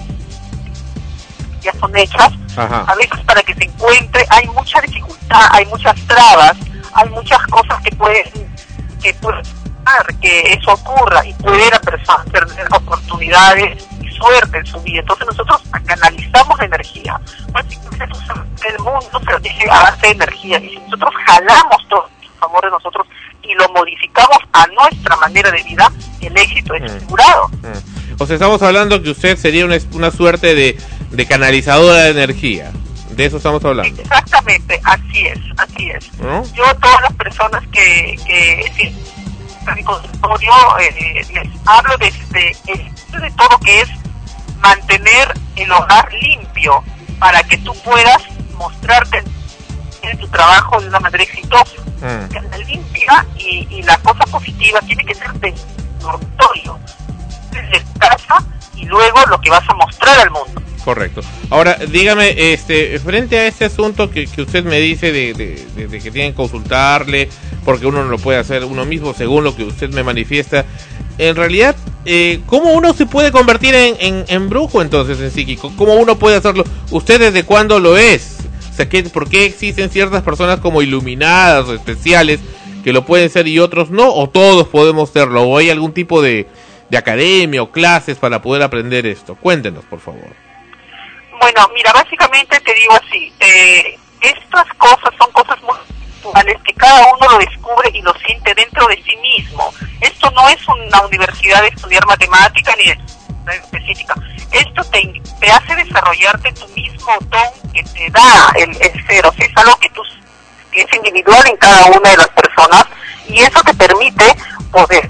ya son hechas, a veces para que se encuentre hay mucha dificultad, hay muchas trabas, hay muchas cosas que pueden hacer que eso ocurra, y puede la persona perder oportunidades y suerte en su vida. Entonces nosotros canalizamos la energía, el mundo se dice a base de energía, y si nosotros jalamos todo a favor de nosotros y lo modificamos a nuestra manera de vida, el éxito es asegurado. O sea, estamos hablando que usted sería una suerte de canalizadora de energía. De eso estamos hablando. Exactamente, así es. ¿No? Yo a todas las personas que en mi consultorio les hablo de todo, que es mantener el hogar limpio para que tú puedas mostrarte en tu trabajo de una manera exitosa. La limpia y la cosa positiva tiene que ser de dormitorio, desde casa, y luego lo que vas a mostrar al mundo. Correcto. Ahora, dígame, frente a este asunto que usted me dice de que tienen que consultarle, porque uno no lo puede hacer uno mismo, según lo que usted me manifiesta, en realidad, ¿cómo uno se puede convertir en brujo entonces, en psíquico? ¿Cómo uno puede hacerlo? ¿Usted desde cuándo lo es? O sea, ¿por qué existen ciertas personas como iluminadas o especiales que lo pueden ser y otros no? ¿O todos podemos serlo? ¿O hay algún tipo de academia o clases para poder aprender esto? Cuéntenos, por favor. Bueno, mira, básicamente te digo así, estas cosas son cosas muy puntuales que cada uno lo descubre y lo siente dentro de sí mismo. Esto no es una universidad de estudiar matemática ni de específica. Esto te hace desarrollarte tu mismo don que te da el ser. O sea, es algo que es individual en cada una de las personas, y eso te permite poder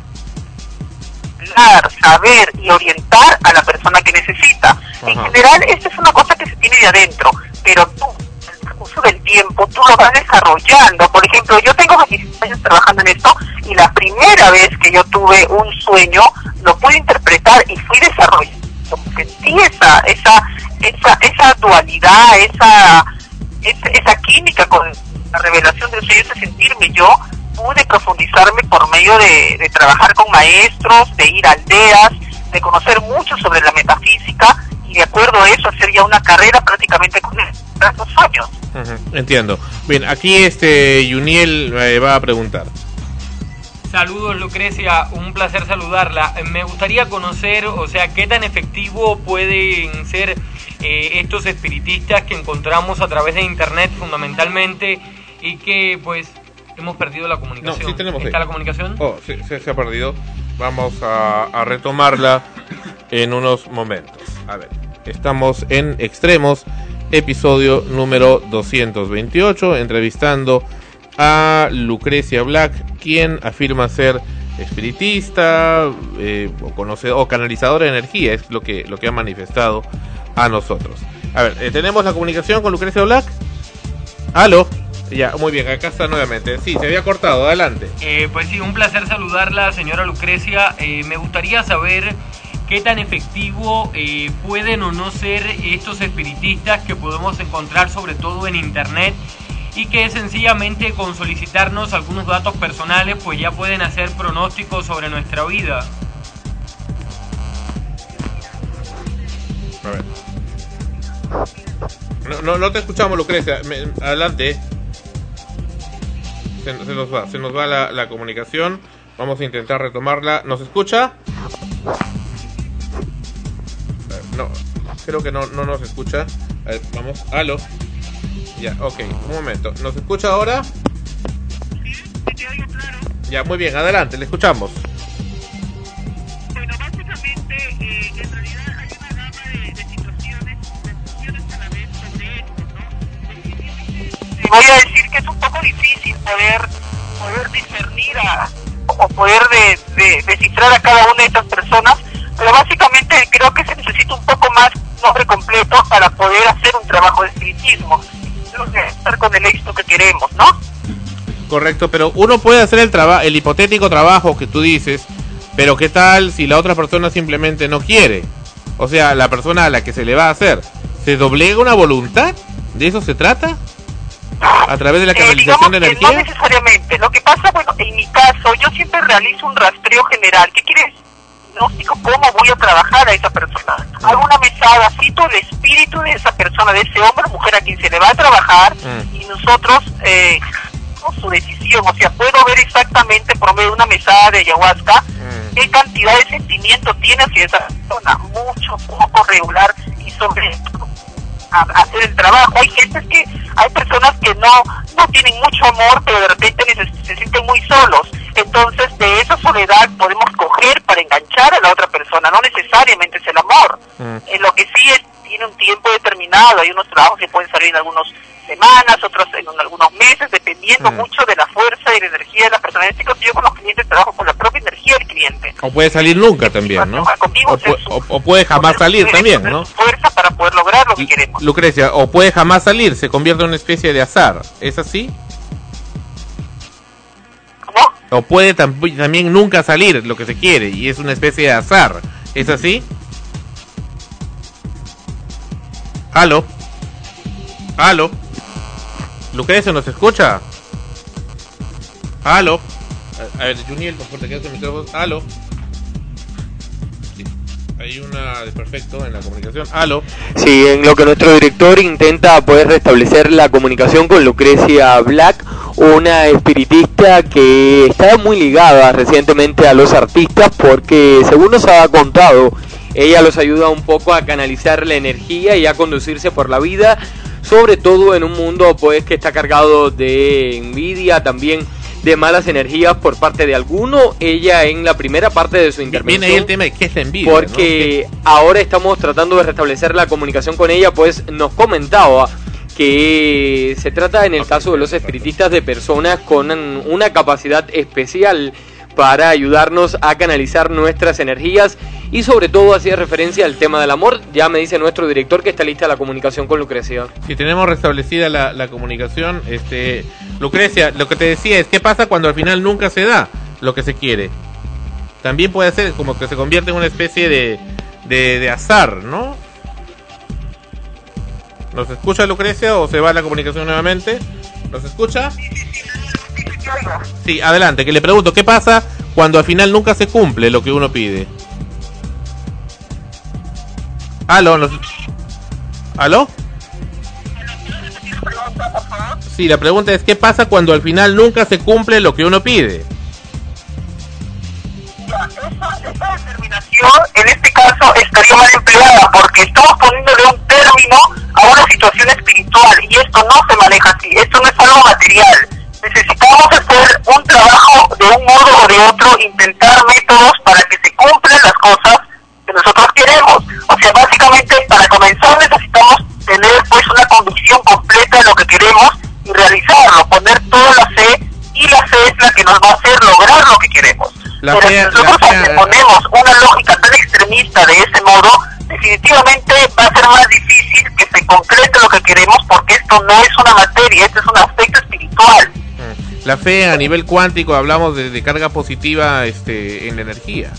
saber y orientar a la persona que necesita. En general, esta es una cosa que se tiene de adentro, pero tú, en el curso del tiempo, tú lo vas desarrollando. Por ejemplo, yo tengo 26 años trabajando en esto, y la primera vez que yo tuve un sueño, lo pude interpretar y fui desarrollando. Sentí esa dualidad, esa química con la revelación del sueño, ese sentirme yo. Pude profundizarme por medio de trabajar con maestros, de ir a aldeas, de conocer mucho sobre la metafísica, y de acuerdo a eso hacer ya una carrera prácticamente con estos años. Entiendo. Bien, aquí Yuniel va a preguntar. Saludos, Lucrecia, un placer saludarla. Me gustaría conocer, o sea, qué tan efectivo pueden ser estos espiritistas que encontramos a través de internet fundamentalmente y que pues hemos perdido la comunicación. No, sí tenemos. ¿Está la comunicación? Oh, sí, se ha perdido. Vamos a retomarla en unos momentos. A ver, estamos en Extremos, episodio número 228, entrevistando a Lucrecia Black, quien afirma ser espiritista o canalizadora de energía, es lo que ha manifestado a nosotros. A ver, ¿tenemos la comunicación con Lucrecia Black? ¿Aló? Ya, muy bien, acá está nuevamente. Sí, se había cortado, adelante. Pues sí, un placer saludarla, señora Lucrecia. Me gustaría saber qué tan efectivo pueden o no ser estos espiritistas que podemos encontrar sobre todo en internet y que sencillamente con solicitarnos algunos datos personales pues ya pueden hacer pronósticos sobre nuestra vida. A ver. No te escuchamos, Lucrecia. Adelante. Se nos va la comunicación. Vamos a intentar retomarla. ¿Nos escucha? No, creo que no nos escucha. A ver, vamos. ¿Aló? Ya, ok, un momento. ¿Nos escucha ahora? Ya, muy bien, adelante, le escuchamos. Bueno, básicamente, en realidad hay una gama de situaciones, de funciones a la vez sobre esto, ¿no? Te voy a decir que es un poco difícil poder discernir o poder descifrar a cada una de estas personas, pero básicamente creo que se necesita un poco más nombre completo para poder hacer un trabajo de espiritismo, estar con el éxito que queremos, ¿no? Correcto, pero uno puede hacer el hipotético trabajo que tú dices, pero ¿qué tal si la otra persona simplemente no quiere? O sea, la persona a la que se le va a hacer, ¿se doblega una voluntad? ¿De eso se trata? ¿A través de la canalización de energía? No necesariamente. Lo que pasa, bueno, en mi caso, yo siempre realizo un rastreo general. ¿Qué quiere decir? No digo cómo voy a trabajar a esa persona. Hago una mesada, cito el espíritu de esa persona, de ese hombre o mujer a quien se le va a trabajar, y nosotros su decisión, o sea, puedo ver exactamente por medio de una mesada de ayahuasca qué cantidad de sentimiento tiene hacia esa persona, mucho, poco, regular, y sobre esto hacer el trabajo. Hay personas que no tienen mucho amor, pero de repente se sienten muy solos. Entonces, de esa soledad podemos coger para enganchar a la otra persona, no necesariamente es el amor. Lo que sí tiene un tiempo determinado, hay unos trabajos que pueden salir en algunas semanas, otros en algunos meses, dependiendo mucho de la fuerza y la energía de la persona. En este caso, yo con los clientes trabajo con la propia energía del cliente. O puede salir nunca también, ¿no? O puede jamás salir también, ¿no? Fuerza para poder lograr lo que queremos. Lucrecia, o puede jamás salir, se convierte en una especie de azar, ¿es así? ¿Cómo? O puede también nunca salir lo que se quiere y es una especie de azar, ¿es así? ¿Aló? Lucrecia, ¿nos escucha? ¿Aló? A ver, Juniel, por favor, te quedas en el micrófono. ¿Aló? Sí, hay una desperfecto en la comunicación. ¿Aló? Sí, en lo que nuestro director intenta poder restablecer la comunicación con Lucrecia Black, una espiritista que está muy ligada recientemente a los artistas porque, según nos ha contado, ella los ayuda un poco a canalizar la energía y a conducirse por la vida, sobre todo en un mundo pues que está cargado de envidia, también de malas energías por parte de alguno. Ella en la primera parte de su intervención, viene ahí el tema de qué es la envidia, porque ¿no? Ahora estamos tratando de restablecer la comunicación con ella, pues nos comentaba que se trata en el caso de los espiritistas de personas con una capacidad especial para ayudarnos a canalizar nuestras energías y sobre todo hacía referencia al tema del amor. Ya me dice nuestro director que está lista la comunicación con Lucrecia. Si tenemos restablecida la comunicación, Lucrecia, lo que te decía es, ¿qué pasa cuando al final nunca se da lo que se quiere? También puede ser como que se convierte en una especie de azar, ¿no? ¿Nos escucha, Lucrecia, o se va la comunicación nuevamente? ¿Nos escucha? Sí, adelante, que le pregunto, ¿qué pasa cuando al final nunca se cumple lo que uno pide? ¿Aló? ¿Aló? Sí, la pregunta es, ¿qué pasa cuando al final nunca se cumple lo que uno pide? Esa determinación, en este caso, estaría mal empleada, porque estamos poniéndole un término porque básicamente para comenzar necesitamos tener pues una convicción completa de lo que queremos y realizarlo, poner toda la fe, y la fe es la que nos va a hacer lograr lo que queremos. Pero si nosotros ponemos una lógica tan extremista de ese modo, definitivamente va a ser más difícil que se concrete lo que queremos, porque esto no es una materia, esto es un aspecto espiritual. La fe a nivel cuántico, hablamos de carga positiva en la energía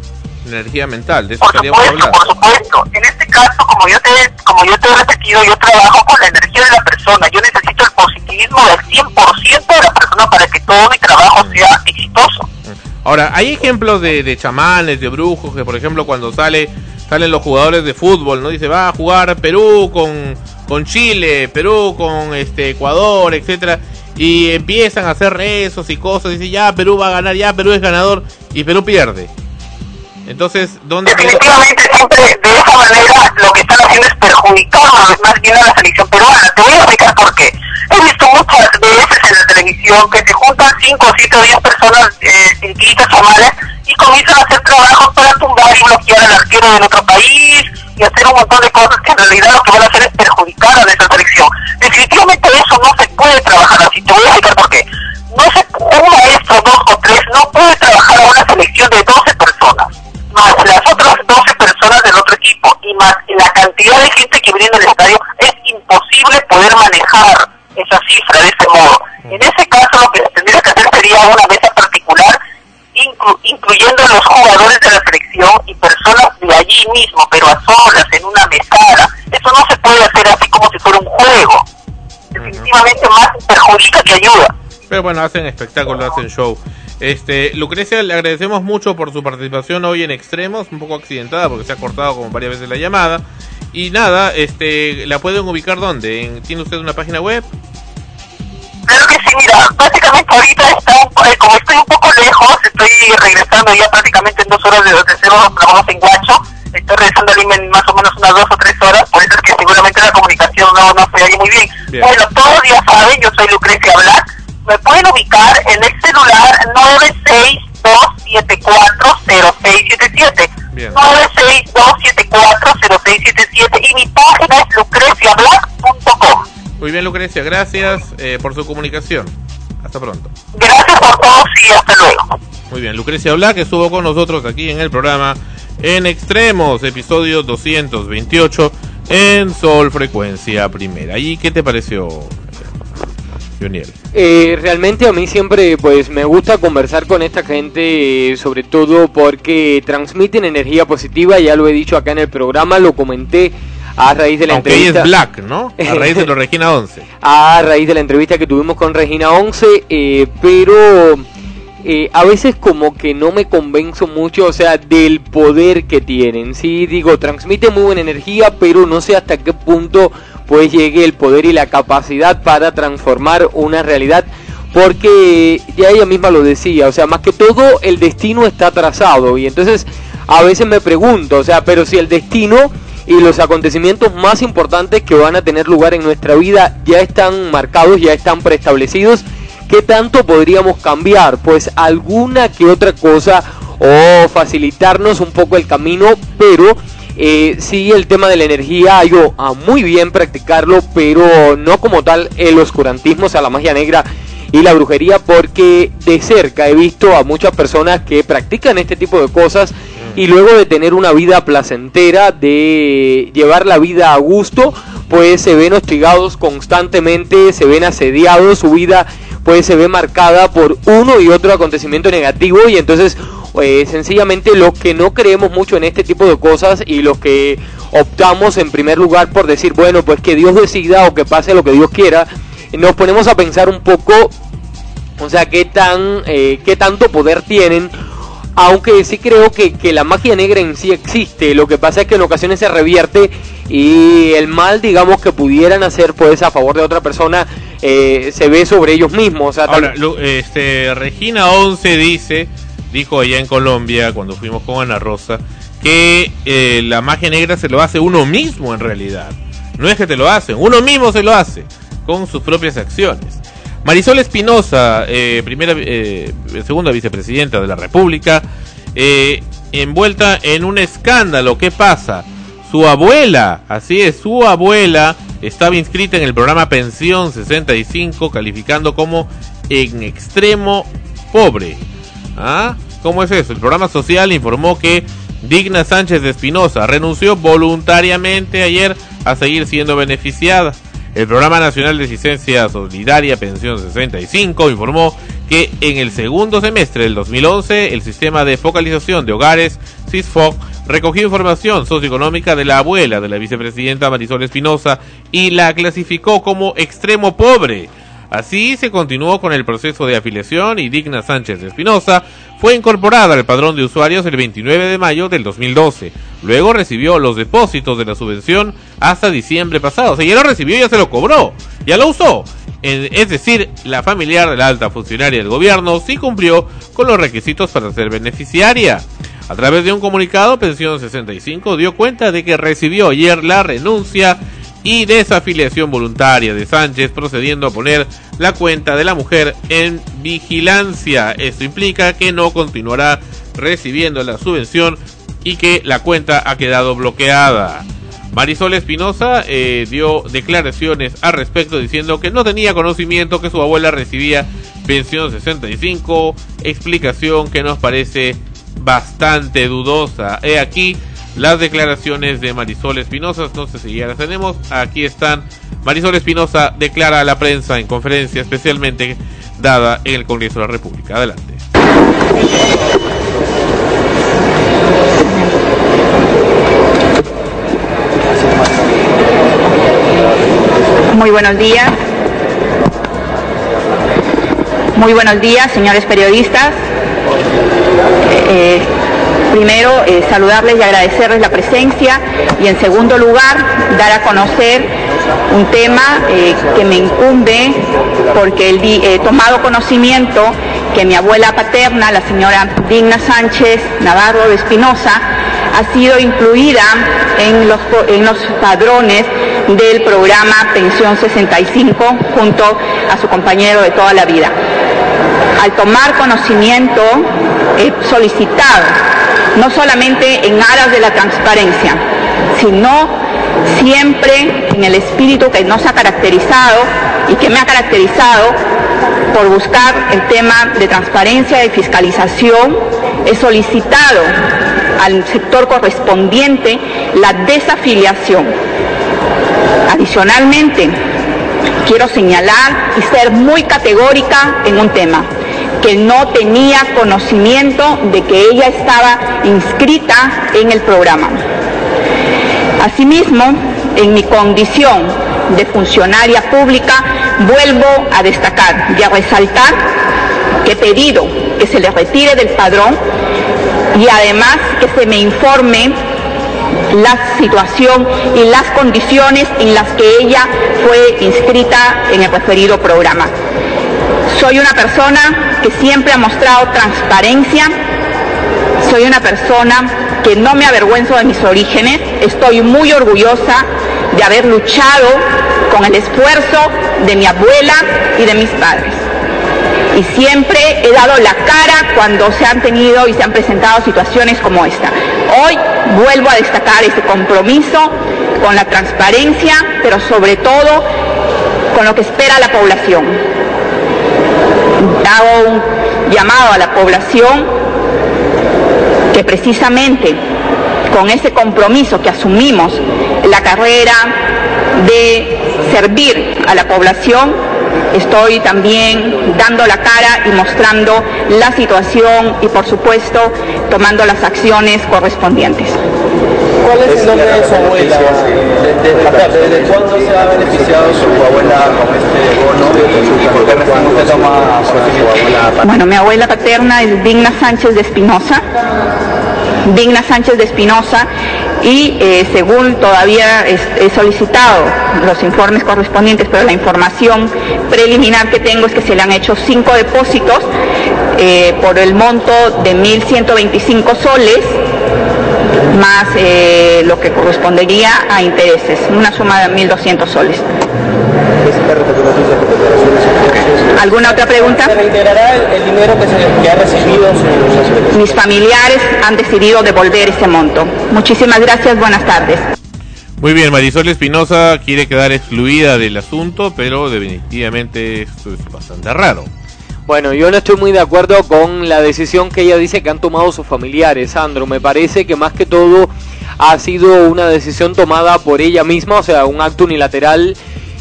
mental, de eso queríamos hablar. Por supuesto, en este caso, como yo te he repetido, yo trabajo con la energía de la persona, yo necesito el positivismo del 100% de la persona para que todo mi trabajo sea exitoso. Ahora, hay ejemplos de chamanes, de brujos, que por ejemplo cuando salen los jugadores de fútbol, ¿no? Dice, va a jugar Perú con Chile, Perú con Ecuador, etcétera, y empiezan a hacer rezos y cosas, dice, ya Perú va a ganar, ya Perú es ganador, y Perú pierde. Entonces, ¿dónde definitivamente siempre de esa manera lo que están haciendo es perjudicar más bien a la selección peruana? Te voy a explicar por qué. He visto muchas veces en la televisión que se juntan 5, 7 o 10 personas científicas chamanes y comienzan a hacer trabajos para tumbar y bloquear al arquero del otro país y hacer un montón de cosas que en realidad lo que van a hacer es perjudicar a nuestra selección. Definitivamente eso no se puede trabajar así. Te voy a explicar por qué. Un maestro, 2 o 3 no puede trabajar a una selección de 12 personas, más las otras 12 personas del otro equipo, y más la cantidad de gente que viene al estadio, es imposible poder manejar esa cifra de ese modo. En ese caso lo que se tendría que hacer sería una mesa particular, incluyendo a los jugadores de la selección y personas de allí mismo, pero a solas, en una mesada. Eso no se puede hacer así como si fuera un juego. Definitivamente más perjudica que ayuda. Pero bueno, hacen espectáculo, hacen show. Lucrecia, le agradecemos mucho por su participación hoy en Extremos, un poco accidentada porque se ha cortado como varias veces la llamada. Y nada, ¿la pueden ubicar dónde? ¿Tiene usted una página web? Claro que sí, mira, prácticamente ahorita como estoy un poco lejos, estoy regresando ya prácticamente en 2 horas de donde trabajamos en Guacho, estoy regresando a Lima en más o menos unas 2 o 3 horas, por eso es que seguramente la comunicación no se oye muy bien. Bueno, todos ya saben, yo soy Lucrecia Black. Me pueden ubicar en el celular 962740677. 962740677 y mi página es lucreciablack.com. Muy bien, Lucrecia, gracias por su comunicación. Hasta pronto. Gracias por todo y hasta luego. Muy bien, Lucrecia Black estuvo con nosotros aquí en el programa En Extremos, episodio 228 en Sol Frecuencia Primera. ¿Y qué te pareció, Joniel? Realmente a mí siempre pues me gusta conversar con esta gente, sobre todo porque transmiten energía positiva. Ya lo he dicho acá en el programa, lo comenté a raíz de la entrevista. Aunque ella es Black, ¿no? A raíz de Regina 11. A raíz de la entrevista que tuvimos con Regina 11, pero a veces como que no me convenzo mucho, o sea, del poder que tienen. Sí, digo, transmiten muy buena energía, pero no sé hasta qué punto pues llegue el poder y la capacidad para transformar una realidad, porque ya ella misma lo decía, o sea, más que todo el destino está trazado, y entonces a veces me pregunto, o sea, pero si el destino y los acontecimientos más importantes que van a tener lugar en nuestra vida ya están marcados, ya están preestablecidos, ¿qué tanto podríamos cambiar? Pues alguna que otra cosa o facilitarnos un poco el camino, pero sí, el tema de la energía, yo muy bien practicarlo, pero no como tal el oscurantismo, o sea, la magia negra y la brujería, porque de cerca he visto a muchas personas que practican este tipo de cosas y luego de tener una vida placentera, de llevar la vida a gusto, pues se ven hostigados constantemente, se ven asediados, su vida pues se ve marcada por uno y otro acontecimiento negativo, y entonces sencillamente los que no creemos mucho en este tipo de cosas y los que optamos en primer lugar por decir, bueno, pues que Dios decida o que pase lo que Dios quiera, nos ponemos a pensar un poco, o sea, qué tanto poder tienen, aunque sí creo que la magia negra en sí existe. Lo que pasa es que en ocasiones se revierte y el mal, digamos, que pudieran hacer pues a favor de otra persona se ve sobre ellos mismos. O sea, ahora, Regina 11 dijo allá en Colombia, cuando fuimos con Ana Rosa, que la magia negra se lo hace uno mismo en realidad. No es que te lo hacen, uno mismo se lo hace con sus propias acciones. Marisol Espinosa, segunda vicepresidenta de la República, envuelta en un escándalo. ¿Qué pasa? su abuela, así es, su abuela estaba inscrita en el programa Pensión 65, calificando como en extremo pobre. ¿Ah? ¿Cómo es eso? El programa social informó que Digna Sánchez de Espinosa renunció voluntariamente ayer a seguir siendo beneficiada. El Programa Nacional de Asistencia Solidaria Pensión 65 informó que en el segundo semestre del 2011 el Sistema de Focalización de Hogares, SISFOC, recogió información socioeconómica de la abuela de la vicepresidenta Marisol Espinosa y la clasificó como extremo pobre. Así se continuó con el proceso de afiliación y Digna Sánchez de Espinosa fue incorporada al padrón de usuarios el 29 de mayo del 2012. Luego recibió los depósitos de la subvención hasta diciembre pasado. O sea, ya lo recibió, ya se lo cobró, ya lo usó. Es decir, la familiar de la alta funcionaria del gobierno sí cumplió con los requisitos para ser beneficiaria. A través de un comunicado, Pensión 65 dio cuenta de que recibió ayer la renuncia y desafiliación voluntaria de Sánchez, procediendo a poner la cuenta de la mujer en vigilancia. Esto implica que no continuará recibiendo la subvención y que la cuenta ha quedado bloqueada. Marisol Espinosa dio declaraciones al respecto, diciendo que no tenía conocimiento que su abuela recibía Pensión 65, explicación que nos parece bastante dudosa. He aquí las declaraciones de Marisol Espinosa. No sé si ya las tenemos. Aquí están. Marisol Espinosa declara a la prensa en conferencia especialmente dada en el Congreso de la República. Adelante. Muy buenos días. Muy buenos días, señores periodistas. Primero, saludarles y agradecerles la presencia, y en segundo lugar, dar a conocer un tema que me incumbe, porque he tomado conocimiento que mi abuela paterna, la señora Digna Sánchez Navarro de Espinosa, ha sido incluida en los padrones del programa Pensión 65 junto a su compañero de toda la vida. Al tomar conocimiento, he solicitado, no solamente en aras de la transparencia, sino siempre en el espíritu que nos ha caracterizado y que me ha caracterizado por buscar el tema de transparencia y fiscalización, he solicitado al sector correspondiente la desafiliación. Adicionalmente, quiero señalar y ser muy categórica en un tema, que no tenía conocimiento de que ella estaba inscrita en el programa. Asimismo, en mi condición de funcionaria pública, vuelvo a destacar y a resaltar que he pedido que se le retire del padrón y además que se me informe la situación y las condiciones en las que ella fue inscrita en el referido programa. Soy una persona que siempre ha mostrado transparencia, soy una persona que no me avergüenzo de mis orígenes, estoy muy orgullosa de haber luchado con el esfuerzo de mi abuela y de mis padres. Y siempre he dado la cara cuando se han tenido y se han presentado situaciones como esta. Hoy vuelvo a destacar este compromiso con la transparencia, pero sobre todo con lo que espera la población. Hago un llamado a la población que precisamente con ese compromiso que asumimos en la carrera de servir a la población, estoy también dando la cara y mostrando la situación y, por supuesto, tomando las acciones correspondientes. ¿Cuál es el nombre de su abuela? ¿Desde cuándo se ha beneficiado su abuela con este bono? ¿Y por qué recién usted toma conocimiento? Bueno, mi abuela paterna es Digna Sánchez de Espinosa. Digna Sánchez de Espinosa, y según todavía he solicitado los informes correspondientes, pero la información preliminar que tengo es que se le han hecho 5 depósitos por el monto de 1.125 soles, más lo que correspondería a intereses, una suma de 1.200 soles. ¿Alguna otra pregunta? ¿Se reintegrará el dinero que ha recibido? Mis familiares han decidido devolver ese monto. Muchísimas gracias, buenas tardes. Muy bien, Marisol Espinosa quiere quedar excluida del asunto, pero definitivamente esto es bastante raro. Bueno, yo no estoy muy de acuerdo con la decisión que ella dice que han tomado sus familiares, Sandro. Me parece que más que todo ha sido una decisión tomada por ella misma, o sea, un acto unilateral.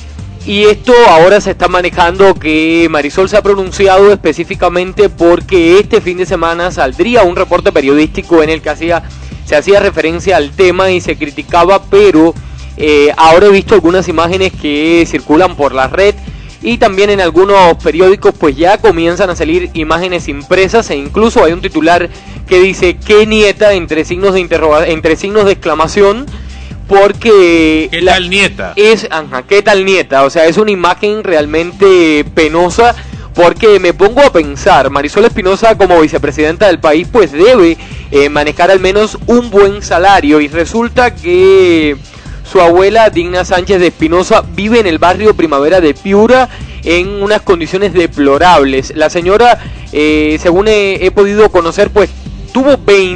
Y esto ahora se está manejando que Marisol se ha pronunciado específicamente porque este fin de semana saldría un reporte periodístico en el que se hacía referencia al tema y se criticaba, pero ahora he visto algunas imágenes que circulan por la red y también en algunos periódicos pues ya comienzan a salir imágenes impresas e incluso hay un titular que dice ¿qué nieta? Entre signos de exclamación, porque ¿qué tal nieta? ¿Qué tal nieta? O sea, es una imagen realmente penosa, porque me pongo a pensar, Marisol Espinosa como vicepresidenta del país pues debe manejar al menos un buen salario, y resulta que su abuela Digna Sánchez de Espinosa vive en el barrio Primavera de Piura en unas condiciones deplorables. La señora, según he podido conocer, pues tuvo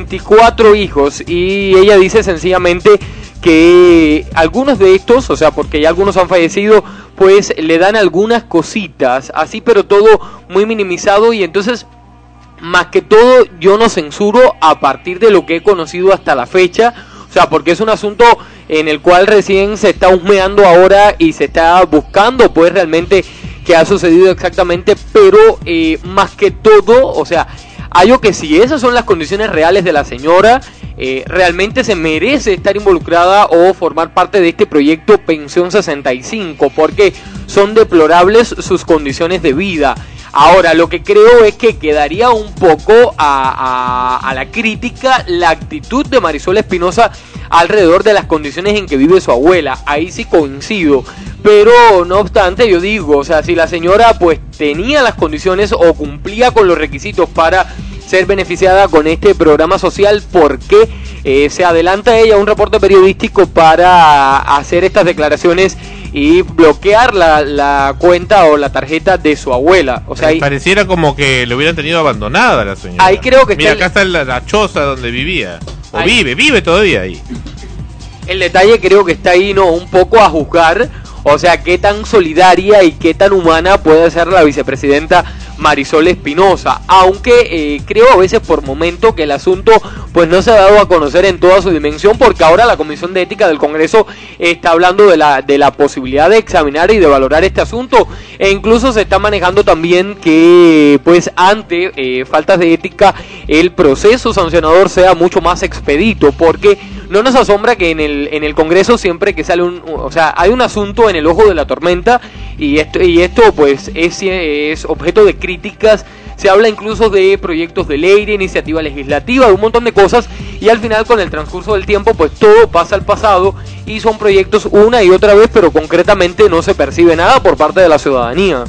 24 hijos y ella dice sencillamente que algunos de estos, o sea, porque ya algunos han fallecido, pues le dan algunas cositas, así, pero todo muy minimizado. Y entonces, más que todo, yo no censuro a partir de lo que he conocido hasta la fecha, o sea, porque es un asunto en el cual recién se está husmeando ahora y se está buscando, pues, realmente qué ha sucedido exactamente, pero más que todo, o sea, hallo que si esas son las condiciones reales de la señora, realmente se merece estar involucrada o formar parte de este proyecto Pensión 65, porque son deplorables sus condiciones de vida. Ahora, lo que creo es que quedaría un poco a la crítica la actitud de Marisol Espinosa alrededor de las condiciones en que vive su abuela. Ahí sí coincido, pero no obstante yo digo, o sea, si la señora pues tenía las condiciones o cumplía con los requisitos para ser beneficiada con este programa social, ¿por qué se adelanta ella un reporte periodístico para hacer estas declaraciones y bloquear la cuenta o la tarjeta de su abuela? O sea, pareciera como que le hubieran tenido abandonada a la señora. Ahí creo que mira, acá está la choza donde vivía, o ahí vive todavía ahí. El detalle creo que está ahí, ¿no? Un poco a juzgar, o sea, qué tan solidaria y qué tan humana puede ser la vicepresidenta Marisol Espinosa, aunque creo a veces por momento que el asunto pues no se ha dado a conocer en toda su dimensión, porque ahora la Comisión de Ética del Congreso está hablando de la posibilidad de examinar y de valorar este asunto, e incluso se está manejando también que pues ante faltas de ética el proceso sancionador sea mucho más expedito, porque no nos asombra que en el Congreso siempre que sale hay un asunto en el ojo de la tormenta, y esto pues es objeto de críticas. Se habla incluso de proyectos de ley, de iniciativa legislativa, de un montón de cosas, y al final con el transcurso del tiempo pues todo pasa al pasado y son proyectos una y otra vez, pero concretamente no se percibe nada por parte de la ciudadanía.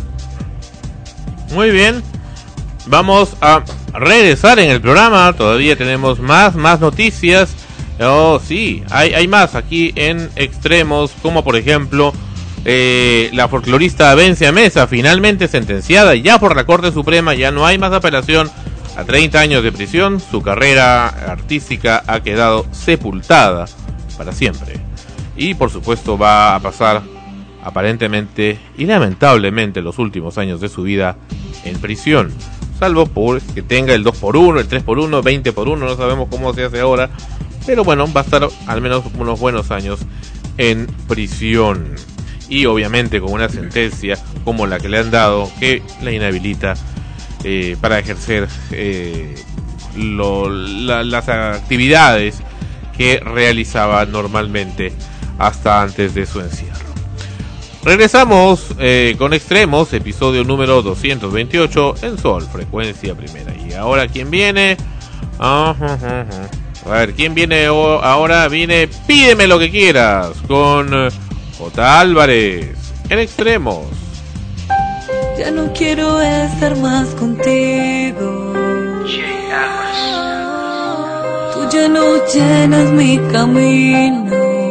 Muy bien, vamos a regresar en el programa, todavía tenemos más noticias. Oh, sí, hay más aquí en Extremos, como por ejemplo la folclorista Vencia Mesa, finalmente sentenciada ya por la Corte Suprema, ya no hay más apelación, a 30 años de prisión. Su carrera artística ha quedado sepultada para siempre, y por supuesto va a pasar aparentemente y lamentablemente los últimos años de su vida en prisión, salvo por que tenga el 2x1, el 3x1, 20x1, no sabemos cómo se hace ahora, pero bueno, va a estar al menos unos buenos años en prisión, y obviamente con una sentencia como la que le han dado, que la inhabilita para ejercer las actividades que realizaba normalmente hasta antes de su encierro. Regresamos con Extremos, episodio número 228 en Sol, Frecuencia Primera. Y ahora, ¿quién viene? A ver, ¿quién viene ahora? Viene Pídeme lo que quieras con J. Álvarez en Extremos. Ya no quiero estar más contigo. Tú ya no llenas mi camino.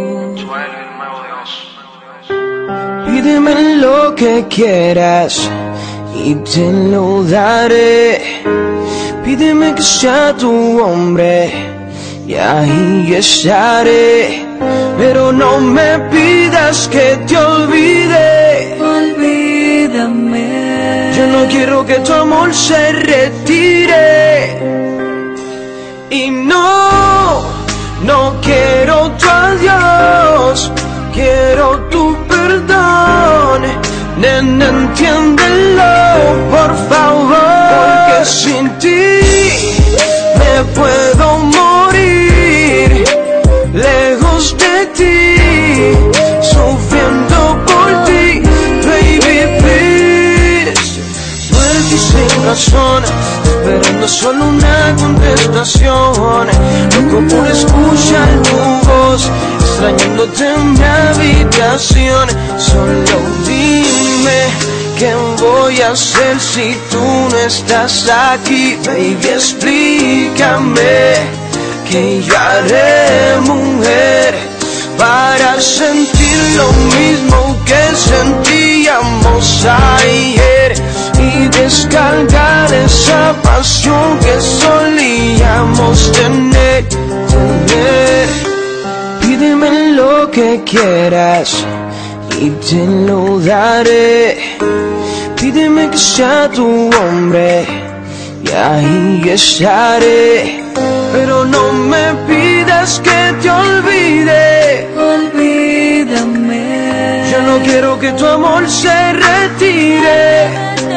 Pídeme lo que quieras y te lo daré. Pídeme que sea tu hombre y ahí estaré. pero no me pidas que te olvide. Olvídame. Yo no quiero que tu amor se retire. Y no quiero tu adiós, quiero tu perdón. Nena, entiéndelo, por favor. Porque sin ti me puedo morir, lejos de ti, sufriendo por ti, baby, please. Suelto y sin razón, esperando solo una contestación. Loco por escuchar tu voz, extrañándote en mi habitación. Solo dime qué voy a hacer si tú no estás aquí, baby, explícame. ¿Qué yo haré, mujer, para sentir lo mismo que sentíamos ayer y descargar esa pasión que solíamos tener? Pídeme lo que quieras y te lo daré. Pídeme que sea tu hombre y ahí estaré. Pero no me pidas que te olvide. Olvídame. Yo no quiero que tu amor se retire.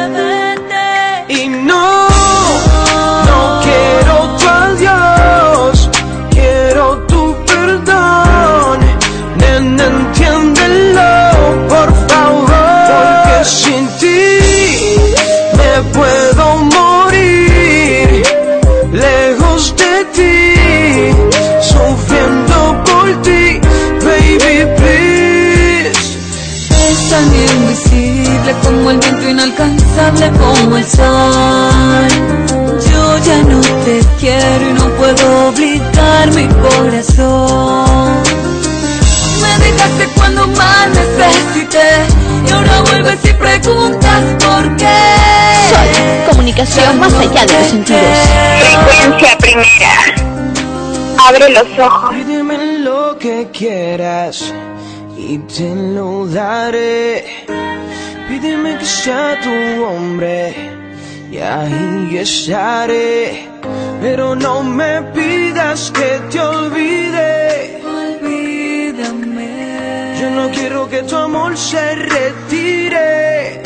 Y no quiero tu adiós, quiero tu perdón. Nena, entiéndelo, por favor. Porque sin ti me puedo morir, lejos de ti, sufriendo por ti, baby, please. Es tan invisible como el viento, inalcanzable como el sol. Yo ya no te quiero y no puedo obligar mi corazón. Me dejaste cuando más necesité y ahora vuelves y preguntas por qué. Sol, comunicación más allá de los sentidos. Frecuencia primera. Abre los ojos. Pídeme lo que quieras y te lo daré. Pídeme que sea tu hombre y ahí estaré. Pero no me pidas que te olvide. Olvídame. Yo no quiero que tu amor se retire.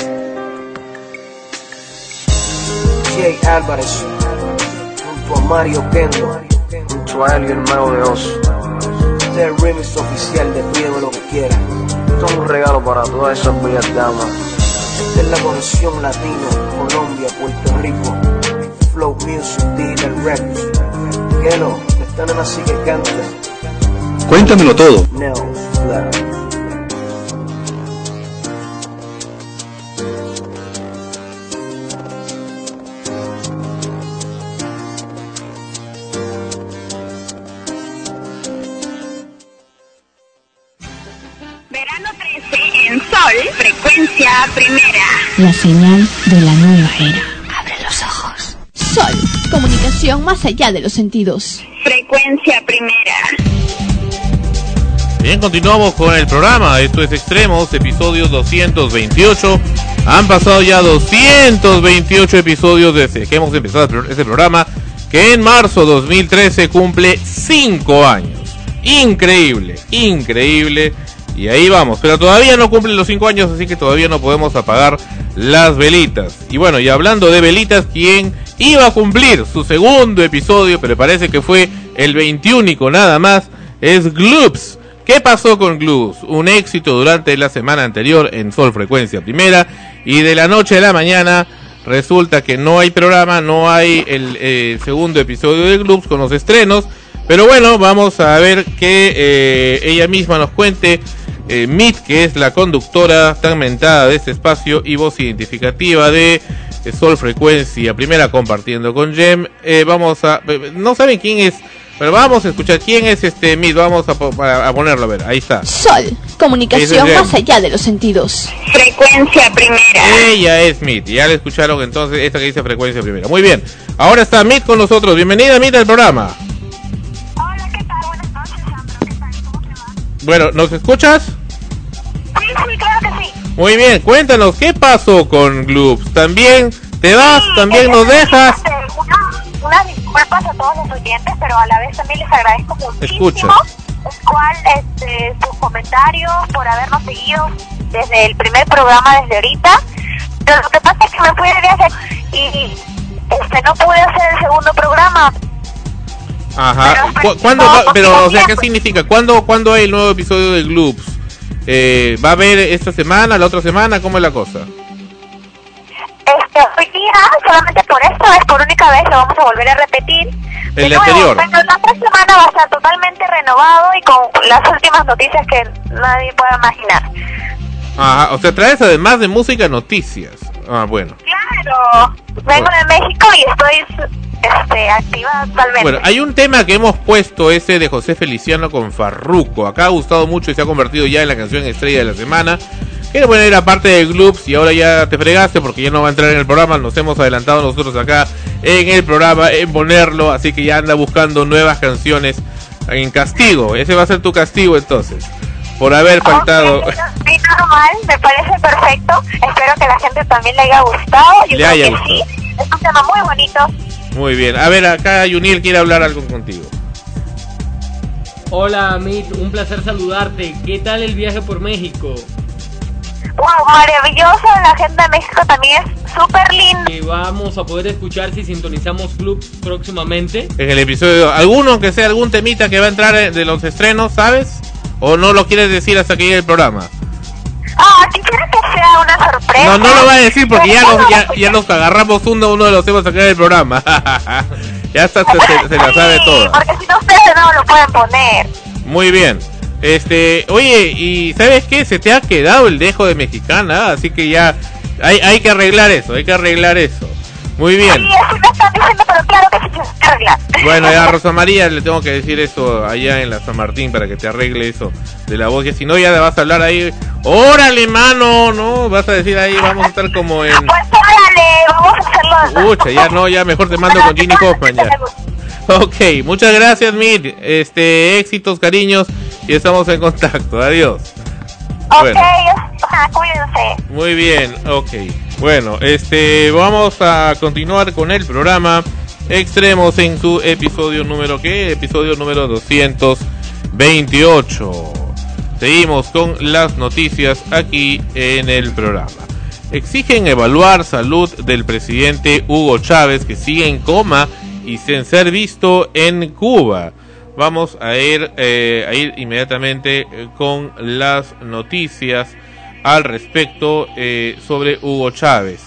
Jay Álvarez, junto a Mario Kendo, junto a Elio Hermano de Oz. Este es el remix oficial de Pídeme lo que quieras. Esto es un regalo para todas esas bellas damas. Esta es la conexión latino, Colombia, Puerto Rico. Flow Music Digital Records. Kelo, esta nena sí que canta. Cuéntamelo todo. Neo, claro. Verano 13 en Sol, frecuencia primera. La señal de la nueva era. Abre los ojos. Sol, comunicación más allá de los sentidos. Frecuencia primera. Bien, continuamos con el programa. Esto es Extremos, episodio 228. Han pasado ya 228 episodios desde que hemos empezado este programa, que en marzo 2013 cumple 5 años. Increíble, increíble. Y ahí vamos, pero todavía no cumplen los 5 años, así que todavía no podemos apagar las velitas. Y bueno, y hablando de velitas, quien iba a cumplir su segundo episodio, pero parece que fue el 21 nada más, es Gloops. ¿Qué pasó con Gloops? Un éxito durante la semana anterior en Sol Frecuencia Primera, y de la noche a la mañana resulta que no hay programa, no hay el segundo episodio de Gloops con los estrenos. Pero bueno, vamos a ver que ella misma nos cuente. Mit, que es la conductora tan mentada de este espacio y voz identificativa de Sol Frecuencia Primera, compartiendo con Jem. No saben quién es, pero vamos a escuchar quién es Mit. Vamos a ponerlo, a ver, ahí está. Sol, comunicación más allá de los sentidos. Frecuencia Primera. Ella es Mit, ya la escucharon entonces, esta que dice Frecuencia Primera. Muy bien, ahora está Mit con nosotros. Bienvenida, Mit, al programa. Hola, ¿qué tal? Buenas noches, Sandro. ¿Qué tal? ¿Cómo te va? Bueno, ¿nos escuchas? Sí, claro que sí. Muy bien, cuéntanos, ¿qué pasó con Gloops? ¿También te vas? ¿También nos dejas? Unas disculpas a todos los oyentes, pero a la vez también les agradezco muchísimo. Escucha. Sus comentarios, por habernos seguido desde el primer programa, desde ahorita. Pero lo que pasa es que me fui de viaje y no pude hacer el segundo programa. Ajá. ¿Cuándo pero, o sea, ¿qué significa? ¿Cuándo hay el nuevo episodio de Gloops? ¿Va a haber esta semana, la otra semana? ¿Cómo es la cosa? Hoy día, solamente por esto, es por única vez, lo vamos a volver a repetir. El de anterior. Pero la otra semana va a estar totalmente renovado y con las últimas noticias que nadie puede imaginar. Ajá, o sea, traes además de música noticias. Ah, bueno. Claro, vengo de México y estoy activa totalmente. Bueno, hay un tema que hemos puesto, ese de José Feliciano con Farruko. Acá ha gustado mucho y se ha convertido ya en la canción estrella de la semana. Era bueno, era parte de Gloops y ahora ya te fregaste porque ya no va a entrar en el programa. Nos hemos adelantado nosotros acá en el programa en ponerlo, así que ya anda buscando nuevas canciones en castigo. Ese va a ser tu castigo entonces, por haber faltado. Sí, normal, me parece perfecto. Espero que la gente también le haya gustado. Yo le creo haya que gustado. Sí, es un tema muy bonito. Muy bien, a ver, acá Yuniel quiere hablar algo contigo. Hola, Amit, un placer saludarte. ¿Qué tal el viaje por México? Wow, maravilloso, la gente de México también es súper linda. Y vamos a poder escuchar si sintonizamos Gloops próximamente. En el episodio, alguno que sea algún temita que va a entrar de los estrenos, ¿sabes? ¿O no lo quieres decir hasta que llegue el programa? Quisiera que sea una sorpresa. No lo va a decir porque ya nos agarramos uno de los temas acá del programa. Ya hasta se la sabe toda. Porque si no, ustedes no lo pueden poner. Muy bien. Oye, ¿y sabes qué? Se te ha quedado el dejo de mexicana, así que ya hay que arreglar eso, Muy bien. Sí, eso me están diciendo, pero claro que sí se arregla. Bueno, ya a Rosa María le tengo que decir eso allá en la San Martín para que te arregle eso de la voz, que si no ya vas a hablar ahí, órale mano, no, vas a decir ahí, vamos a estar como en... Pues órale, vamos a hacerlo. Pucha, ya mejor te mando con Ginny Hoffman ya. Ok, muchas gracias Mir, éxitos, cariños, y estamos en contacto, adiós. Ok, bueno. Cuídense. Muy bien, ok. Bueno, vamos a continuar con el programa Extremos en su episodio número, ¿qué? Episodio número 228. Seguimos con las noticias aquí en el programa. Exigen evaluar salud del presidente Hugo Chávez, que sigue en coma y sin ser visto en Cuba. Vamos a ir inmediatamente con las noticias al respecto sobre Hugo Chávez.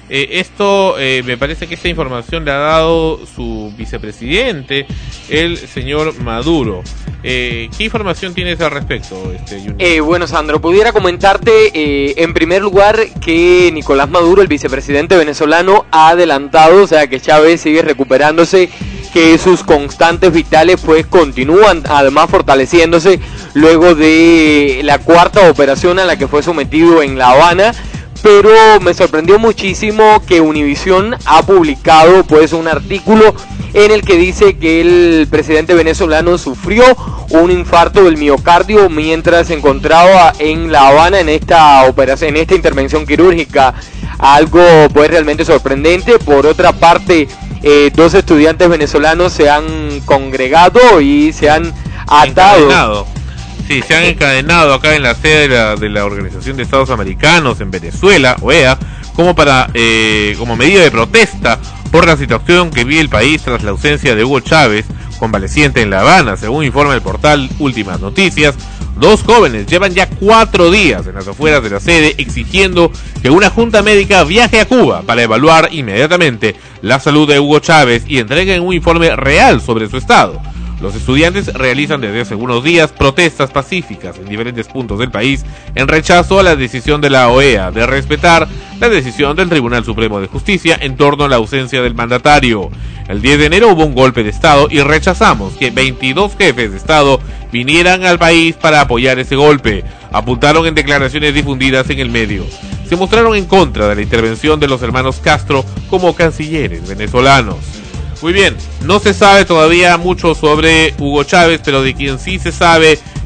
Me parece que esta información la ha dado su vicepresidente, el señor Maduro. ¿Qué información tienes al respecto, bueno, Sandro, pudiera comentarte en primer lugar que Nicolás Maduro, el vicepresidente venezolano, ha adelantado, o sea, que Chávez sigue recuperándose, que sus constantes vitales pues continúan además fortaleciéndose luego de la cuarta operación a la que fue sometido en La Habana. Pero me sorprendió muchísimo que Univisión ha publicado pues un artículo en el que dice que el presidente venezolano sufrió un infarto del miocardio mientras se encontraba en La Habana en esta operación, en esta intervención quirúrgica. Algo pues realmente sorprendente. Por otra parte, 2 estudiantes venezolanos se han congregado y se han atado. Sí, se han encadenado acá en la sede de la Organización de Estados Americanos en Venezuela, OEA, como medida de protesta por la situación que vive el país tras la ausencia de Hugo Chávez, convaleciente en La Habana. Según informa el portal Últimas Noticias, 2 jóvenes llevan ya 4 días en las afueras de la sede exigiendo que una junta médica viaje a Cuba para evaluar inmediatamente la salud de Hugo Chávez y entreguen un informe real sobre su estado. Los estudiantes realizan desde hace unos días protestas pacíficas en diferentes puntos del país en rechazo a la decisión de la OEA de respetar la decisión del Tribunal Supremo de Justicia en torno a la ausencia del mandatario. El 10 de enero hubo un golpe de Estado y rechazamos que 22 jefes de Estado vinieran al país para apoyar ese golpe, apuntaron en declaraciones difundidas en el medio. Se mostraron en contra de la intervención de los hermanos Castro como cancilleres venezolanos. Muy bien, no se sabe todavía mucho sobre Hugo Chávez, pero de quien sí se sabe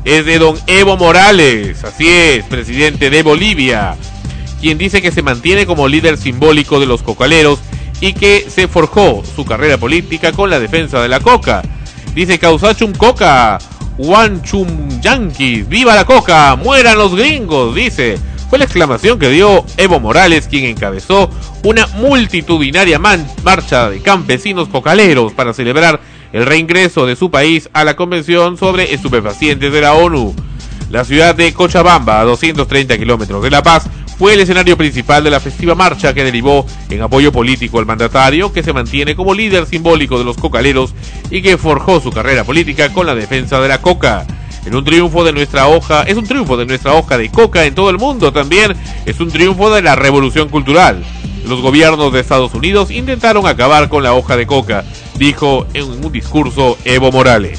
es de don Evo Morales, así es, presidente de Bolivia, quien dice que se mantiene como líder simbólico de los cocaleros y que se forjó su carrera política con la defensa de la coca. Dice: Causachum coca, Wanchum yanquis, viva la coca, mueran los gringos, dice. Fue la exclamación que dio Evo Morales, quien encabezó una multitudinaria marcha de campesinos cocaleros para celebrar el reingreso de su país a la Convención sobre Estupefacientes de la ONU. La ciudad de Cochabamba, a 230 kilómetros de La Paz, fue el escenario principal de la festiva marcha que derivó en apoyo político al mandatario, que se mantiene como líder simbólico de los cocaleros y que forjó su carrera política con la defensa de la coca. Es un triunfo de nuestra hoja de coca en todo el mundo. También es un triunfo de la revolución cultural. Los gobiernos de Estados Unidos intentaron acabar con la hoja de coca, dijo en un discurso Evo Morales.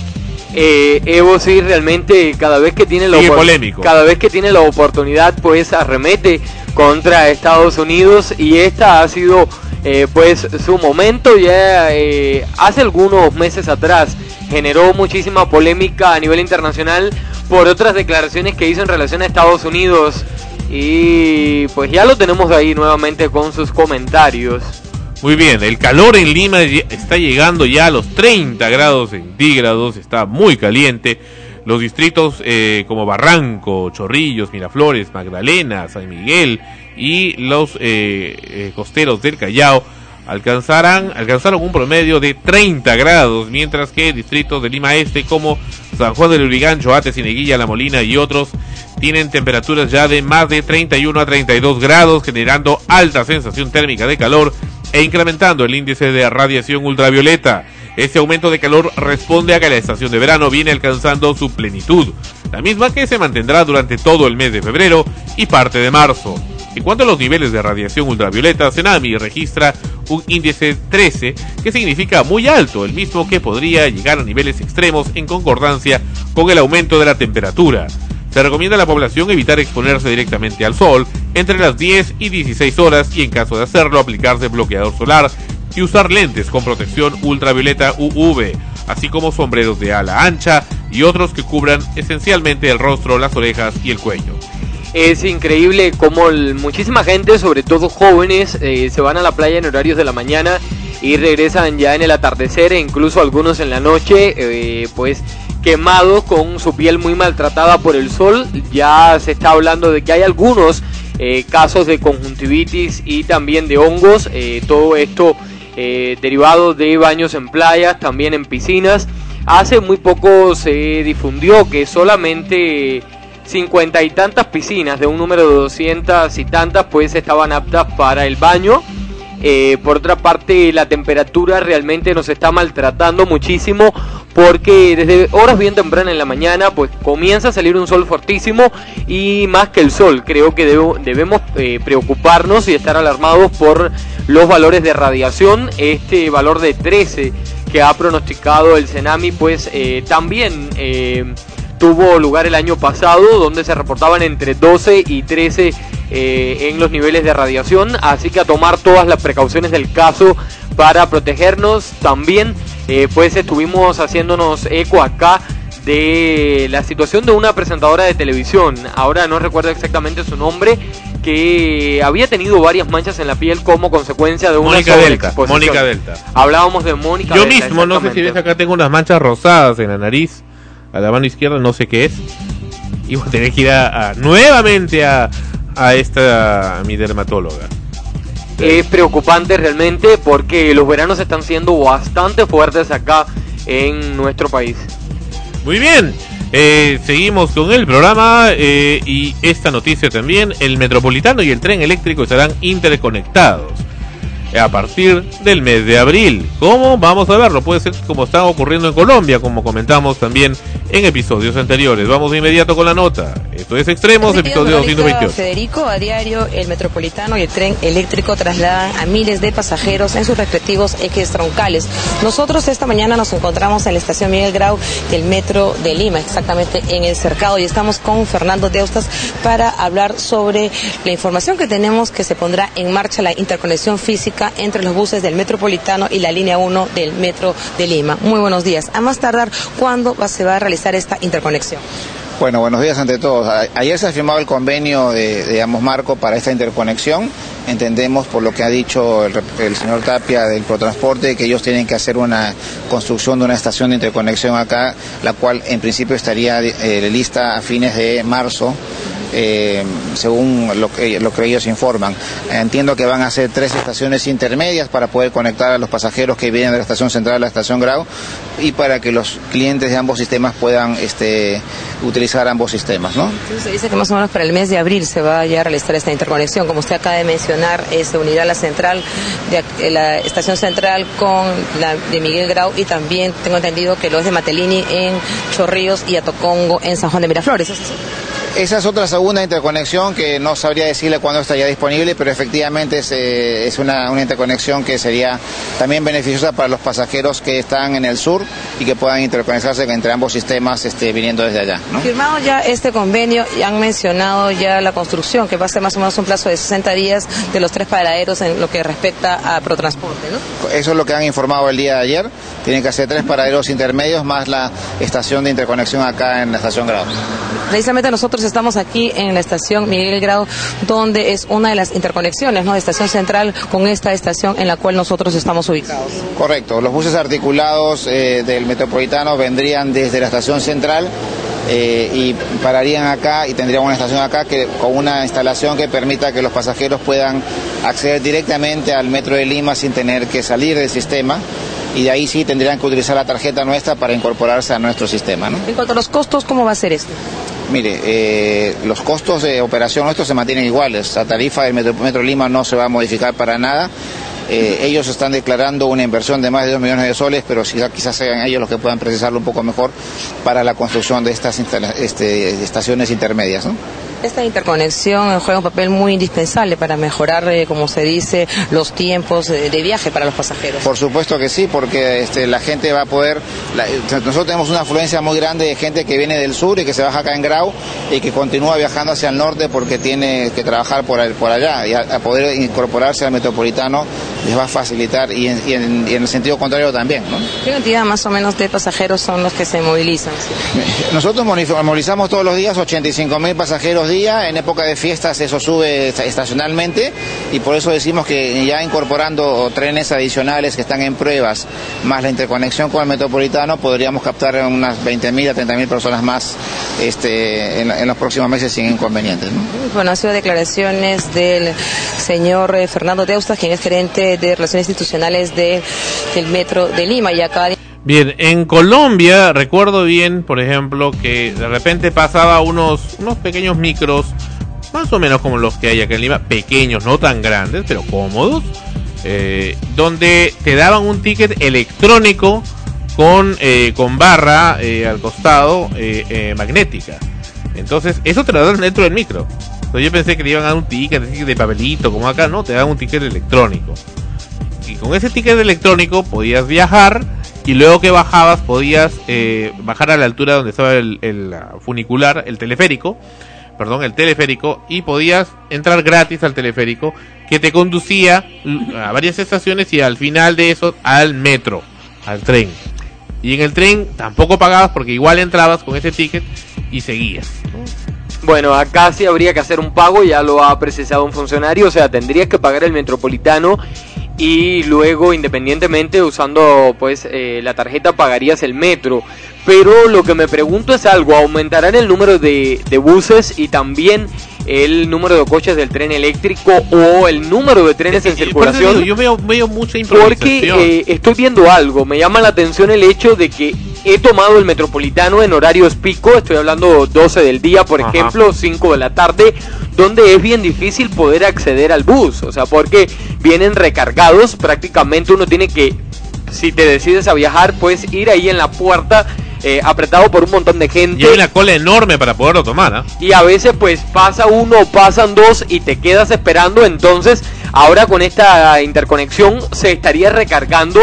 Evo sí, realmente cada vez que tiene la oportunidad, pues arremete contra Estados Unidos, y esta ha sido pues su momento. Ya hace algunos meses atrás generó muchísima polémica a nivel internacional por otras declaraciones que hizo en relación a Estados Unidos, y pues ya lo tenemos ahí nuevamente con sus comentarios. Muy bien, el calor en Lima está llegando ya a los 30 grados centígrados, está muy caliente. Los distritos como Barranco, Chorrillos, Miraflores, Magdalena, San Miguel y los costeros del Callao alcanzaron un promedio de 30 grados, mientras que distritos de Lima Este como San Juan del Lurigancho, Ate, Cieneguilla, La Molina y otros tienen temperaturas ya de más de 31 a 32 grados, generando alta sensación térmica de calor e incrementando el índice de radiación ultravioleta. Este aumento de calor responde a que la estación de verano viene alcanzando su plenitud, la misma que se mantendrá durante todo el mes de febrero y parte de marzo. En cuanto a los niveles de radiación ultravioleta, Cenami registra un índice 13, que significa muy alto, el mismo que podría llegar a niveles extremos en concordancia con el aumento de la temperatura. Se recomienda a la población evitar exponerse directamente al sol entre las 10 y 16 horas y, en caso de hacerlo, aplicarse bloqueador solar y usar lentes con protección ultravioleta UV, así como sombreros de ala ancha y otros que cubran esencialmente el rostro, las orejas y el cuello. Es increíble cómo muchísima gente, sobre todo jóvenes, se van a la playa en horarios de la mañana y regresan ya en el atardecer, e incluso algunos en la noche, pues quemados, con su piel muy maltratada por el sol. Ya se está hablando de que hay algunos casos de conjuntivitis y también de hongos, todo esto derivado de baños en playas, también en piscinas. Hace muy poco se difundió que solamente 50 y tantas piscinas de un número de 200 y tantas pues estaban aptas para el baño. Por otra parte, la temperatura realmente nos está maltratando muchísimo, porque desde horas bien tempranas en la mañana pues comienza a salir un sol fortísimo, y más que el sol, creo que debemos preocuparnos y estar alarmados por los valores de radiación. Este valor de 13 que ha pronosticado el Cenami pues también tuvo lugar el año pasado, donde se reportaban entre 12 y 13 en los niveles de radiación, así que a tomar todas las precauciones del caso para protegernos. También pues estuvimos haciéndonos eco acá de la situación de una presentadora de televisión, ahora no recuerdo exactamente su nombre, que había tenido varias manchas en la piel como consecuencia de una sobreexposición. Mónica Delta. Hablábamos de Mónica Delta. Yo mismo, no sé si ves acá, tengo unas manchas rosadas en la nariz, a la mano izquierda, no sé qué es, y voy a tener que ir nuevamente a mi dermatóloga. Es preocupante realmente, porque los veranos están siendo bastante fuertes acá en nuestro país. Muy bien, seguimos con el programa y esta noticia también: el metropolitano y el tren eléctrico estarán interconectados a partir del mes de abril. ¿Cómo? Vamos a verlo. Puede ser como está ocurriendo en Colombia, como comentamos también en episodios anteriores. Vamos de inmediato con la nota. Esto es Extremos, episodio 228. Federico, a diario el Metropolitano y el tren eléctrico trasladan a miles de pasajeros en sus respectivos ejes troncales. Nosotros esta mañana nos encontramos en la estación Miguel Grau del Metro de Lima, exactamente en el Cercado, y estamos con Fernando Deustas para hablar sobre la información que tenemos que se pondrá en marcha la interconexión física entre los buses del Metropolitano y la línea 1 del Metro de Lima. Muy buenos días. A más tardar, ¿cuándo se va a realizar esta interconexión? Bueno, buenos días ante todos. Ayer se ha firmado el convenio de ambos marcos para esta interconexión. Entendemos, por lo que ha dicho el señor Tapia del Protransporte, que ellos tienen que hacer una construcción de una estación de interconexión acá, la cual en principio estaría lista a fines de marzo. Según lo que ellos informan. Entiendo que van a hacer 3 estaciones intermedias para poder conectar a los pasajeros que vienen de la estación central a la estación Grau y para que los clientes de ambos sistemas puedan utilizar ambos sistemas, ¿no? Entonces se dice que más o menos para el mes de abril se va ya a realizar esta interconexión. Como usted acaba de mencionar, se unirá la central de la estación central con la de Miguel Grau, y también tengo entendido que lo es de Matelini en Chorrillos y Atocongo en San Juan de Miraflores. ¿Es así? Esa es otra segunda interconexión que no sabría decirle cuándo estaría disponible, pero efectivamente es una interconexión que sería también beneficiosa para los pasajeros que están en el sur y que puedan interconectarse entre ambos sistemas viniendo desde allá, ¿no? Firmado ya este convenio y han mencionado ya la construcción, que va a ser más o menos un plazo de 60 días de los 3 paraderos en lo que respecta a Protransporte, ¿no? Eso es lo que han informado el día de ayer. Tienen que hacer 3 paraderos intermedios más la estación de interconexión acá en la estación Grau. Precisamente nosotros estamos aquí en la estación Miguel Grau, donde es una de las interconexiones, ¿no?, de estación central con esta estación en la cual nosotros estamos ubicados. Correcto, los buses articulados del Metropolitano vendrían desde la estación central y pararían acá y tendrían una estación acá con una instalación que permita que los pasajeros puedan acceder directamente al Metro de Lima sin tener que salir del sistema. Y de ahí sí tendrían que utilizar la tarjeta nuestra para incorporarse a nuestro sistema, ¿no? En cuanto a los costos, ¿cómo va a ser esto? Mire, los costos de operación nuestros se mantienen iguales. La tarifa del Metro Lima no se va a modificar para nada. Ellos están declarando una inversión de más de 2 millones de soles, pero quizás sean ellos los que puedan precisarlo un poco mejor para la construcción de estas estaciones intermedias, ¿no? Esta interconexión juega un papel muy indispensable para mejorar, como se dice, los tiempos de viaje para los pasajeros. Por supuesto que sí, porque la gente va a poder... nosotros tenemos una afluencia muy grande de gente que viene del sur y que se baja acá en Grau y que continúa viajando hacia el norte porque tiene que trabajar por allá, y a poder incorporarse al Metropolitano les va a facilitar, y en el sentido contrario también, ¿no? ¿Qué cantidad más o menos de pasajeros son los que se movilizan? Nosotros movilizamos todos los días 85.000 pasajeros día. En época de fiestas eso sube estacionalmente, y por eso decimos que ya incorporando trenes adicionales que están en pruebas, más la interconexión con el Metropolitano, podríamos captar unas 20.000 a 30.000 personas más en los próximos meses sin inconvenientes, ¿no? Bueno, han sido declaraciones del señor Fernando Deustas, quien es gerente de Relaciones Institucionales del Metro de Lima, y acá... Bien, en Colombia recuerdo bien, por ejemplo, que de repente pasaba unos pequeños micros, más o menos como los que hay acá en Lima, pequeños, no tan grandes, pero cómodos, donde te daban un ticket electrónico con barra al costado magnética. Entonces, eso te lo dan dentro del micro. Entonces, yo pensé que le iban a dar un ticket de papelito, como acá, no, te daban un ticket electrónico. Y con ese ticket electrónico podías viajar, y luego que bajabas podías bajar a la altura donde estaba el funicular, el teleférico, y podías entrar gratis al teleférico, que te conducía a varias estaciones y al final de eso al metro, al tren. Y en el tren tampoco pagabas porque igual entrabas con ese ticket y seguías, ¿no? Bueno, acá sí habría que hacer un pago, ya lo ha precisado un funcionario, o sea, tendrías que pagar el Metropolitano y luego, independientemente, usando pues la tarjeta, pagarías el metro. Pero lo que me pregunto es algo: ¿aumentarán el número de buses y también el número de coches del tren eléctrico o el número de trenes en circulación? Yo veo mucha improvisación. Porque estoy viendo algo, me llama la atención el hecho de que he tomado el Metropolitano en horarios pico, estoy hablando 12 del día, por ejemplo, 5 de la tarde, donde es bien difícil poder acceder al bus, o sea, porque vienen recargados, prácticamente uno tiene que, si te decides a viajar, pues ir ahí en la puerta apretado por un montón de gente. Y hay una cola enorme para poderlo tomar, ¿eh? Y a veces pues pasa uno, pasan dos y te quedas esperando. Entonces ahora con esta interconexión se estaría recargando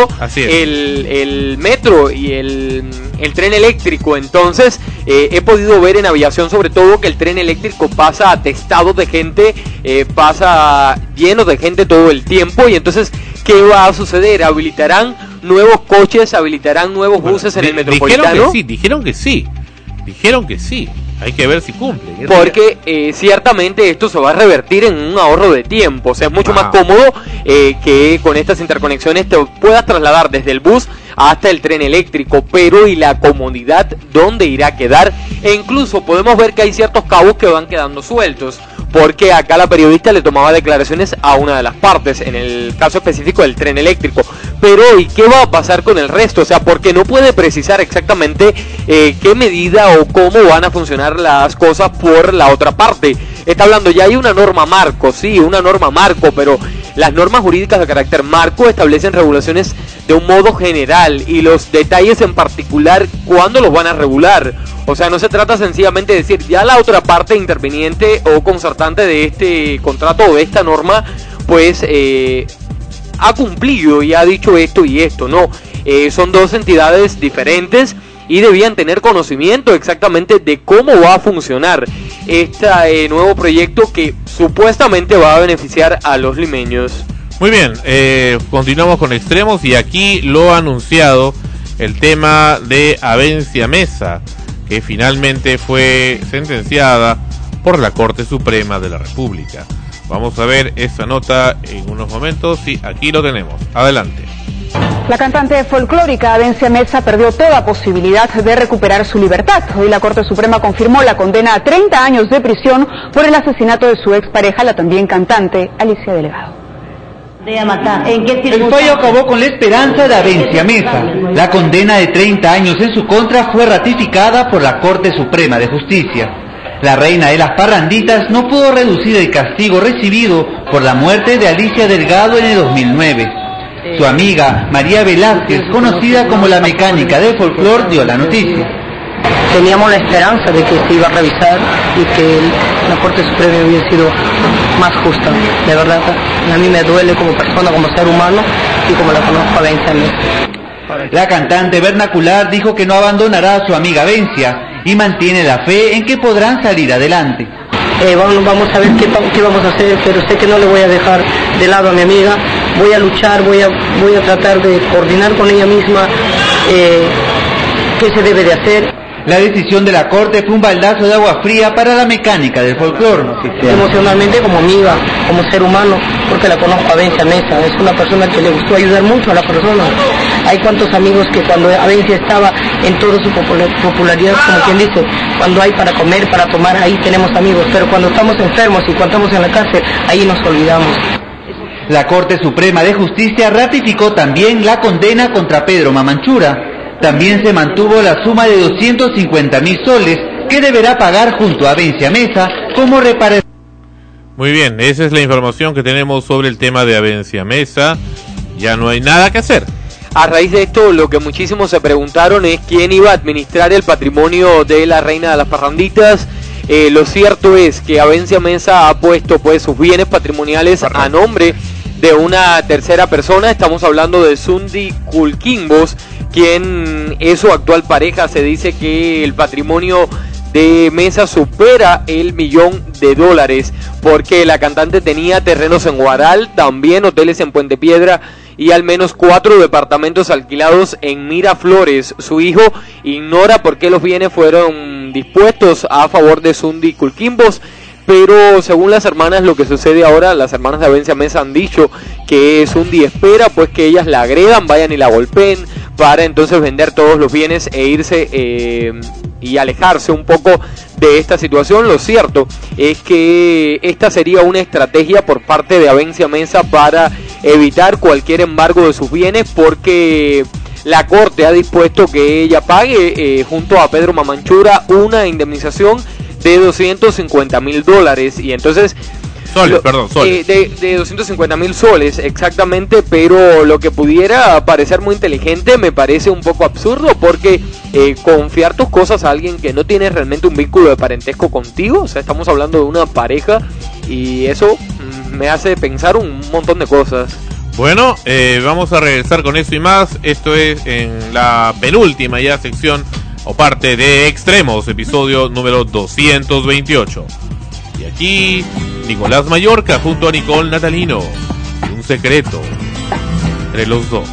el metro y el tren eléctrico. Entonces he podido ver en aviación sobre todo que el tren eléctrico pasa atestado de gente, pasa lleno de gente todo el tiempo. Y entonces, ¿qué va a suceder? ¿Habilitarán nuevos coches? ¿Habilitarán nuevos buses en el metropolitano? Dijeron que sí. Hay que ver si cumple. Porque ciertamente esto se va a revertir en un ahorro de tiempo. O sea, es mucho más cómodo que con estas interconexiones te puedas trasladar desde el bus hasta el tren eléctrico. Pero ¿y la comodidad dónde irá a quedar? E incluso podemos ver que hay ciertos cabos que van quedando sueltos, porque acá la periodista le tomaba declaraciones a una de las partes, en el caso específico del tren eléctrico. Pero ¿y qué va a pasar con el resto? O sea, porque no puede precisar exactamente qué medida o cómo van a funcionar las cosas por la otra parte. Está hablando, ya hay una norma marco, sí, una norma marco, pero las normas jurídicas de carácter marco establecen regulaciones de un modo general y los detalles en particular, ¿cuándo los van a regular? O sea, no se trata sencillamente de decir, ya la otra parte interviniente o concertante de este contrato o de esta norma, pues ha cumplido y ha dicho esto y esto. No, son dos entidades diferentes y debían tener conocimiento exactamente de cómo va a funcionar este nuevo proyecto que supuestamente va a beneficiar a los limeños. Muy bien, continuamos con extremos y aquí lo ha anunciado el tema de Avencia Mesa, que finalmente fue sentenciada por la Corte Suprema de la República. Vamos a ver esta nota en unos momentos y aquí lo tenemos. Adelante. La cantante folclórica Avencia Mesa perdió toda posibilidad de recuperar su libertad. Hoy la Corte Suprema confirmó la condena a 30 años de prisión por el asesinato de su expareja, la también cantante Alicia Delgado. El fallo acabó con la esperanza de Avencia Mesa. La condena de 30 años en su contra fue ratificada por la Corte Suprema de Justicia. La reina de las parranditas no pudo reducir el castigo recibido por la muerte de Alicia Delgado en el 2009. Su amiga María Velázquez, conocida como la mecánica del folclore, dio la noticia. Teníamos la esperanza de que se iba a revisar y que la Corte Suprema hubiera sido más justa. De verdad, a mí me duele como persona, como ser humano y como la conozco a Avencia Mesa. La cantante vernacular dijo que no abandonará a su amiga Avencia y mantiene la fe en que podrán salir adelante. Vamos a ver qué vamos a hacer, pero sé que no le voy a dejar de lado a mi amiga. Voy a luchar, voy a tratar de coordinar con ella misma qué se debe de hacer. La decisión de la Corte fue un baldazo de agua fría para la mecánica del folclore. Emocionalmente como amiga, como ser humano, porque la conozco a Avencia Mesa, es una persona que le gustó ayudar mucho a la persona. Hay cuantos amigos que cuando Avencia estaba en toda su popularidad, como quien dice, cuando hay para comer, para tomar, ahí tenemos amigos, pero cuando estamos enfermos y cuando estamos en la cárcel, ahí nos olvidamos. La Corte Suprema de Justicia ratificó también la condena contra Pedro Mamanchura. También se mantuvo la suma de 250.000 soles que deberá pagar junto a Avencia Mesa como reparación. Muy bien, esa es la información que tenemos sobre el tema de Avencia Mesa. Ya no hay nada que hacer. A raíz de esto, lo que muchísimos se preguntaron es quién iba a administrar el patrimonio de la reina de las parranditas. Lo cierto es que Avencia Mesa ha puesto pues sus bienes patrimoniales a nombre de una tercera persona. Estamos hablando de Sundy Kulkimbos, quien es su actual pareja. Se dice que el patrimonio de Mesa supera el $1.000.000 porque la cantante tenía terrenos en Guaral, también hoteles en Puente Piedra y al menos 4 departamentos alquilados en Miraflores. Su hijo ignora por qué los bienes fueron dispuestos a favor de Sundy Kulkimbos, pero según las hermanas, lo que sucede ahora, las hermanas de Avencia Mesa han dicho que Sundy espera pues que ellas la agredan, vayan y la golpeen, para entonces vender todos los bienes e irse y alejarse un poco de esta situación. Lo cierto es que esta sería una estrategia por parte de Avencia Mesa para evitar cualquier embargo de sus bienes, porque la Corte ha dispuesto que ella pague junto a Pedro Mamanchura una indemnización de $250.000, y entonces Soles, perdón, soles. De 250.000 soles, exactamente, pero lo que pudiera parecer muy inteligente me parece un poco absurdo, porque confiar tus cosas a alguien que no tiene realmente un vínculo de parentesco contigo, o sea, estamos hablando de una pareja, y eso me hace pensar un montón de cosas. Bueno, vamos a regresar con eso y más. Esto es en la penúltima ya sección o parte de Extremos, episodio número 228. Y aquí Nicolás Mallorca junto a Nicole Natalino. Un secreto entre los dos.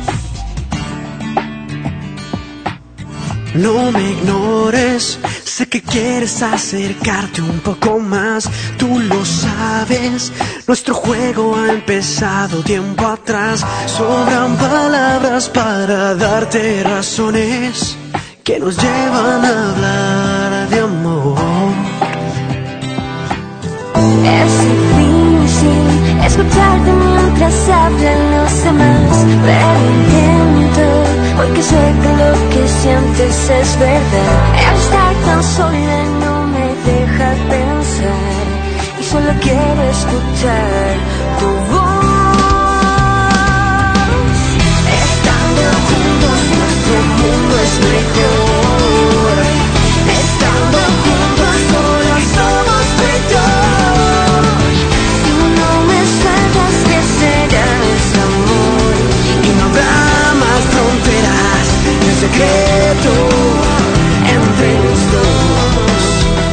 No me ignores, sé que quieres acercarte un poco más, tú lo sabes, nuestro juego ha empezado tiempo atrás, sobran palabras para darte razones que nos llevan a hablar de amor. Es difícil escucharte mientras hablan los demás, pero intento, porque sé que lo que sientes es verdad. El estar tan sola no me deja pensar, y solo quiero escuchar tu voz. Estando juntos nuestro mundo es mejor. Estando juntos solo somos tú y yo. Secreto entre los dos.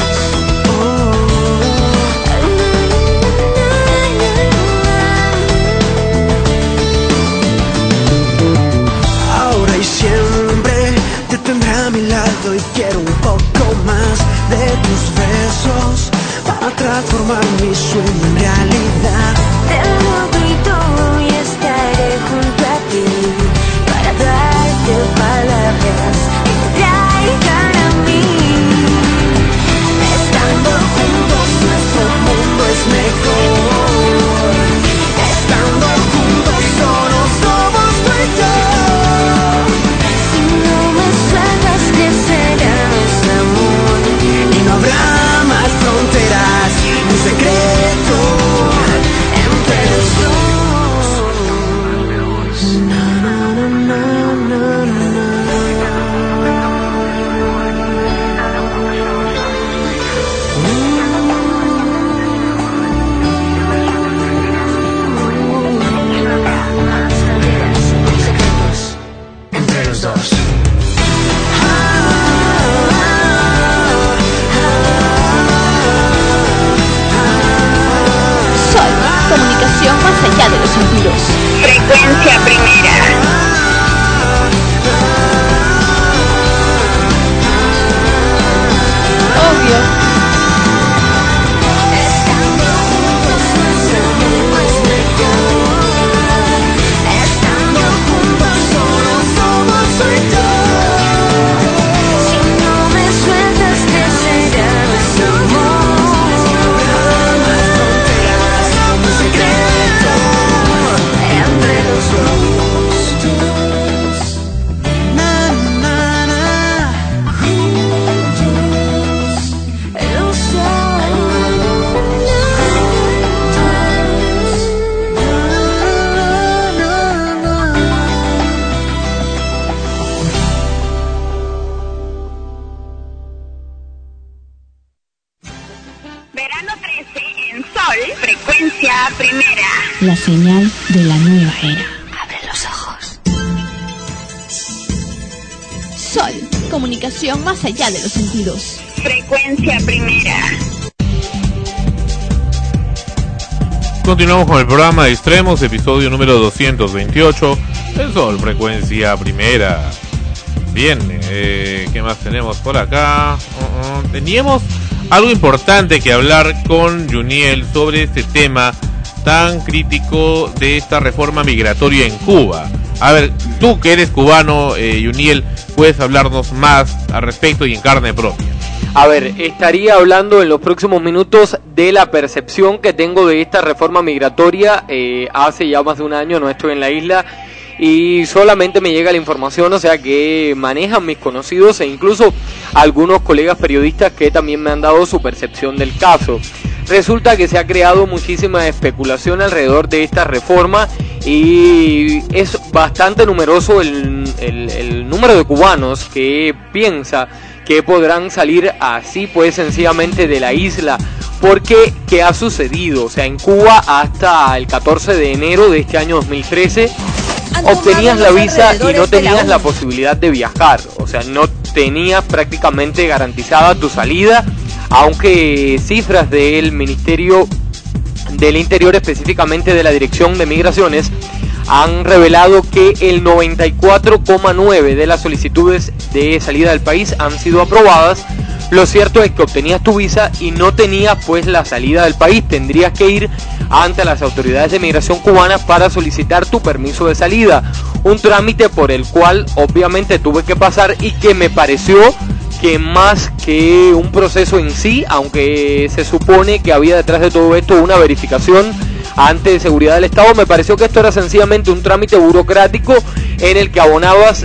Ahora y siempre te tendré a mi lado y quiero un poco más de tus besos para transformar mi sueño en realidad. Te lo grito y estaré junto a ti para darte palabras que te traigan a mí. Estando juntos nuestro mundo es mejor. Estando juntos solo somos tú y yo. Si no me sueltas crecerá nuestro amor y no habrá más fronteras, un secreto entre los dos. Más allá de los sentidos. Frecuencia primera. Obvio. La señal de la nueva era. Abre los ojos. Sol, comunicación más allá de los sentidos. Frecuencia primera. Continuamos con el programa de Extremos, episodio número 228. El Sol, frecuencia primera. Bien, ¿qué más tenemos por acá? Teníamos algo importante que hablar con Juniel sobre este tema tan crítico de esta reforma migratoria en Cuba. A ver, tú que eres cubano, Juniel, puedes hablarnos más al respecto y en carne propia. A ver, estaría hablando en los próximos minutos de la percepción que tengo de esta reforma migratoria. Hace ya más de un año no estoy en la isla y solamente me llega la información, o sea, que manejan mis conocidos e incluso algunos colegas periodistas que también me han dado su percepción del caso. Resulta que se ha creado muchísima especulación alrededor de esta reforma y es bastante numeroso el número de cubanos que piensa que podrán salir así pues sencillamente de la isla. Porque, ¿qué ha sucedido? O sea, en Cuba hasta el 14 de enero de este año 2013 obtenías la visa y no tenías la posibilidad de viajar. O sea, no tenías prácticamente garantizada tu salida, aunque cifras del Ministerio del Interior, específicamente de la Dirección de Migraciones, han revelado que el 94,9% de las solicitudes de salida del país han sido aprobadas. Lo cierto es que obtenías tu visa y no tenías pues la salida del país. Tendrías que ir ante las autoridades de migración cubanas para solicitar tu permiso de salida. Un trámite por el cual obviamente tuve que pasar y que me pareció que más que un proceso en sí, aunque se supone que había detrás de todo esto una verificación ante seguridad del Estado, me pareció que esto era sencillamente un trámite burocrático en el que abonabas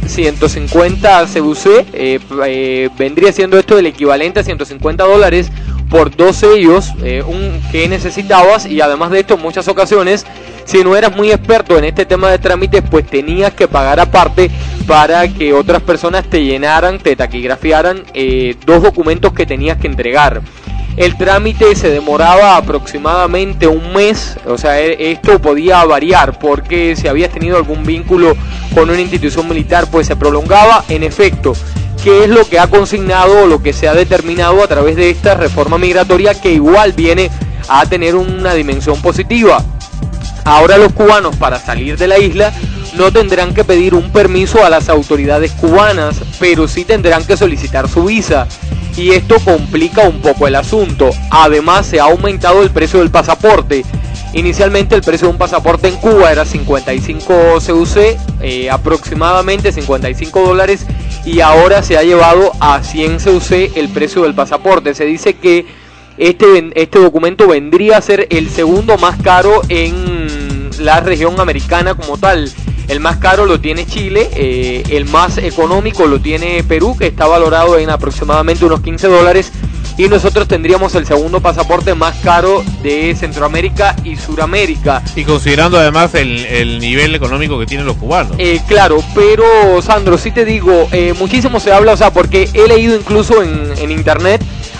150 CUC, vendría siendo esto el equivalente a $150 por 2 sellos que necesitabas, y además de esto en muchas ocasiones, si no eras muy experto en este tema de trámites, pues tenías que pagar aparte para que otras personas te llenaran, te taquigrafiaran 2 documentos que tenías que entregar. El trámite se demoraba aproximadamente un mes, o sea, esto podía variar porque si habías tenido algún vínculo con una institución militar, pues se prolongaba. En efecto, ¿qué es lo que ha consignado o lo que se ha determinado a través de esta reforma migratoria, que igual viene a tener una dimensión positiva? Ahora los cubanos, para salir de la isla, no tendrán que pedir un permiso a las autoridades cubanas, pero sí tendrán que solicitar su visa. Y esto complica un poco el asunto. Además, se ha aumentado el precio del pasaporte. Inicialmente el precio de un pasaporte en Cuba era 55 CUC, aproximadamente $55, y ahora se ha llevado a 100 CUC el precio del pasaporte. Se dice que este documento vendría a ser el segundo más caro en la región americana como tal. El más caro lo tiene Chile, el más económico lo tiene Perú, que está valorado en aproximadamente unos $15, y nosotros tendríamos el segundo pasaporte más caro de Centroamérica y Suramérica. Y considerando además el nivel económico que tienen los cubanos. Claro, pero Sandro, sí te digo, muchísimo se habla, o sea, porque he leído incluso en internet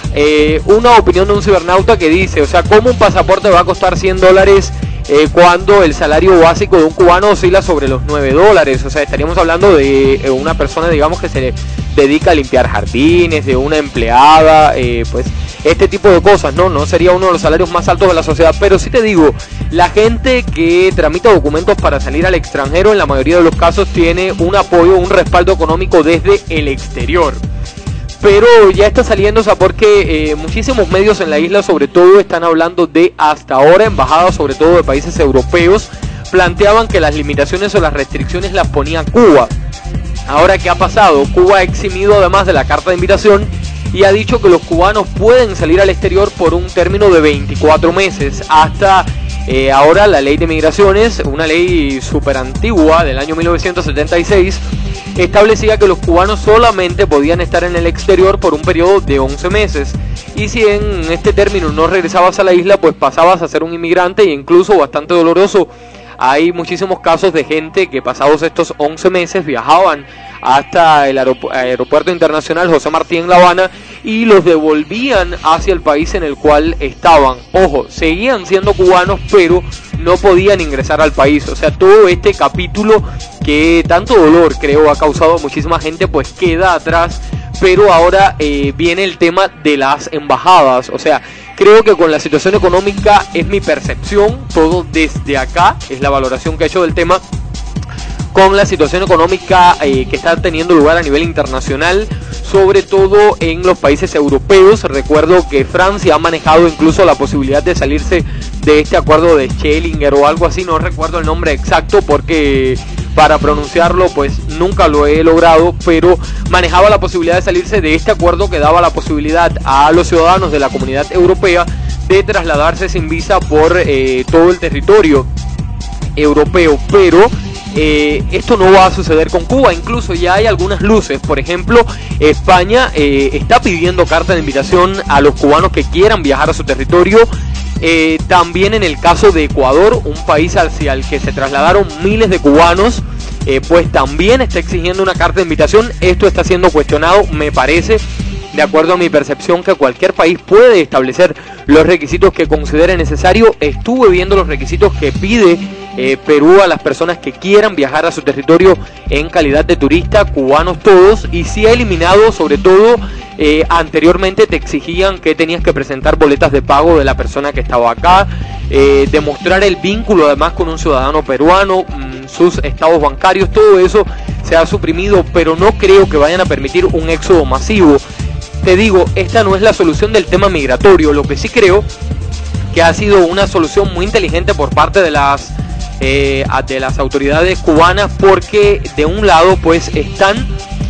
una opinión de un cibernauta que dice, o sea, ¿cómo un pasaporte va a costar $100 cuando el salario básico de un cubano oscila sobre los $9? O sea, estaríamos hablando de una persona, digamos, que se dedica a limpiar jardines, de una empleada, pues este tipo de cosas, no sería uno de los salarios más altos de la sociedad. Pero sí te digo, la gente que tramita documentos para salir al extranjero, en la mayoría de los casos tiene un apoyo, un respaldo económico desde el exterior. Pero ya está saliendo, o sea, porque muchísimos medios en la isla sobre todo están hablando de, hasta ahora, embajadas sobre todo de países europeos, planteaban que las limitaciones o las restricciones las ponía Cuba. Ahora, ¿qué ha pasado? Cuba ha eximido además de la carta de invitación y ha dicho que los cubanos pueden salir al exterior por un término de 24 meses. Hasta ahora la ley de migraciones, una ley súper antigua del año 1976, establecía que los cubanos solamente podían estar en el exterior por un periodo de 11 meses. Y si en este término no regresabas a la isla, pues pasabas a ser un inmigrante, e incluso bastante doloroso. Hay muchísimos casos de gente que pasados estos 11 meses viajaban hasta el aeropuerto internacional José Martí en La Habana y los devolvían hacia el país en el cual estaban. Ojo, seguían siendo cubanos, pero no podían ingresar al país. O sea, todo este capítulo que tanto dolor, creo, ha causado a muchísima gente, pues queda atrás. Pero ahora viene el tema de las embajadas. O sea, creo que con la situación económica, es mi percepción, todo desde acá, es la valoración que he hecho del tema, con la situación económica que está teniendo lugar a nivel internacional, sobre todo en los países europeos. Recuerdo que Francia ha manejado incluso la posibilidad de salirse de este acuerdo de Schellinger o algo así, no recuerdo el nombre exacto porque para pronunciarlo pues nunca lo he logrado, pero manejaba la posibilidad de salirse de este acuerdo que daba la posibilidad a los ciudadanos de la Comunidad Europea de trasladarse sin visa por todo el territorio europeo. Pero esto no va a suceder con Cuba. Incluso ya hay algunas luces. Por ejemplo, España está pidiendo carta de invitación a los cubanos que quieran viajar a su territorio. También en el caso de Ecuador, un país hacia el que se trasladaron miles de cubanos, pues también está exigiendo una carta de invitación. Esto está siendo cuestionado, me parece, de acuerdo a mi percepción, que cualquier país puede establecer los requisitos que considere necesario. Estuve viendo los requisitos que pide Perú a las personas que quieran viajar a su territorio en calidad de turista, cubanos todos, y sí ha eliminado, sobre todo, anteriormente te exigían que tenías que presentar boletas de pago de la persona que estaba acá, demostrar el vínculo además con un ciudadano peruano, sus estados bancarios, todo eso se ha suprimido, pero no creo que vayan a permitir un éxodo masivo. Te digo, esta no es la solución del tema migratorio. Lo que sí creo que ha sido una solución muy inteligente por parte de las autoridades cubanas, porque de un lado pues están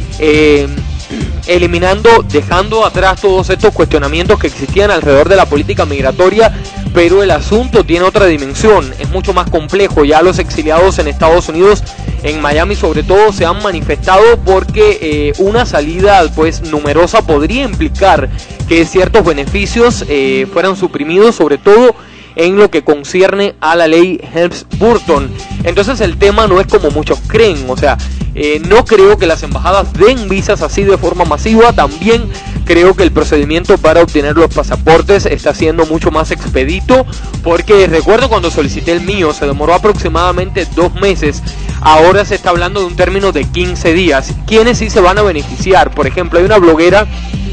eliminando, dejando atrás todos estos cuestionamientos que existían alrededor de la política migratoria, pero el asunto tiene otra dimensión, es mucho más complejo. Ya los exiliados en Estados Unidos, en Miami sobre todo, se han manifestado porque una salida pues numerosa podría implicar que ciertos beneficios fueran suprimidos, sobre todo en lo que concierne a la ley Helms-Burton. Entonces el tema no es como muchos creen, o sea, no creo que las embajadas den visas así de forma masiva. También creo que el procedimiento para obtener los pasaportes está siendo mucho más expedito, porque recuerdo cuando solicité el mío se demoró aproximadamente 2 meses, ahora se está hablando de un término de 15 días. ¿Quiénes sí se van a beneficiar? Por ejemplo, hay una bloguera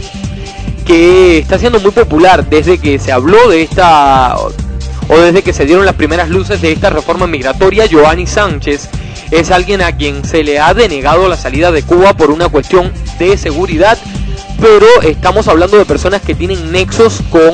que está siendo muy popular desde que se habló de esta, o desde que se dieron las primeras luces de esta reforma migratoria. Joanny Sánchez es alguien a quien se le ha denegado la salida de Cuba por una cuestión de seguridad, pero estamos hablando de personas que tienen nexos con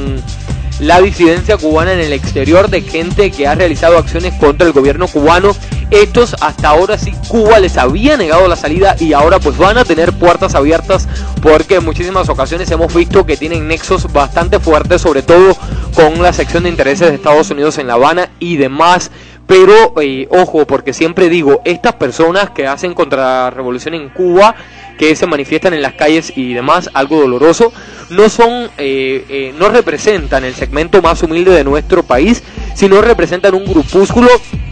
la disidencia cubana en el exterior, de gente que ha realizado acciones contra el gobierno cubano. Estos hasta ahora sí Cuba les había negado la salida y ahora pues van a tener puertas abiertas, porque en muchísimas ocasiones hemos visto que tienen nexos bastante fuertes, sobre todo con la sección de intereses de Estados Unidos en La Habana y demás. Pero ojo, porque siempre digo, estas personas que hacen contrarrevolución en Cuba, que se manifiestan en las calles y demás, algo doloroso, no son, no representan el segmento más humilde de nuestro país, sino representan un grupúsculo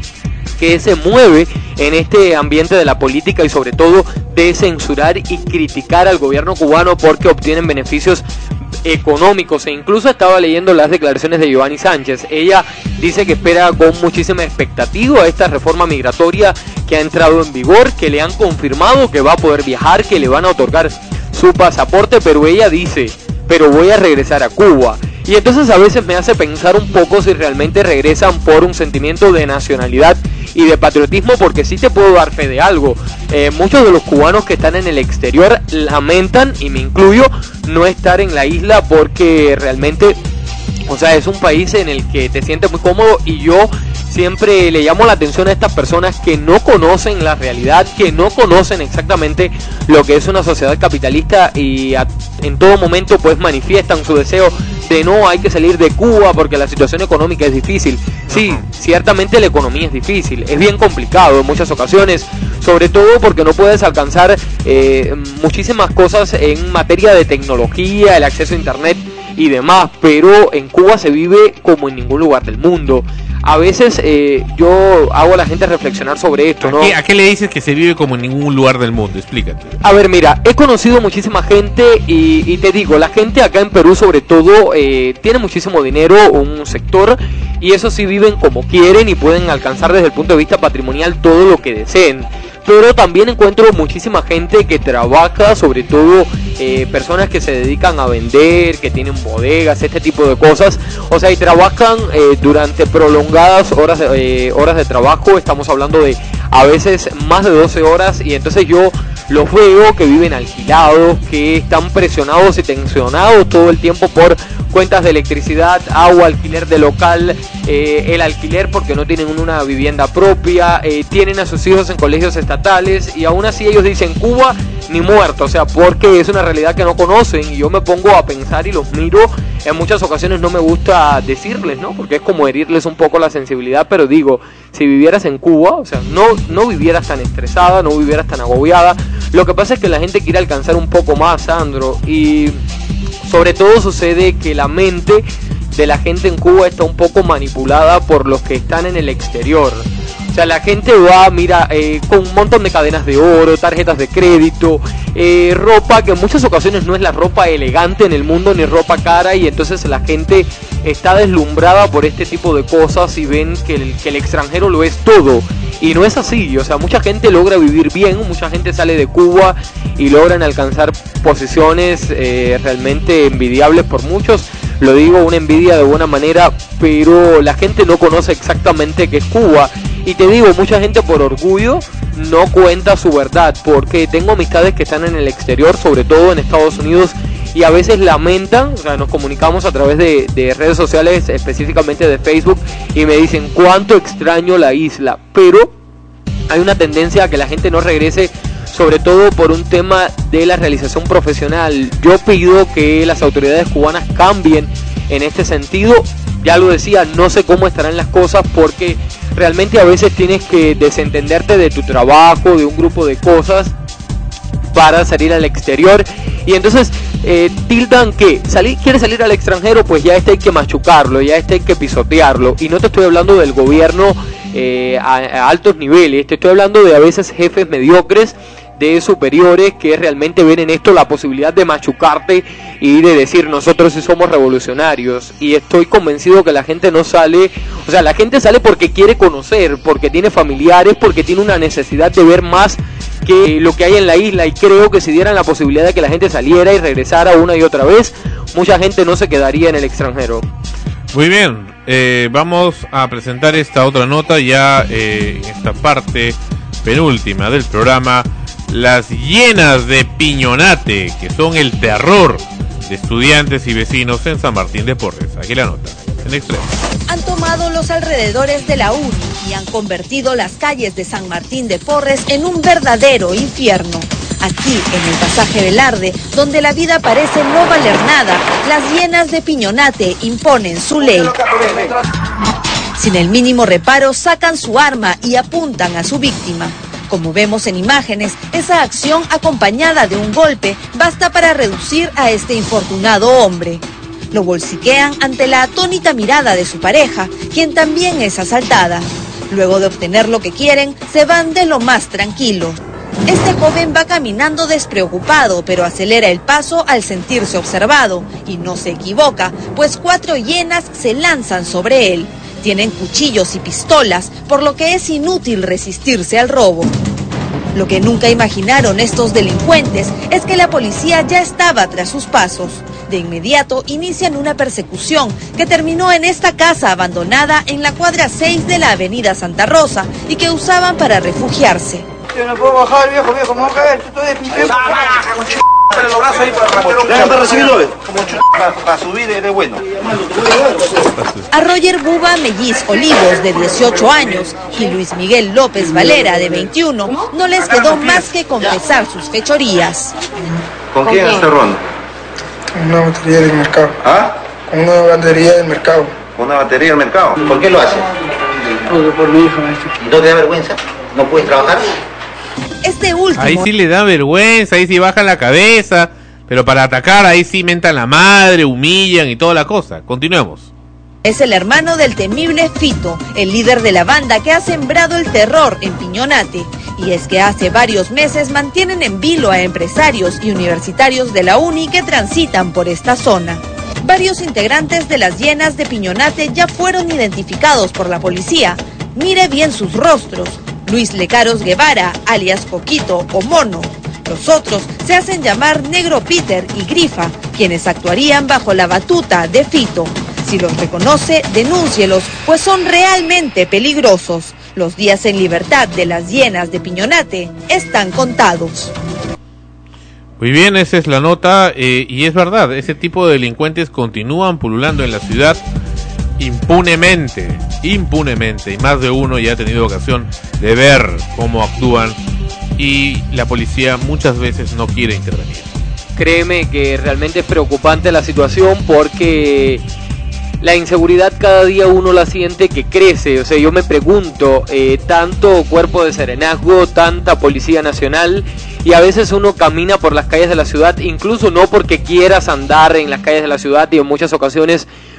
que se mueve en este ambiente de la política y sobre todo de censurar y criticar al gobierno cubano porque obtienen beneficios económicos. E incluso estaba leyendo las declaraciones de Joanny Sánchez. Ella dice que espera con muchísima expectativa esta reforma migratoria que ha entrado en vigor, que le han confirmado que va a poder viajar, que le van a otorgar su pasaporte, pero ella dice, pero voy a regresar a Cuba. Y entonces a veces me hace pensar un poco si realmente regresan por un sentimiento de nacionalidad y de patriotismo, porque sí te puedo dar fe de algo. Muchos de los cubanos que están en el exterior lamentan, y me incluyo, no estar en la isla porque realmente, o sea, es un país en el que te sientes muy cómodo, y yo siempre le llamo la atención a estas personas que no conocen la realidad, que no conocen exactamente lo que es una sociedad capitalista y en todo momento pues manifiestan su deseo de no, hay que salir de Cuba porque la situación económica es difícil. Sí, ciertamente la economía es difícil, es bien complicado en muchas ocasiones, sobre todo porque no puedes alcanzar muchísimas cosas en materia de tecnología, el acceso a internet y demás, pero en Cuba se vive como en ningún lugar del mundo. A veces yo hago a la gente reflexionar sobre esto, ¿no? ¿A qué le dices que se vive como en ningún lugar del mundo? Explícate. A ver, mira, he conocido muchísima gente y te digo, la gente acá en Perú sobre todo tiene muchísimo dinero, un sector, y eso sí viven como quieren y pueden alcanzar desde el punto de vista patrimonial todo lo que deseen. Pero también encuentro muchísima gente que trabaja, sobre todo personas que se dedican a vender, que tienen bodegas, este tipo de cosas, o sea, y trabajan durante prolongadas horas de trabajo. Estamos hablando de a veces más de 12 horas, y entonces yo los veo que viven alquilados, que están presionados y tensionados todo el tiempo por cuentas de electricidad, agua, alquiler de local, el alquiler porque no tienen una vivienda propia, tienen a sus hijos en colegios estatales, y aún así ellos dicen Cuba ni muerto, o sea, porque es una realidad que no conocen. Y yo me pongo a pensar y los miro, en muchas ocasiones no me gusta decirles, ¿no? Porque es como herirles un poco la sensibilidad, pero digo, si vivieras en Cuba, o sea, no vivieras tan estresada, no vivieras tan agobiada. Lo que pasa es que la gente quiere alcanzar un poco más, Sandro, y sobre todo sucede que la mente de la gente en Cuba está un poco manipulada por los que están en el exterior. O sea, la gente va, mira, con un montón de cadenas de oro, tarjetas de crédito, ropa que en muchas ocasiones no es la ropa elegante en el mundo ni ropa cara, y entonces la gente está deslumbrada por este tipo de cosas y ven que el extranjero lo es todo. Y no es así, o sea, mucha gente logra vivir bien, mucha gente sale de Cuba y logran alcanzar posiciones realmente envidiables por muchos. Lo digo, una envidia de buena manera, pero la gente no conoce exactamente qué es Cuba. Y te digo, mucha gente por orgullo no cuenta su verdad, porque tengo amistades que están en el exterior, sobre todo en Estados Unidos, y a veces lamentan, o sea, nos comunicamos a través de redes sociales, específicamente de Facebook, y me dicen cuánto extraño la isla, pero hay una tendencia a que la gente no regrese, sobre todo por un tema de la realización profesional. Yo pido que las autoridades cubanas cambien en este sentido. Ya lo decía, no sé cómo estarán las cosas, porque realmente a veces tienes que desentenderte de tu trabajo, de un grupo de cosas, para salir al exterior. Y entonces tildan que quiere salir al extranjero, pues ya hay que machucarlo, ya hay que pisotearlo. Y no te estoy hablando del gobierno a altos niveles, te estoy hablando de a veces jefes mediocres, de superiores, que realmente ven en esto la posibilidad de machucarte y de decir nosotros sí somos revolucionarios. Y estoy convencido que la gente no sale, o sea, la gente sale porque quiere conocer, porque tiene familiares, porque tiene una necesidad de ver más que lo que hay en la isla, y creo que si dieran la posibilidad de que la gente saliera y regresara una y otra vez, mucha gente no se quedaría en el extranjero. Muy bien, vamos a presentar esta otra nota ya en esta parte penúltima del programa. Las hienas de Piñonate, que son el terror de estudiantes y vecinos en San Martín de Porres. Aquí la nota, en extremo. Han tomado los alrededores de la UNI y han convertido las calles de San Martín de Porres en un verdadero infierno. Aquí, en el pasaje Velarde, donde la vida parece no valer nada, las hienas de Piñonate imponen su ley. Sin el mínimo reparo, sacan su arma y apuntan a su víctima. Como vemos en imágenes, esa acción acompañada de un golpe basta para reducir a este infortunado hombre. Lo bolsiquean ante la atónita mirada de su pareja, quien también es asaltada. Luego de obtener lo que quieren, se van de lo más tranquilo. Este joven va caminando despreocupado, pero acelera el paso al sentirse observado. Y no se equivoca, pues 4 hienas se lanzan sobre él. Tienen cuchillos y pistolas, por lo que es inútil resistirse al robo. Lo que nunca imaginaron estos delincuentes es que la policía ya estaba tras sus pasos. De inmediato inician una persecución que terminó en esta casa abandonada en la cuadra 6 de la avenida Santa Rosa y que usaban para refugiarse. Yo no puedo bajar, viejo, me voy a caer, estoy de pie. Los brazos ahí para recibirlo, para subir de bueno. A Roger Buba Melliz Olivos, de 18 años, y Luis Miguel López Valera, de 21, no les quedó más que confesar sus fechorías. ¿Con quién está robando? Con una batería del mercado. ¿Ah? Con una batería del mercado. ¿Con una batería del mercado? ¿Por qué lo hace? Por mi hija, maestro. ¿No te da vergüenza? ¿No puedes trabajar? Este último... Ahí sí le da vergüenza, ahí sí bajan la cabeza, pero para atacar ahí sí mentan la madre, humillan y toda la cosa. Continuemos. Es el hermano del temible Fito, el líder de la banda que ha sembrado el terror en Piñonate. Y es que hace varios meses mantienen en vilo a empresarios y universitarios de la UNI que transitan por esta zona. Varios integrantes de las hienas de Piñonate ya fueron identificados por la policía. Mire bien sus rostros. Luis Lecaros Guevara, alias Coquito o Mono. Los otros se hacen llamar Negro Peter y Grifa, quienes actuarían bajo la batuta de Fito. Si los reconoce, denúncielos, pues son realmente peligrosos. Los días en libertad de las hienas de Piñonate están contados. Muy bien, esa es la nota, y es verdad, ese tipo de delincuentes continúan pululando en la ciudad impunemente, y más de uno ya ha tenido ocasión de ver cómo actúan, y la policía muchas veces no quiere intervenir. Créeme que realmente es preocupante la situación, porque la inseguridad cada día uno la siente que crece. O sea, yo me pregunto, tanto cuerpo de serenazgo, tanta policía nacional, y a veces uno camina por las calles de la ciudad, incluso no porque quieras andar en las calles de la ciudad, y en muchas ocasiones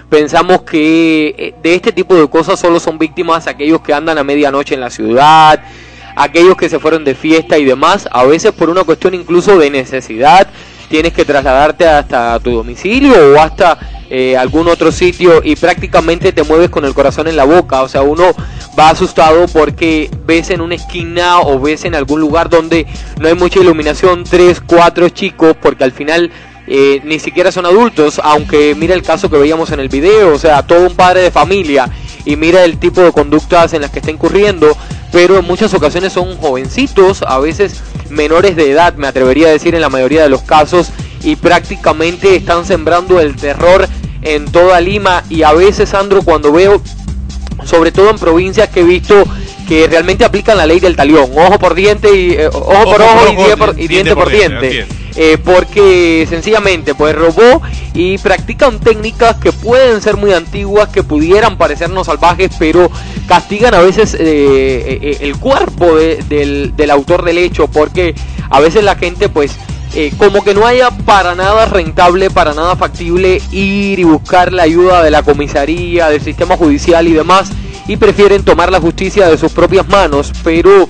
pensamos que de este tipo de cosas solo son víctimas aquellos que andan a medianoche en la ciudad, aquellos que se fueron de fiesta y demás. A veces por una cuestión incluso de necesidad tienes que trasladarte hasta tu domicilio o hasta algún otro sitio y prácticamente te mueves con el corazón en la boca. O sea, uno va asustado porque ves en una esquina o ves en algún lugar donde no hay mucha iluminación 3, 4 chicos, porque al final ni siquiera son adultos, aunque mira el caso que veíamos en el video, o sea, todo un padre de familia, y mira el tipo de conductas en las que está incurriendo, pero en muchas ocasiones son jovencitos, a veces menores de edad, me atrevería a decir en la mayoría de los casos, y prácticamente están sembrando el terror en toda Lima. Y a veces, Sandro, cuando veo, sobre todo en provincias que he visto que realmente aplican la ley del talión, ojo por diente y ojo por ojo y diente por diente. Porque sencillamente pues robó y practican técnicas que pueden ser muy antiguas, que pudieran parecernos salvajes, pero castigan a veces el cuerpo del autor del hecho, porque a veces la gente pues como que no haya para nada rentable, para nada factible ir y buscar la ayuda de la comisaría, del sistema judicial y demás, y prefieren tomar la justicia de sus propias manos. Pero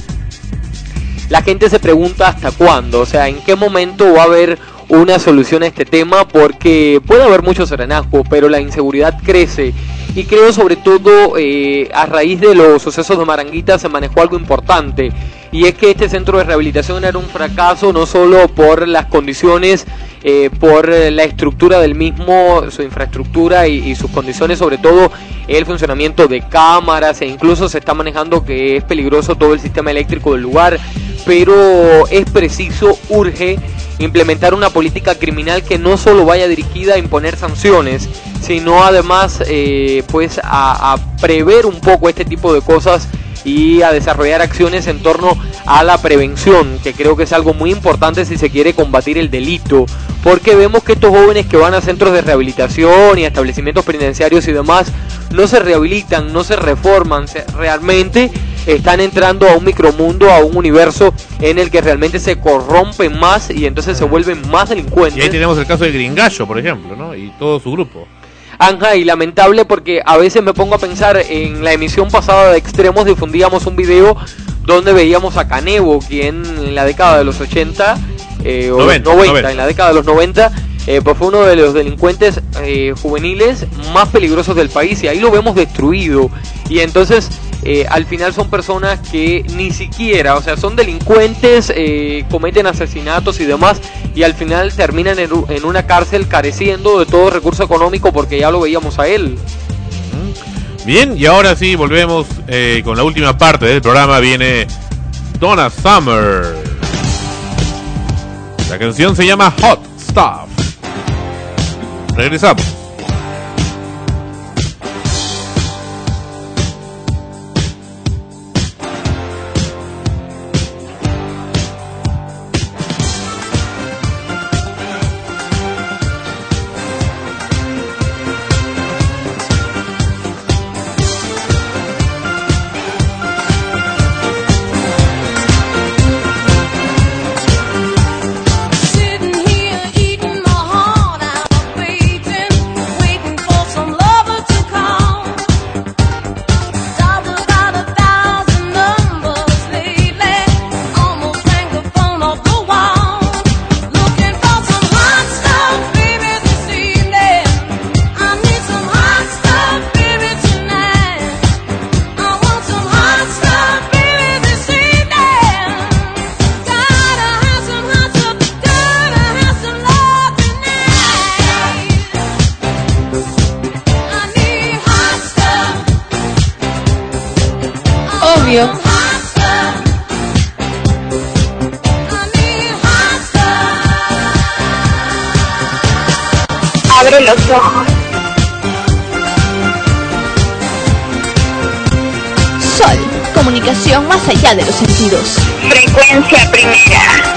la gente se pregunta hasta cuándo, o sea, en qué momento va a haber una solución a este tema, porque puede haber mucho serenazgo, pero la inseguridad crece. Y creo sobre todo a raíz de los sucesos de Maranguita se manejó algo importante, y es que este centro de rehabilitación era un fracaso no solo por las condiciones, por la estructura del mismo, su infraestructura y sus condiciones, sobre todo el funcionamiento de cámaras, e incluso se está manejando que es peligroso todo el sistema eléctrico del lugar, pero es preciso, urge implementar una política criminal que no solo vaya dirigida a imponer sanciones, sino además pues a prever un poco este tipo de cosas y a desarrollar acciones en torno a la prevención, que creo que es algo muy importante si se quiere combatir el delito, porque vemos que estos jóvenes que van a centros de rehabilitación y a establecimientos penitenciarios y demás no se rehabilitan, no se reforman, realmente están entrando a un micromundo, a un universo en el que realmente se corrompen más y entonces se vuelven más delincuentes. Y ahí tenemos el caso de Gringallo, por ejemplo, ¿no? Y todo su grupo. Anja, y lamentable porque a veces me pongo a pensar, en la emisión pasada de Extremos difundíamos un video donde veíamos a Canevo, quien en la década de los 80 o 90, en la década de los 90, pues fue uno de los delincuentes juveniles más peligrosos del país, y ahí lo vemos destruido. Y entonces al final son personas que ni siquiera, o sea, son delincuentes, cometen asesinatos y demás, y al final terminan en una cárcel careciendo de todo recurso económico, porque ya lo veíamos a él. Bien, y ahora sí, volvemos con la última parte del programa. Viene Donna Summer. La canción se llama Hot Stuff. Regresamos. Abre los ojos. Sol, comunicación más allá de los sentidos. Frecuencia primera.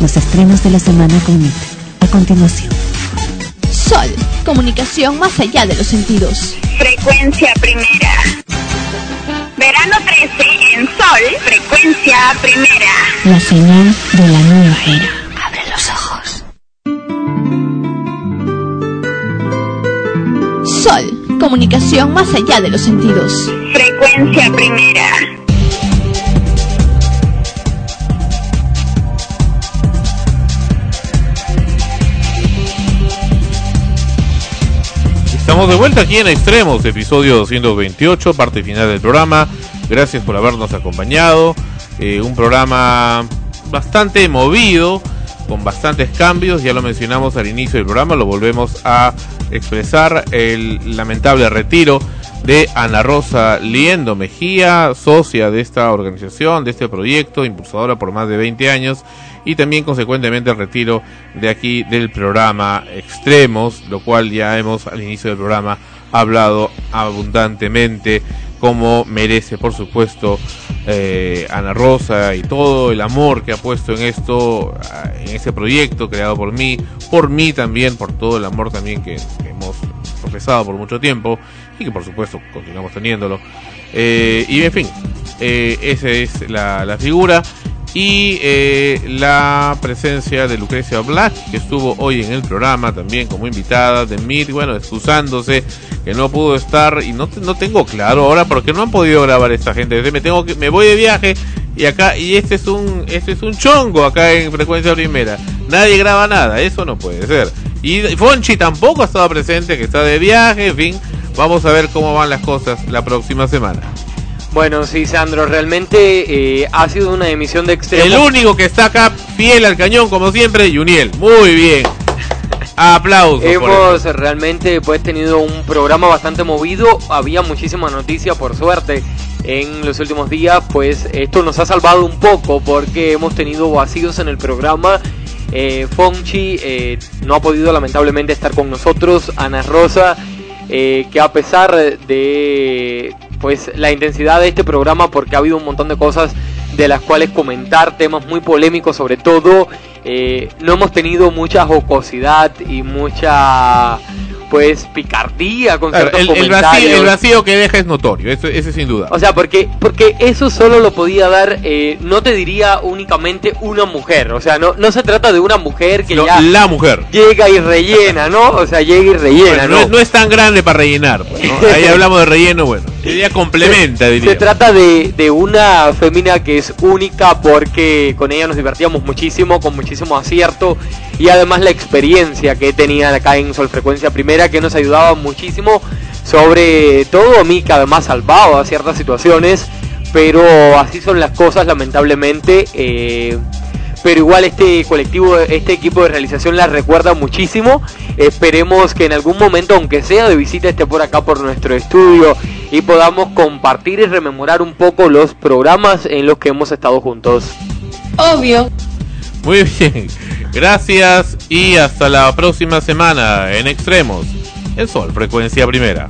Los estrenos de la semana con NIT. A continuación. Sol, comunicación más allá de los sentidos. Frecuencia primera. Verano 13 en Sol, frecuencia primera. La señal de la nueva era. Abre los ojos. Sol, comunicación más allá de los sentidos. Frecuencia primera. Estamos de vuelta aquí en Extremos, episodio 228, parte final del programa. Gracias por habernos acompañado. Un programa bastante movido, con bastantes cambios. Ya lo mencionamos al inicio del programa, lo volvemos a expresar. El lamentable retiro de Ana Rosa Liendo Mejía, socia de esta organización, de este proyecto, impulsadora por más de 20 años. Y también consecuentemente el retiro de aquí del programa Extremos, lo cual ya hemos al inicio del programa hablado abundantemente, como merece por supuesto Ana Rosa y todo el amor que ha puesto en esto, en este proyecto creado por mí también, por todo el amor también que hemos profesado por mucho tiempo y que por supuesto continuamos teniéndolo, y en fin, esa es la figura. Y la presencia de Lucrecia Black, que estuvo hoy en el programa también como invitada de MIT, bueno, excusándose que no pudo estar, y no tengo claro ahora por qué no han podido grabar esta gente. Me voy de viaje y acá, y este es un chongo acá en Frecuencia Primera, nadie graba nada, eso no puede ser. Y Fonchi tampoco ha estado presente, que está de viaje, en fin, vamos a ver cómo van las cosas la próxima semana. Bueno, sí, Sandro, realmente ha sido una emisión de Extremos. El único que está acá fiel al cañón, como siempre, Juniel. Muy bien. Aplausos. Hemos realmente tenido un programa bastante movido. Había muchísimas noticias, por suerte, en los últimos días. Pues esto nos ha salvado un poco porque hemos tenido vacíos en el programa. Fonchi no ha podido lamentablemente estar con nosotros. Ana Rosa, que a pesar de la intensidad de este programa, porque ha habido un montón de cosas de las cuales comentar, temas muy polémicos sobre todo, no hemos tenido mucha jocosidad y mucha picardía con ciertos comentarios. El vacío que deja es notorio, ese sin duda. O sea, porque eso solo lo podía dar, no te diría únicamente una mujer, o sea, no se trata de una mujer que la mujer llega y rellena, ¿no? O sea, llega y rellena, bueno, no es tan grande para rellenar, pues, ¿no? Ahí hablamos de relleno, bueno, ella complementa, diría. Se trata de una fémina que es única, porque con ella nos divertíamos muchísimo, con muchísimo acierto, y además la experiencia que tenía acá en Sol Frecuencia Primera, que nos ayudaba muchísimo, sobre todo a mí, que además salvaba a ciertas situaciones, pero así son las cosas, lamentablemente. Pero igual este colectivo, este equipo de realización la recuerda muchísimo. Esperemos que en algún momento, aunque sea de visita, esté por acá por nuestro estudio y podamos compartir y rememorar un poco los programas en los que hemos estado juntos. Obvio. Muy bien, gracias y hasta la próxima semana en Extremos, en Sol Frecuencia Primera.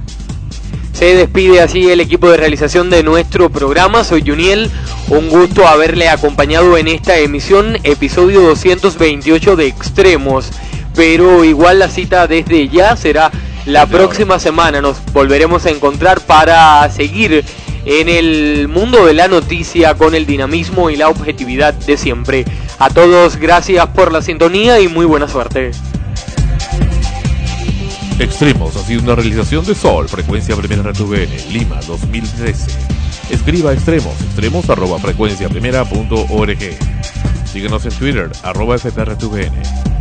Se despide así el equipo de realización de nuestro programa. Soy Juniel, un gusto haberle acompañado en esta emisión, episodio 228 de Extremos. Pero igual la cita desde ya será la próxima semana. Nos volveremos a encontrar para seguir en el mundo de la noticia con el dinamismo y la objetividad de siempre. A todos, gracias por la sintonía y muy buena suerte. Extremos ha sido una realización de Sol Frecuencia Primera RTVN, Lima 2013. Escriba extremos @frecuenciaprimera.org. Síguenos en Twitter @FPRTVN.